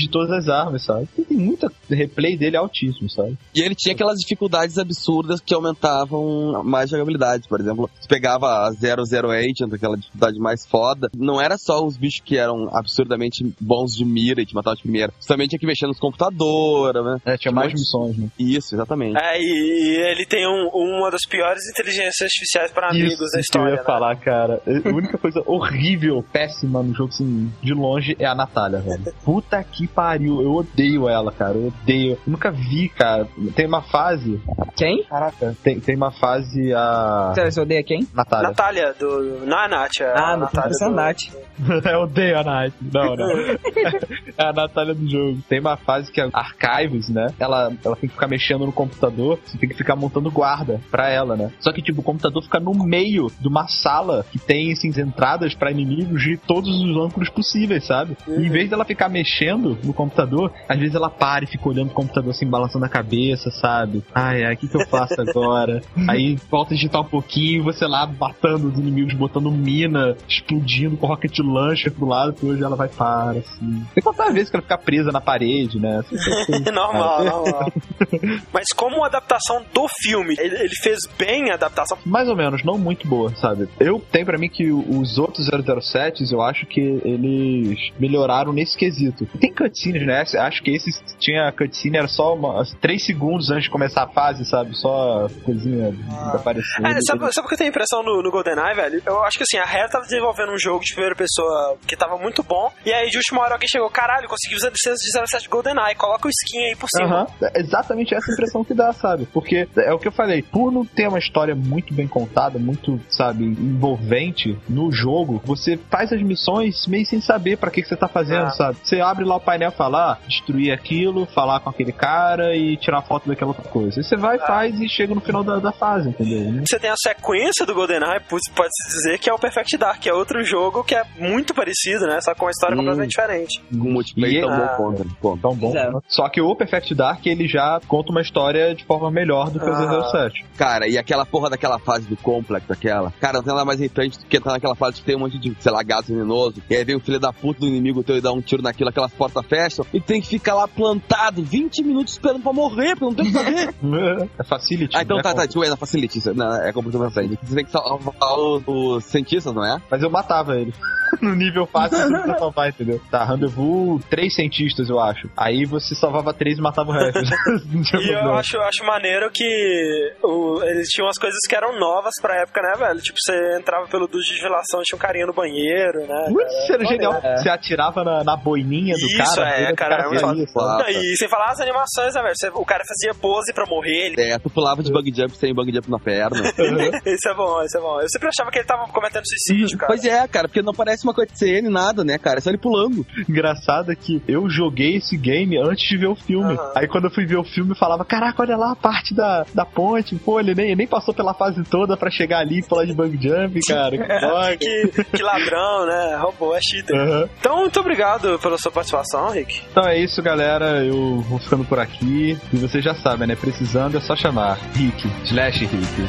as armas, sabe? Tem muita replay dele altíssimo, sabe? E ele tinha aquelas dificuldades absurdas que aumentavam mais jogabilidade. Por exemplo, você pegava a zero zero oito, aquela dificuldade mais foda, não era só os bichos que eram absurdamente bons de mira e te matavam de primeira. Você também tinha que mexer nos computadores, né? É, tinha mais missões, né? Isso, exatamente. É, e ele tem um, uma das piores inteligências artificiais para amigos Isso da história. Que eu ia né? falar, cara. A única coisa horrível, péssima no jogo, assim, de longe, é a Natália, velho. Puta que pariu. Eu odeio ela, cara. Eu odeio. Eu nunca vi, cara. Tem uma fase... Quem? Caraca. Tem, tem uma fase a... Você odeia quem? Natália. Natália, do... não é a Nath. É ah, a Natália é a do... Nath. Eu odeio a Nath. Não, não. É a Natália do jogo. Tem uma fase que é Archives, né? Ela, ela tem que ficar mexendo no computador. Você tem que ficar montando guarda pra ela, né? Só que, tipo, o computador fica no meio de uma sala que tem, assim, entradas pra inimigos de todos os ângulos possíveis, sabe? E em vez dela ficar mexendo no computador, às vezes ela para e fica olhando o computador, assim, balançando a cabeça, sabe? Ai, ai, o que que eu faço agora? Aí volta a digitar um pouquinho, você lá matando os inimigos, botando mina, explodindo com rocket launcher pro lado, que hoje ela vai para, assim. Tem quantas vezes que ela fica presa na parede, né? Assim, assim, normal, normal. Mas como adaptação do filme, ele, ele fez bem a adaptação? Mais ou menos, não muito boa, sabe? Eu tenho pra mim que os outros zero zero sete, eu acho que eles melhoraram nesse quesito. Tem cutscenes, né? Acho que esse tinha cutscene, era só uma, três segundos antes de começar a fase, sabe? Só coisinha ah. aparecendo. É, sabe, sabe o que eu tenho a impressão no, no GoldenEye, velho? Eu acho que assim, a Rare tava desenvolvendo um jogo de primeira pessoa que tava muito bom, e aí de última hora alguém chegou, caralho, consegui usar licença de zero sete GoldenEye, coloca o skin aí por cima. Uhum. É exatamente essa impressão que dá, sabe? Porque é o que eu falei, por não ter uma história muito bem contada, muito, sabe, envolvente no jogo, você faz as missões meio sem saber pra que, que você tá fazendo, ah. sabe? Você abre lá o painel e fala, ah, destruir aquilo, falar com aquele cara e tirar foto daquela outra coisa. Aí você vai, ah. faz e chega no final da, da fase, entendeu? Você tem a sequência do GoldenEye, pode-se dizer que é o Perfect Dark, que é outro jogo que é muito parecido, né? Só com uma história hum. completamente diferente. Um multiplayer tão ah. bom quanto. Tão bom. É. Só que o Perfect Dark, ele já conta uma história de forma melhor do que o zero zero sete. Cara, e aquela porra daquela fase do Complex, aquela. Cara, não tem nada mais irritante do que entrar naquela fase que tem um monte de, sei lá, gás venenoso. E aí vem o filho da puta do inimigo teu e dá um tiro naquilo, aquelas portas fecham. E tem que ficar lá plantado vinte minutos esperando pra morrer, porque não tem o que fazer. É facility. Ah, então né, tá, tá, tipo, é na facility. Não, é completamente facility. Você tem que salvar os, os cientistas, não é? Mas eu matava ele. No nível fácil, você não salvar, entendeu? Tá, rendezvous, três cientistas, eu acho. Aí você salvava três e matava o resto. E eu acho, acho maneiro que o, eles tinham umas coisas que eram novas pra época, né, velho? Tipo, você entrava pelo duche de ventilação e tinha um carinha no banheiro, né? Putz, era genial. É. Você atirava na, na boininha do Isso, cara. Isso, é, cara. cara é muito foda. E sem falar as animações, né, velho? Você, o cara fazia pose pra morrer. Ele... É, tu pulava de bug jump sem bug jump na perna. Isso é bom, isso é bom. Eu sempre achava que ele tava cometendo suicídio, cara. Pois é, cara, porque não parece uma cutscene, nada, né, cara? É só ele pulando. Engraçado é que eu joguei esse game antes de ver o filme. Uhum. Aí quando eu fui ver o filme, eu falava, caraca, olha lá a parte da, da ponte. Pô, ele nem, nem passou pela fase toda pra chegar ali e pular de bug jump, cara. Que, que, que ladrão, né? Robô, é cheater. Uhum. Então, muito obrigado pela sua participação, Rick. Então é isso, galera. Eu vou ficando por aqui. E vocês já sabem, né? Precisando é só chamar Rick. Slash Rick.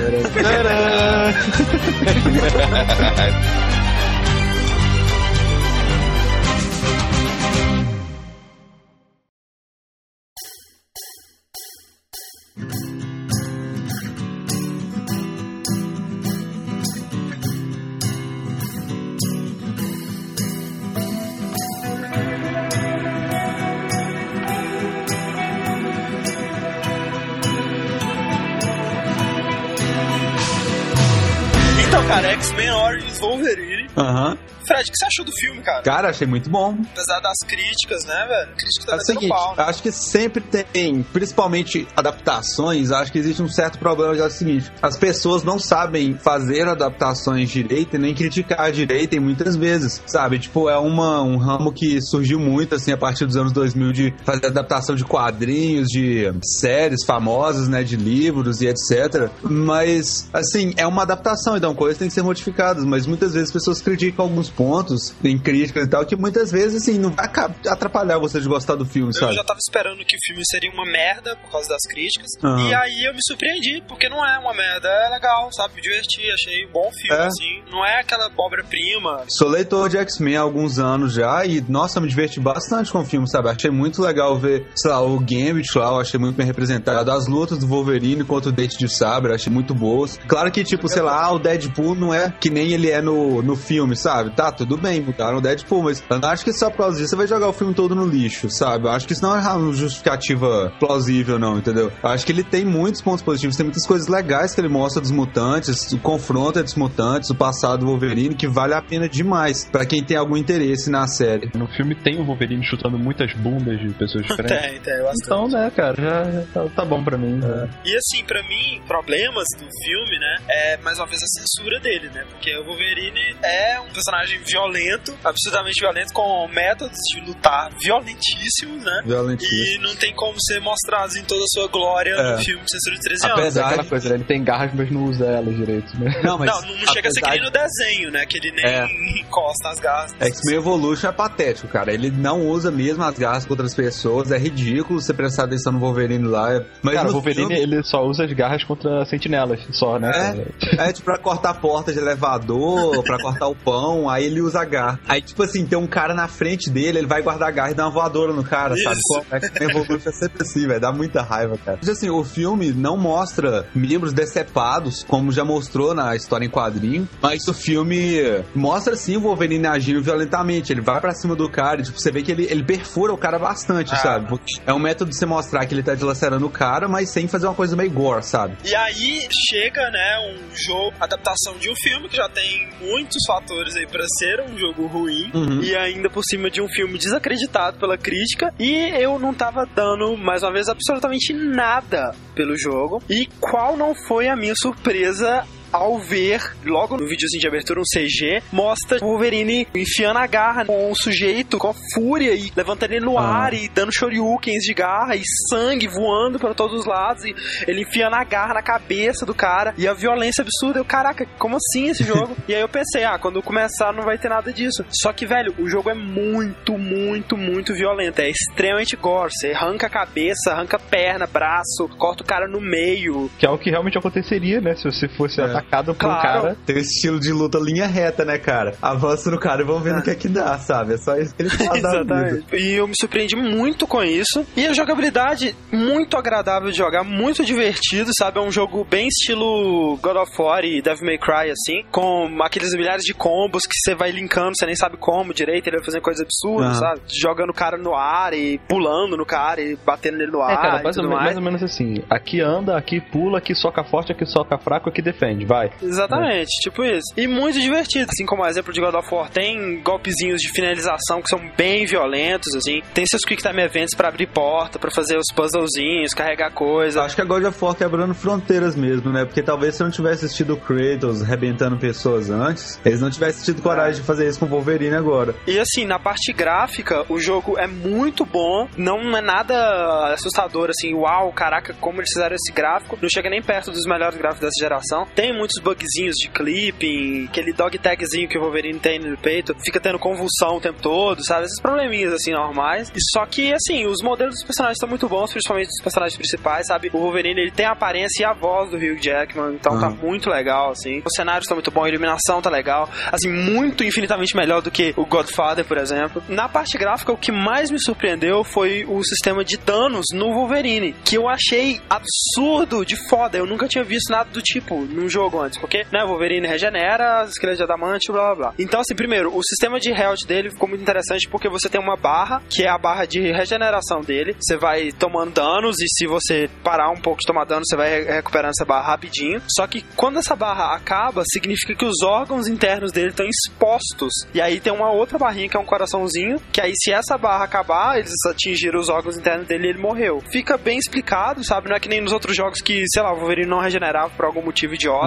Cara, X-Men Origins Wolverine. Aham. Uhum. Fred, o que você achou do filme, cara? Cara, achei muito bom. Apesar das críticas, né, velho? Críticas tá é o seguinte, pau, né? acho que sempre tem, principalmente adaptações, acho que existe um certo problema, que é o seguinte, as pessoas não sabem fazer adaptações direito e nem criticar direito e muitas vezes, sabe? Tipo, é uma, um ramo que surgiu muito, assim, a partir dos anos dois mil de fazer adaptação de quadrinhos, de séries famosas, né, de livros e etcétera. Mas, assim, é uma adaptação, então coisas têm que ser modificadas, mas muitas vezes as pessoas critica alguns pontos em críticas e tal, que muitas vezes, assim, não vai atrapalhar você de gostar do filme, sabe? Eu já tava esperando que o filme seria uma merda por causa das críticas, uhum. e aí eu me surpreendi, porque não é uma merda, é legal, sabe? Me diverti, achei um bom filme, é. assim. Não é aquela obra-prima. Sou leitor de X-Men há alguns anos já, e, nossa, me diverti bastante com o filme, sabe? Achei muito legal ver, sei lá, o Gambit lá, eu achei muito bem representado. As lutas do Wolverine contra o Dente de Sabre, achei muito boas. Claro que, tipo, sei lá, o Deadpool não é que nem ele é no, no filme, sabe? Tá, tudo bem, mudaram o Deadpool, mas eu não acho que só por causa disso você vai jogar o filme todo no lixo, sabe? Eu acho que isso não é uma justificativa plausível, não, entendeu? Eu acho que ele tem muitos pontos positivos, tem muitas coisas legais que ele mostra dos mutantes, o confronto entre os mutantes, o passado do Wolverine, que vale a pena demais pra quem tem algum interesse na série. No filme tem o Wolverine chutando muitas bundas de pessoas diferentes. Tem, tem, bastante. Então, né, cara, já, já tá, tá bom pra mim. É. E assim, pra mim, problemas do filme, né, é mais uma vez a censura dele, né, porque o Wolverine é um personagem violento, absurdamente violento, com métodos de lutar violentíssimos, né, violentíssimos. E não tem como ser mostrado em toda a sua glória é. no filme de censura de treze anos. Apesar daquela coisa, ele tem garras, mas não usa elas direito, né? Não, mas não, não chega a ser que nem no desenho, né, que ele nem é. encosta as garras. X-Men Evolution é patético, cara, ele não usa mesmo as garras contra as pessoas, é ridículo você prestar atenção no Wolverine lá. Mas cara, no o Wolverine, filme... ele só usa as garras contra sentinelas, só, né? É, é tipo pra cortar a porta de elevador, pra cortar o pão, aí ele usa a garra. Aí, tipo assim, tem um cara na frente dele, ele vai guardar a garra e dá uma voadora no cara, isso. sabe? Pô, X-Men Evolution é sempre assim, velho, dá muita raiva, cara. Mas assim, o filme não mostra membros decepados, como já mostrou na história em quadrinho, mas o filme mostra sim o Wolverine agindo violentamente, ele vai pra cima do cara e, tipo, você vê que ele, ele perfura o cara bastante, ah. sabe? Porque é um método de você mostrar que ele tá dilacerando o cara, mas sem fazer uma coisa meio gore, sabe? E aí chega, né, um jogo, adaptação de um filme que já tem muitos fatores aí pra ser um jogo ruim, uhum. e ainda por cima de um filme desacreditado pela crítica, e eu não tava dando, mais uma vez, absolutamente nada pelo jogo. E qual não foi a minha surpresa ao ver, logo no videozinho de abertura, um C G, mostra o Wolverine enfiando a garra com o sujeito com fúria e levantando ele no ah. ar e dando shoryukens de garra e sangue voando para todos os lados e ele enfiando a garra na cabeça do cara e a violência absurda. Eu, caraca, como assim esse jogo? E aí eu pensei, ah, quando começar não vai ter nada disso. Só que, velho, o jogo é muito, muito, muito violento. É extremamente gore. Você arranca a cabeça, arranca a perna, braço, corta o cara no meio. Que é o que realmente aconteceria, né? Se você fosse é. atacado por claro. um cara. Tem esse estilo de luta linha reta, né, cara? Avança no cara e vão vendo o que é que dá, sabe? É só isso que ele faz da vida. E eu me surpreendi muito com isso. E a jogabilidade muito agradável de jogar, muito divertido, sabe? É um jogo bem estilo God of War e Devil May Cry, assim, com aqueles milhares de combos que você vai linkando, você nem sabe como direito, ele vai fazendo coisas absurdas, uhum. sabe? Jogando o cara no ar e pulando no cara e batendo ele no ar. É, cara, mais, e tudo ou, mais. mais ou menos assim. Aqui anda, aqui pula, aqui soca forte, aqui soca fraco, aqui defende, vai. Exatamente, é. tipo isso. E muito divertido, assim como o exemplo de God of War, tem golpezinhos de finalização que são bem violentos, assim. Tem seus quick time events pra abrir porta, pra fazer os puzzlezinhos, carregar coisa. Acho que a God of War quebrando fronteiras mesmo, né? Porque talvez se eu não tivesse assistido o Kratos arrebentando pessoas antes, eles não tivessem tido coragem é. de fazer isso com o Wolverine agora. E assim, na parte gráfica, o jogo é muito bom, não é nada assustador, assim, uau, caraca, como eles fizeram esse gráfico, não chega nem perto dos melhores gráficos dessa geração. Tem muitos bugzinhos de clipping, aquele dog tagzinho que o Wolverine tem no peito, fica tendo convulsão o tempo todo, sabe? Esses probleminhas, assim, normais. E só que, assim, os modelos dos personagens estão muito bons, principalmente dos personagens principais, sabe? O Wolverine, ele tem a aparência e a voz do Hugh Jackman, então uhum. tá muito legal, assim. Os cenários estão muito bons, a iluminação tá legal, assim, muito infinitamente melhor do que o Godfather, por exemplo. Na parte gráfica, o que mais me surpreendeu foi o sistema de danos no Wolverine, que eu achei absurdo de foda. Eu nunca tinha visto nada do tipo num jogo antes, porque, né, o Wolverine regenera, esqueleto de adamante, blá blá blá. Então, assim, primeiro, o sistema de health dele ficou muito interessante porque você tem uma barra, que é a barra de regeneração dele. Você vai tomando danos e se você parar um pouco de tomar dano, você vai recuperando essa barra rapidinho. Só que quando essa barra acaba, significa que os órgãos internos dele estão expostos. E aí tem uma outra barrinha que é um coraçãozinho, que aí se essa barra acabar, eles atingiram os órgãos internos dele e ele morreu. Fica bem explicado, sabe? Não é que nem nos outros jogos que, sei lá, o Wolverine não regenerava por algum motivo idiota.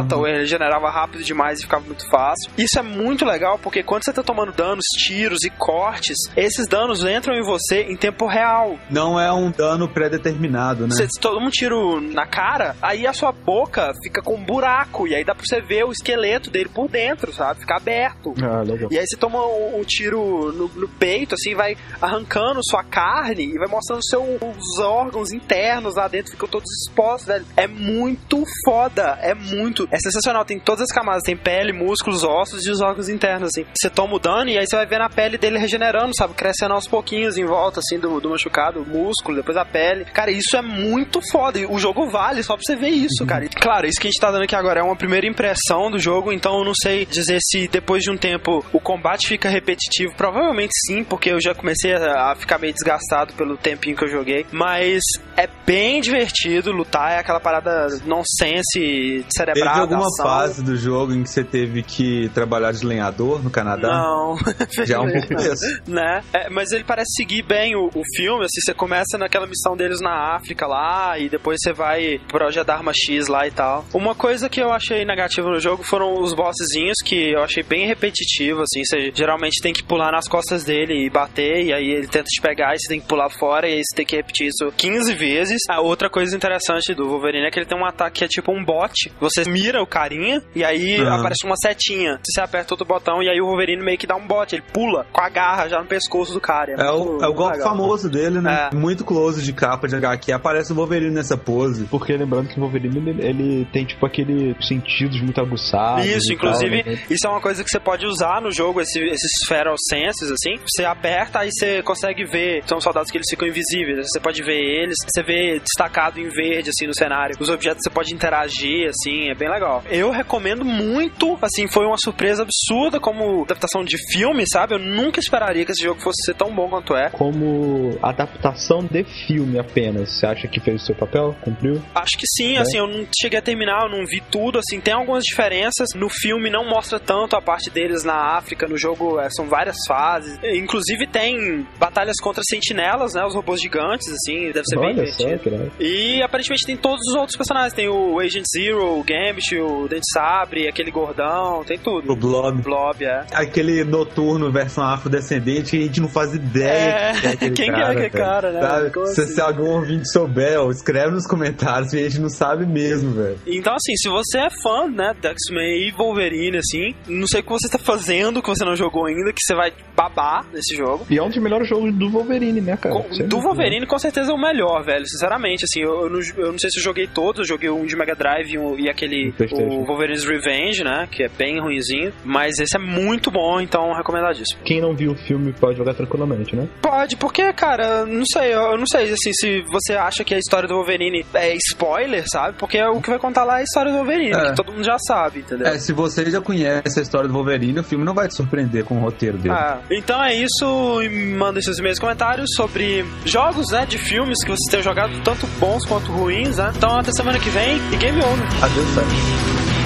volta, ou ele regenerava rápido demais e ficava muito fácil. Isso é muito legal, porque quando você tá tomando danos, tiros e cortes, esses danos entram em você em tempo real. Não é um dano pré-determinado, né? Você toma um tiro na cara, aí a sua boca fica com um buraco, e aí dá pra você ver o esqueleto dele por dentro, sabe? Fica aberto. Ah, legal. E aí você toma um, um tiro no, no peito, assim, vai arrancando sua carne e vai mostrando seu, os órgãos internos lá dentro, ficam todos expostos, velho. É muito foda, é muito... É sensacional, tem todas as camadas, tem pele, músculos, ossos e os órgãos internos, assim. Você toma o dano e aí você vai ver na pele dele regenerando, sabe? Crescendo aos pouquinhos em volta, assim, do, do machucado, o músculo, depois a pele. Cara, isso é muito foda. E o jogo vale só pra você ver isso, uhum. cara. E, claro, isso que a gente tá dando aqui agora é uma primeira impressão do jogo, então eu não sei dizer se depois de um tempo o combate fica repetitivo. Provavelmente sim, porque eu já comecei a ficar meio desgastado pelo tempinho que eu joguei. Mas é bem divertido lutar, é aquela parada nonsense, cerebral. Teve alguma ação. fase do jogo em que você teve que trabalhar de lenhador no Canadá? Não. Já é um pouco disso. Né? É, mas ele parece seguir bem o, o filme, assim, você começa naquela missão deles na África lá, e depois você vai pro Gedarma X lá e tal. Uma coisa que eu achei negativa no jogo foram os bossezinhos, que eu achei bem repetitivo, assim, você geralmente tem que pular nas costas dele e bater, e aí ele tenta te pegar, e você tem que pular fora, e aí você tem que repetir isso quinze vezes. A outra coisa interessante do Wolverine é que ele tem um ataque que é tipo um bot, você mira o carinha, e aí uhum. aparece uma setinha, você aperta outro botão, e aí o Wolverine meio que dá um bot, ele pula com a garra já no pescoço do cara. É, é o, é o golpe legal. famoso dele, né? É. Muito close de capa de agá quê, aparece o Wolverine nessa pose. Porque lembrando que o Wolverine, ele, ele tem tipo aquele sentidos muito aguçados. Isso, inclusive, tal, né? Isso é uma coisa que você pode usar no jogo, esse, esses Feral Senses, assim. Você aperta, aí você consegue ver. São soldados que eles ficam invisíveis. Você pode ver eles, você vê destacado em verde, assim, no cenário. Os objetos você pode interagir, assim, é bem legal. Eu recomendo muito, assim, foi uma surpresa absurda como adaptação de filme, sabe? Eu nunca esperaria que esse jogo fosse ser tão bom quanto é. Como adaptação de filme apenas, você acha que fez o seu papel? Cumpriu? Acho que sim, é. assim, eu não cheguei a terminar, eu não vi tudo, assim, tem algumas diferenças. No filme não mostra tanto a parte deles na África, no jogo é, são várias fases. Inclusive tem batalhas contra sentinelas, né, os robôs gigantes, assim, deve ser Olha bem só, divertido. E aparentemente tem todos os outros personagens, tem o Agent Zero, o Gambit, o Dente Sabre, aquele gordão, tem tudo. O Blob. Blob, é. Aquele noturno versão afrodescendente que a gente não faz ideia é. que é aquele Quem cara, é aquele velho. cara, né? Se, assim? se algum ouvinte souber, ó, escreve nos comentários, que a gente não sabe mesmo, velho. Então, assim, se você é fã, né, de X-Men e Wolverine, assim, não sei o que você tá fazendo, que você não jogou ainda, que você vai babar nesse jogo. E é um dos melhores jogos do Wolverine, né, cara? Com, do Wolverine, com certeza é o melhor, velho, sinceramente, assim, eu, eu, não, eu não sei se eu joguei todos, eu joguei um de Mega Drive e, um, e aquele, o Wolverine's Revenge, né, que é bem ruinzinho, mas esse é muito bom, então recomendadíssimo. Quem não viu o filme pode jogar tranquilamente, né? Pode, porque, cara, não sei, eu não sei, assim, se você acha que a história do Wolverine é spoiler, sabe, porque o que vai contar lá é a história do Wolverine, é. que todo mundo já sabe, entendeu? É, se você já conhece a história do Wolverine, o filme não vai te surpreender com o roteiro dele. Ah, então é isso, mandem seus e-mails e comentários sobre jogos, né, de filmes que vocês tenham jogado, tanto bons quanto ruins, né? Então até semana que vem e game over. Adeus, Sérgio.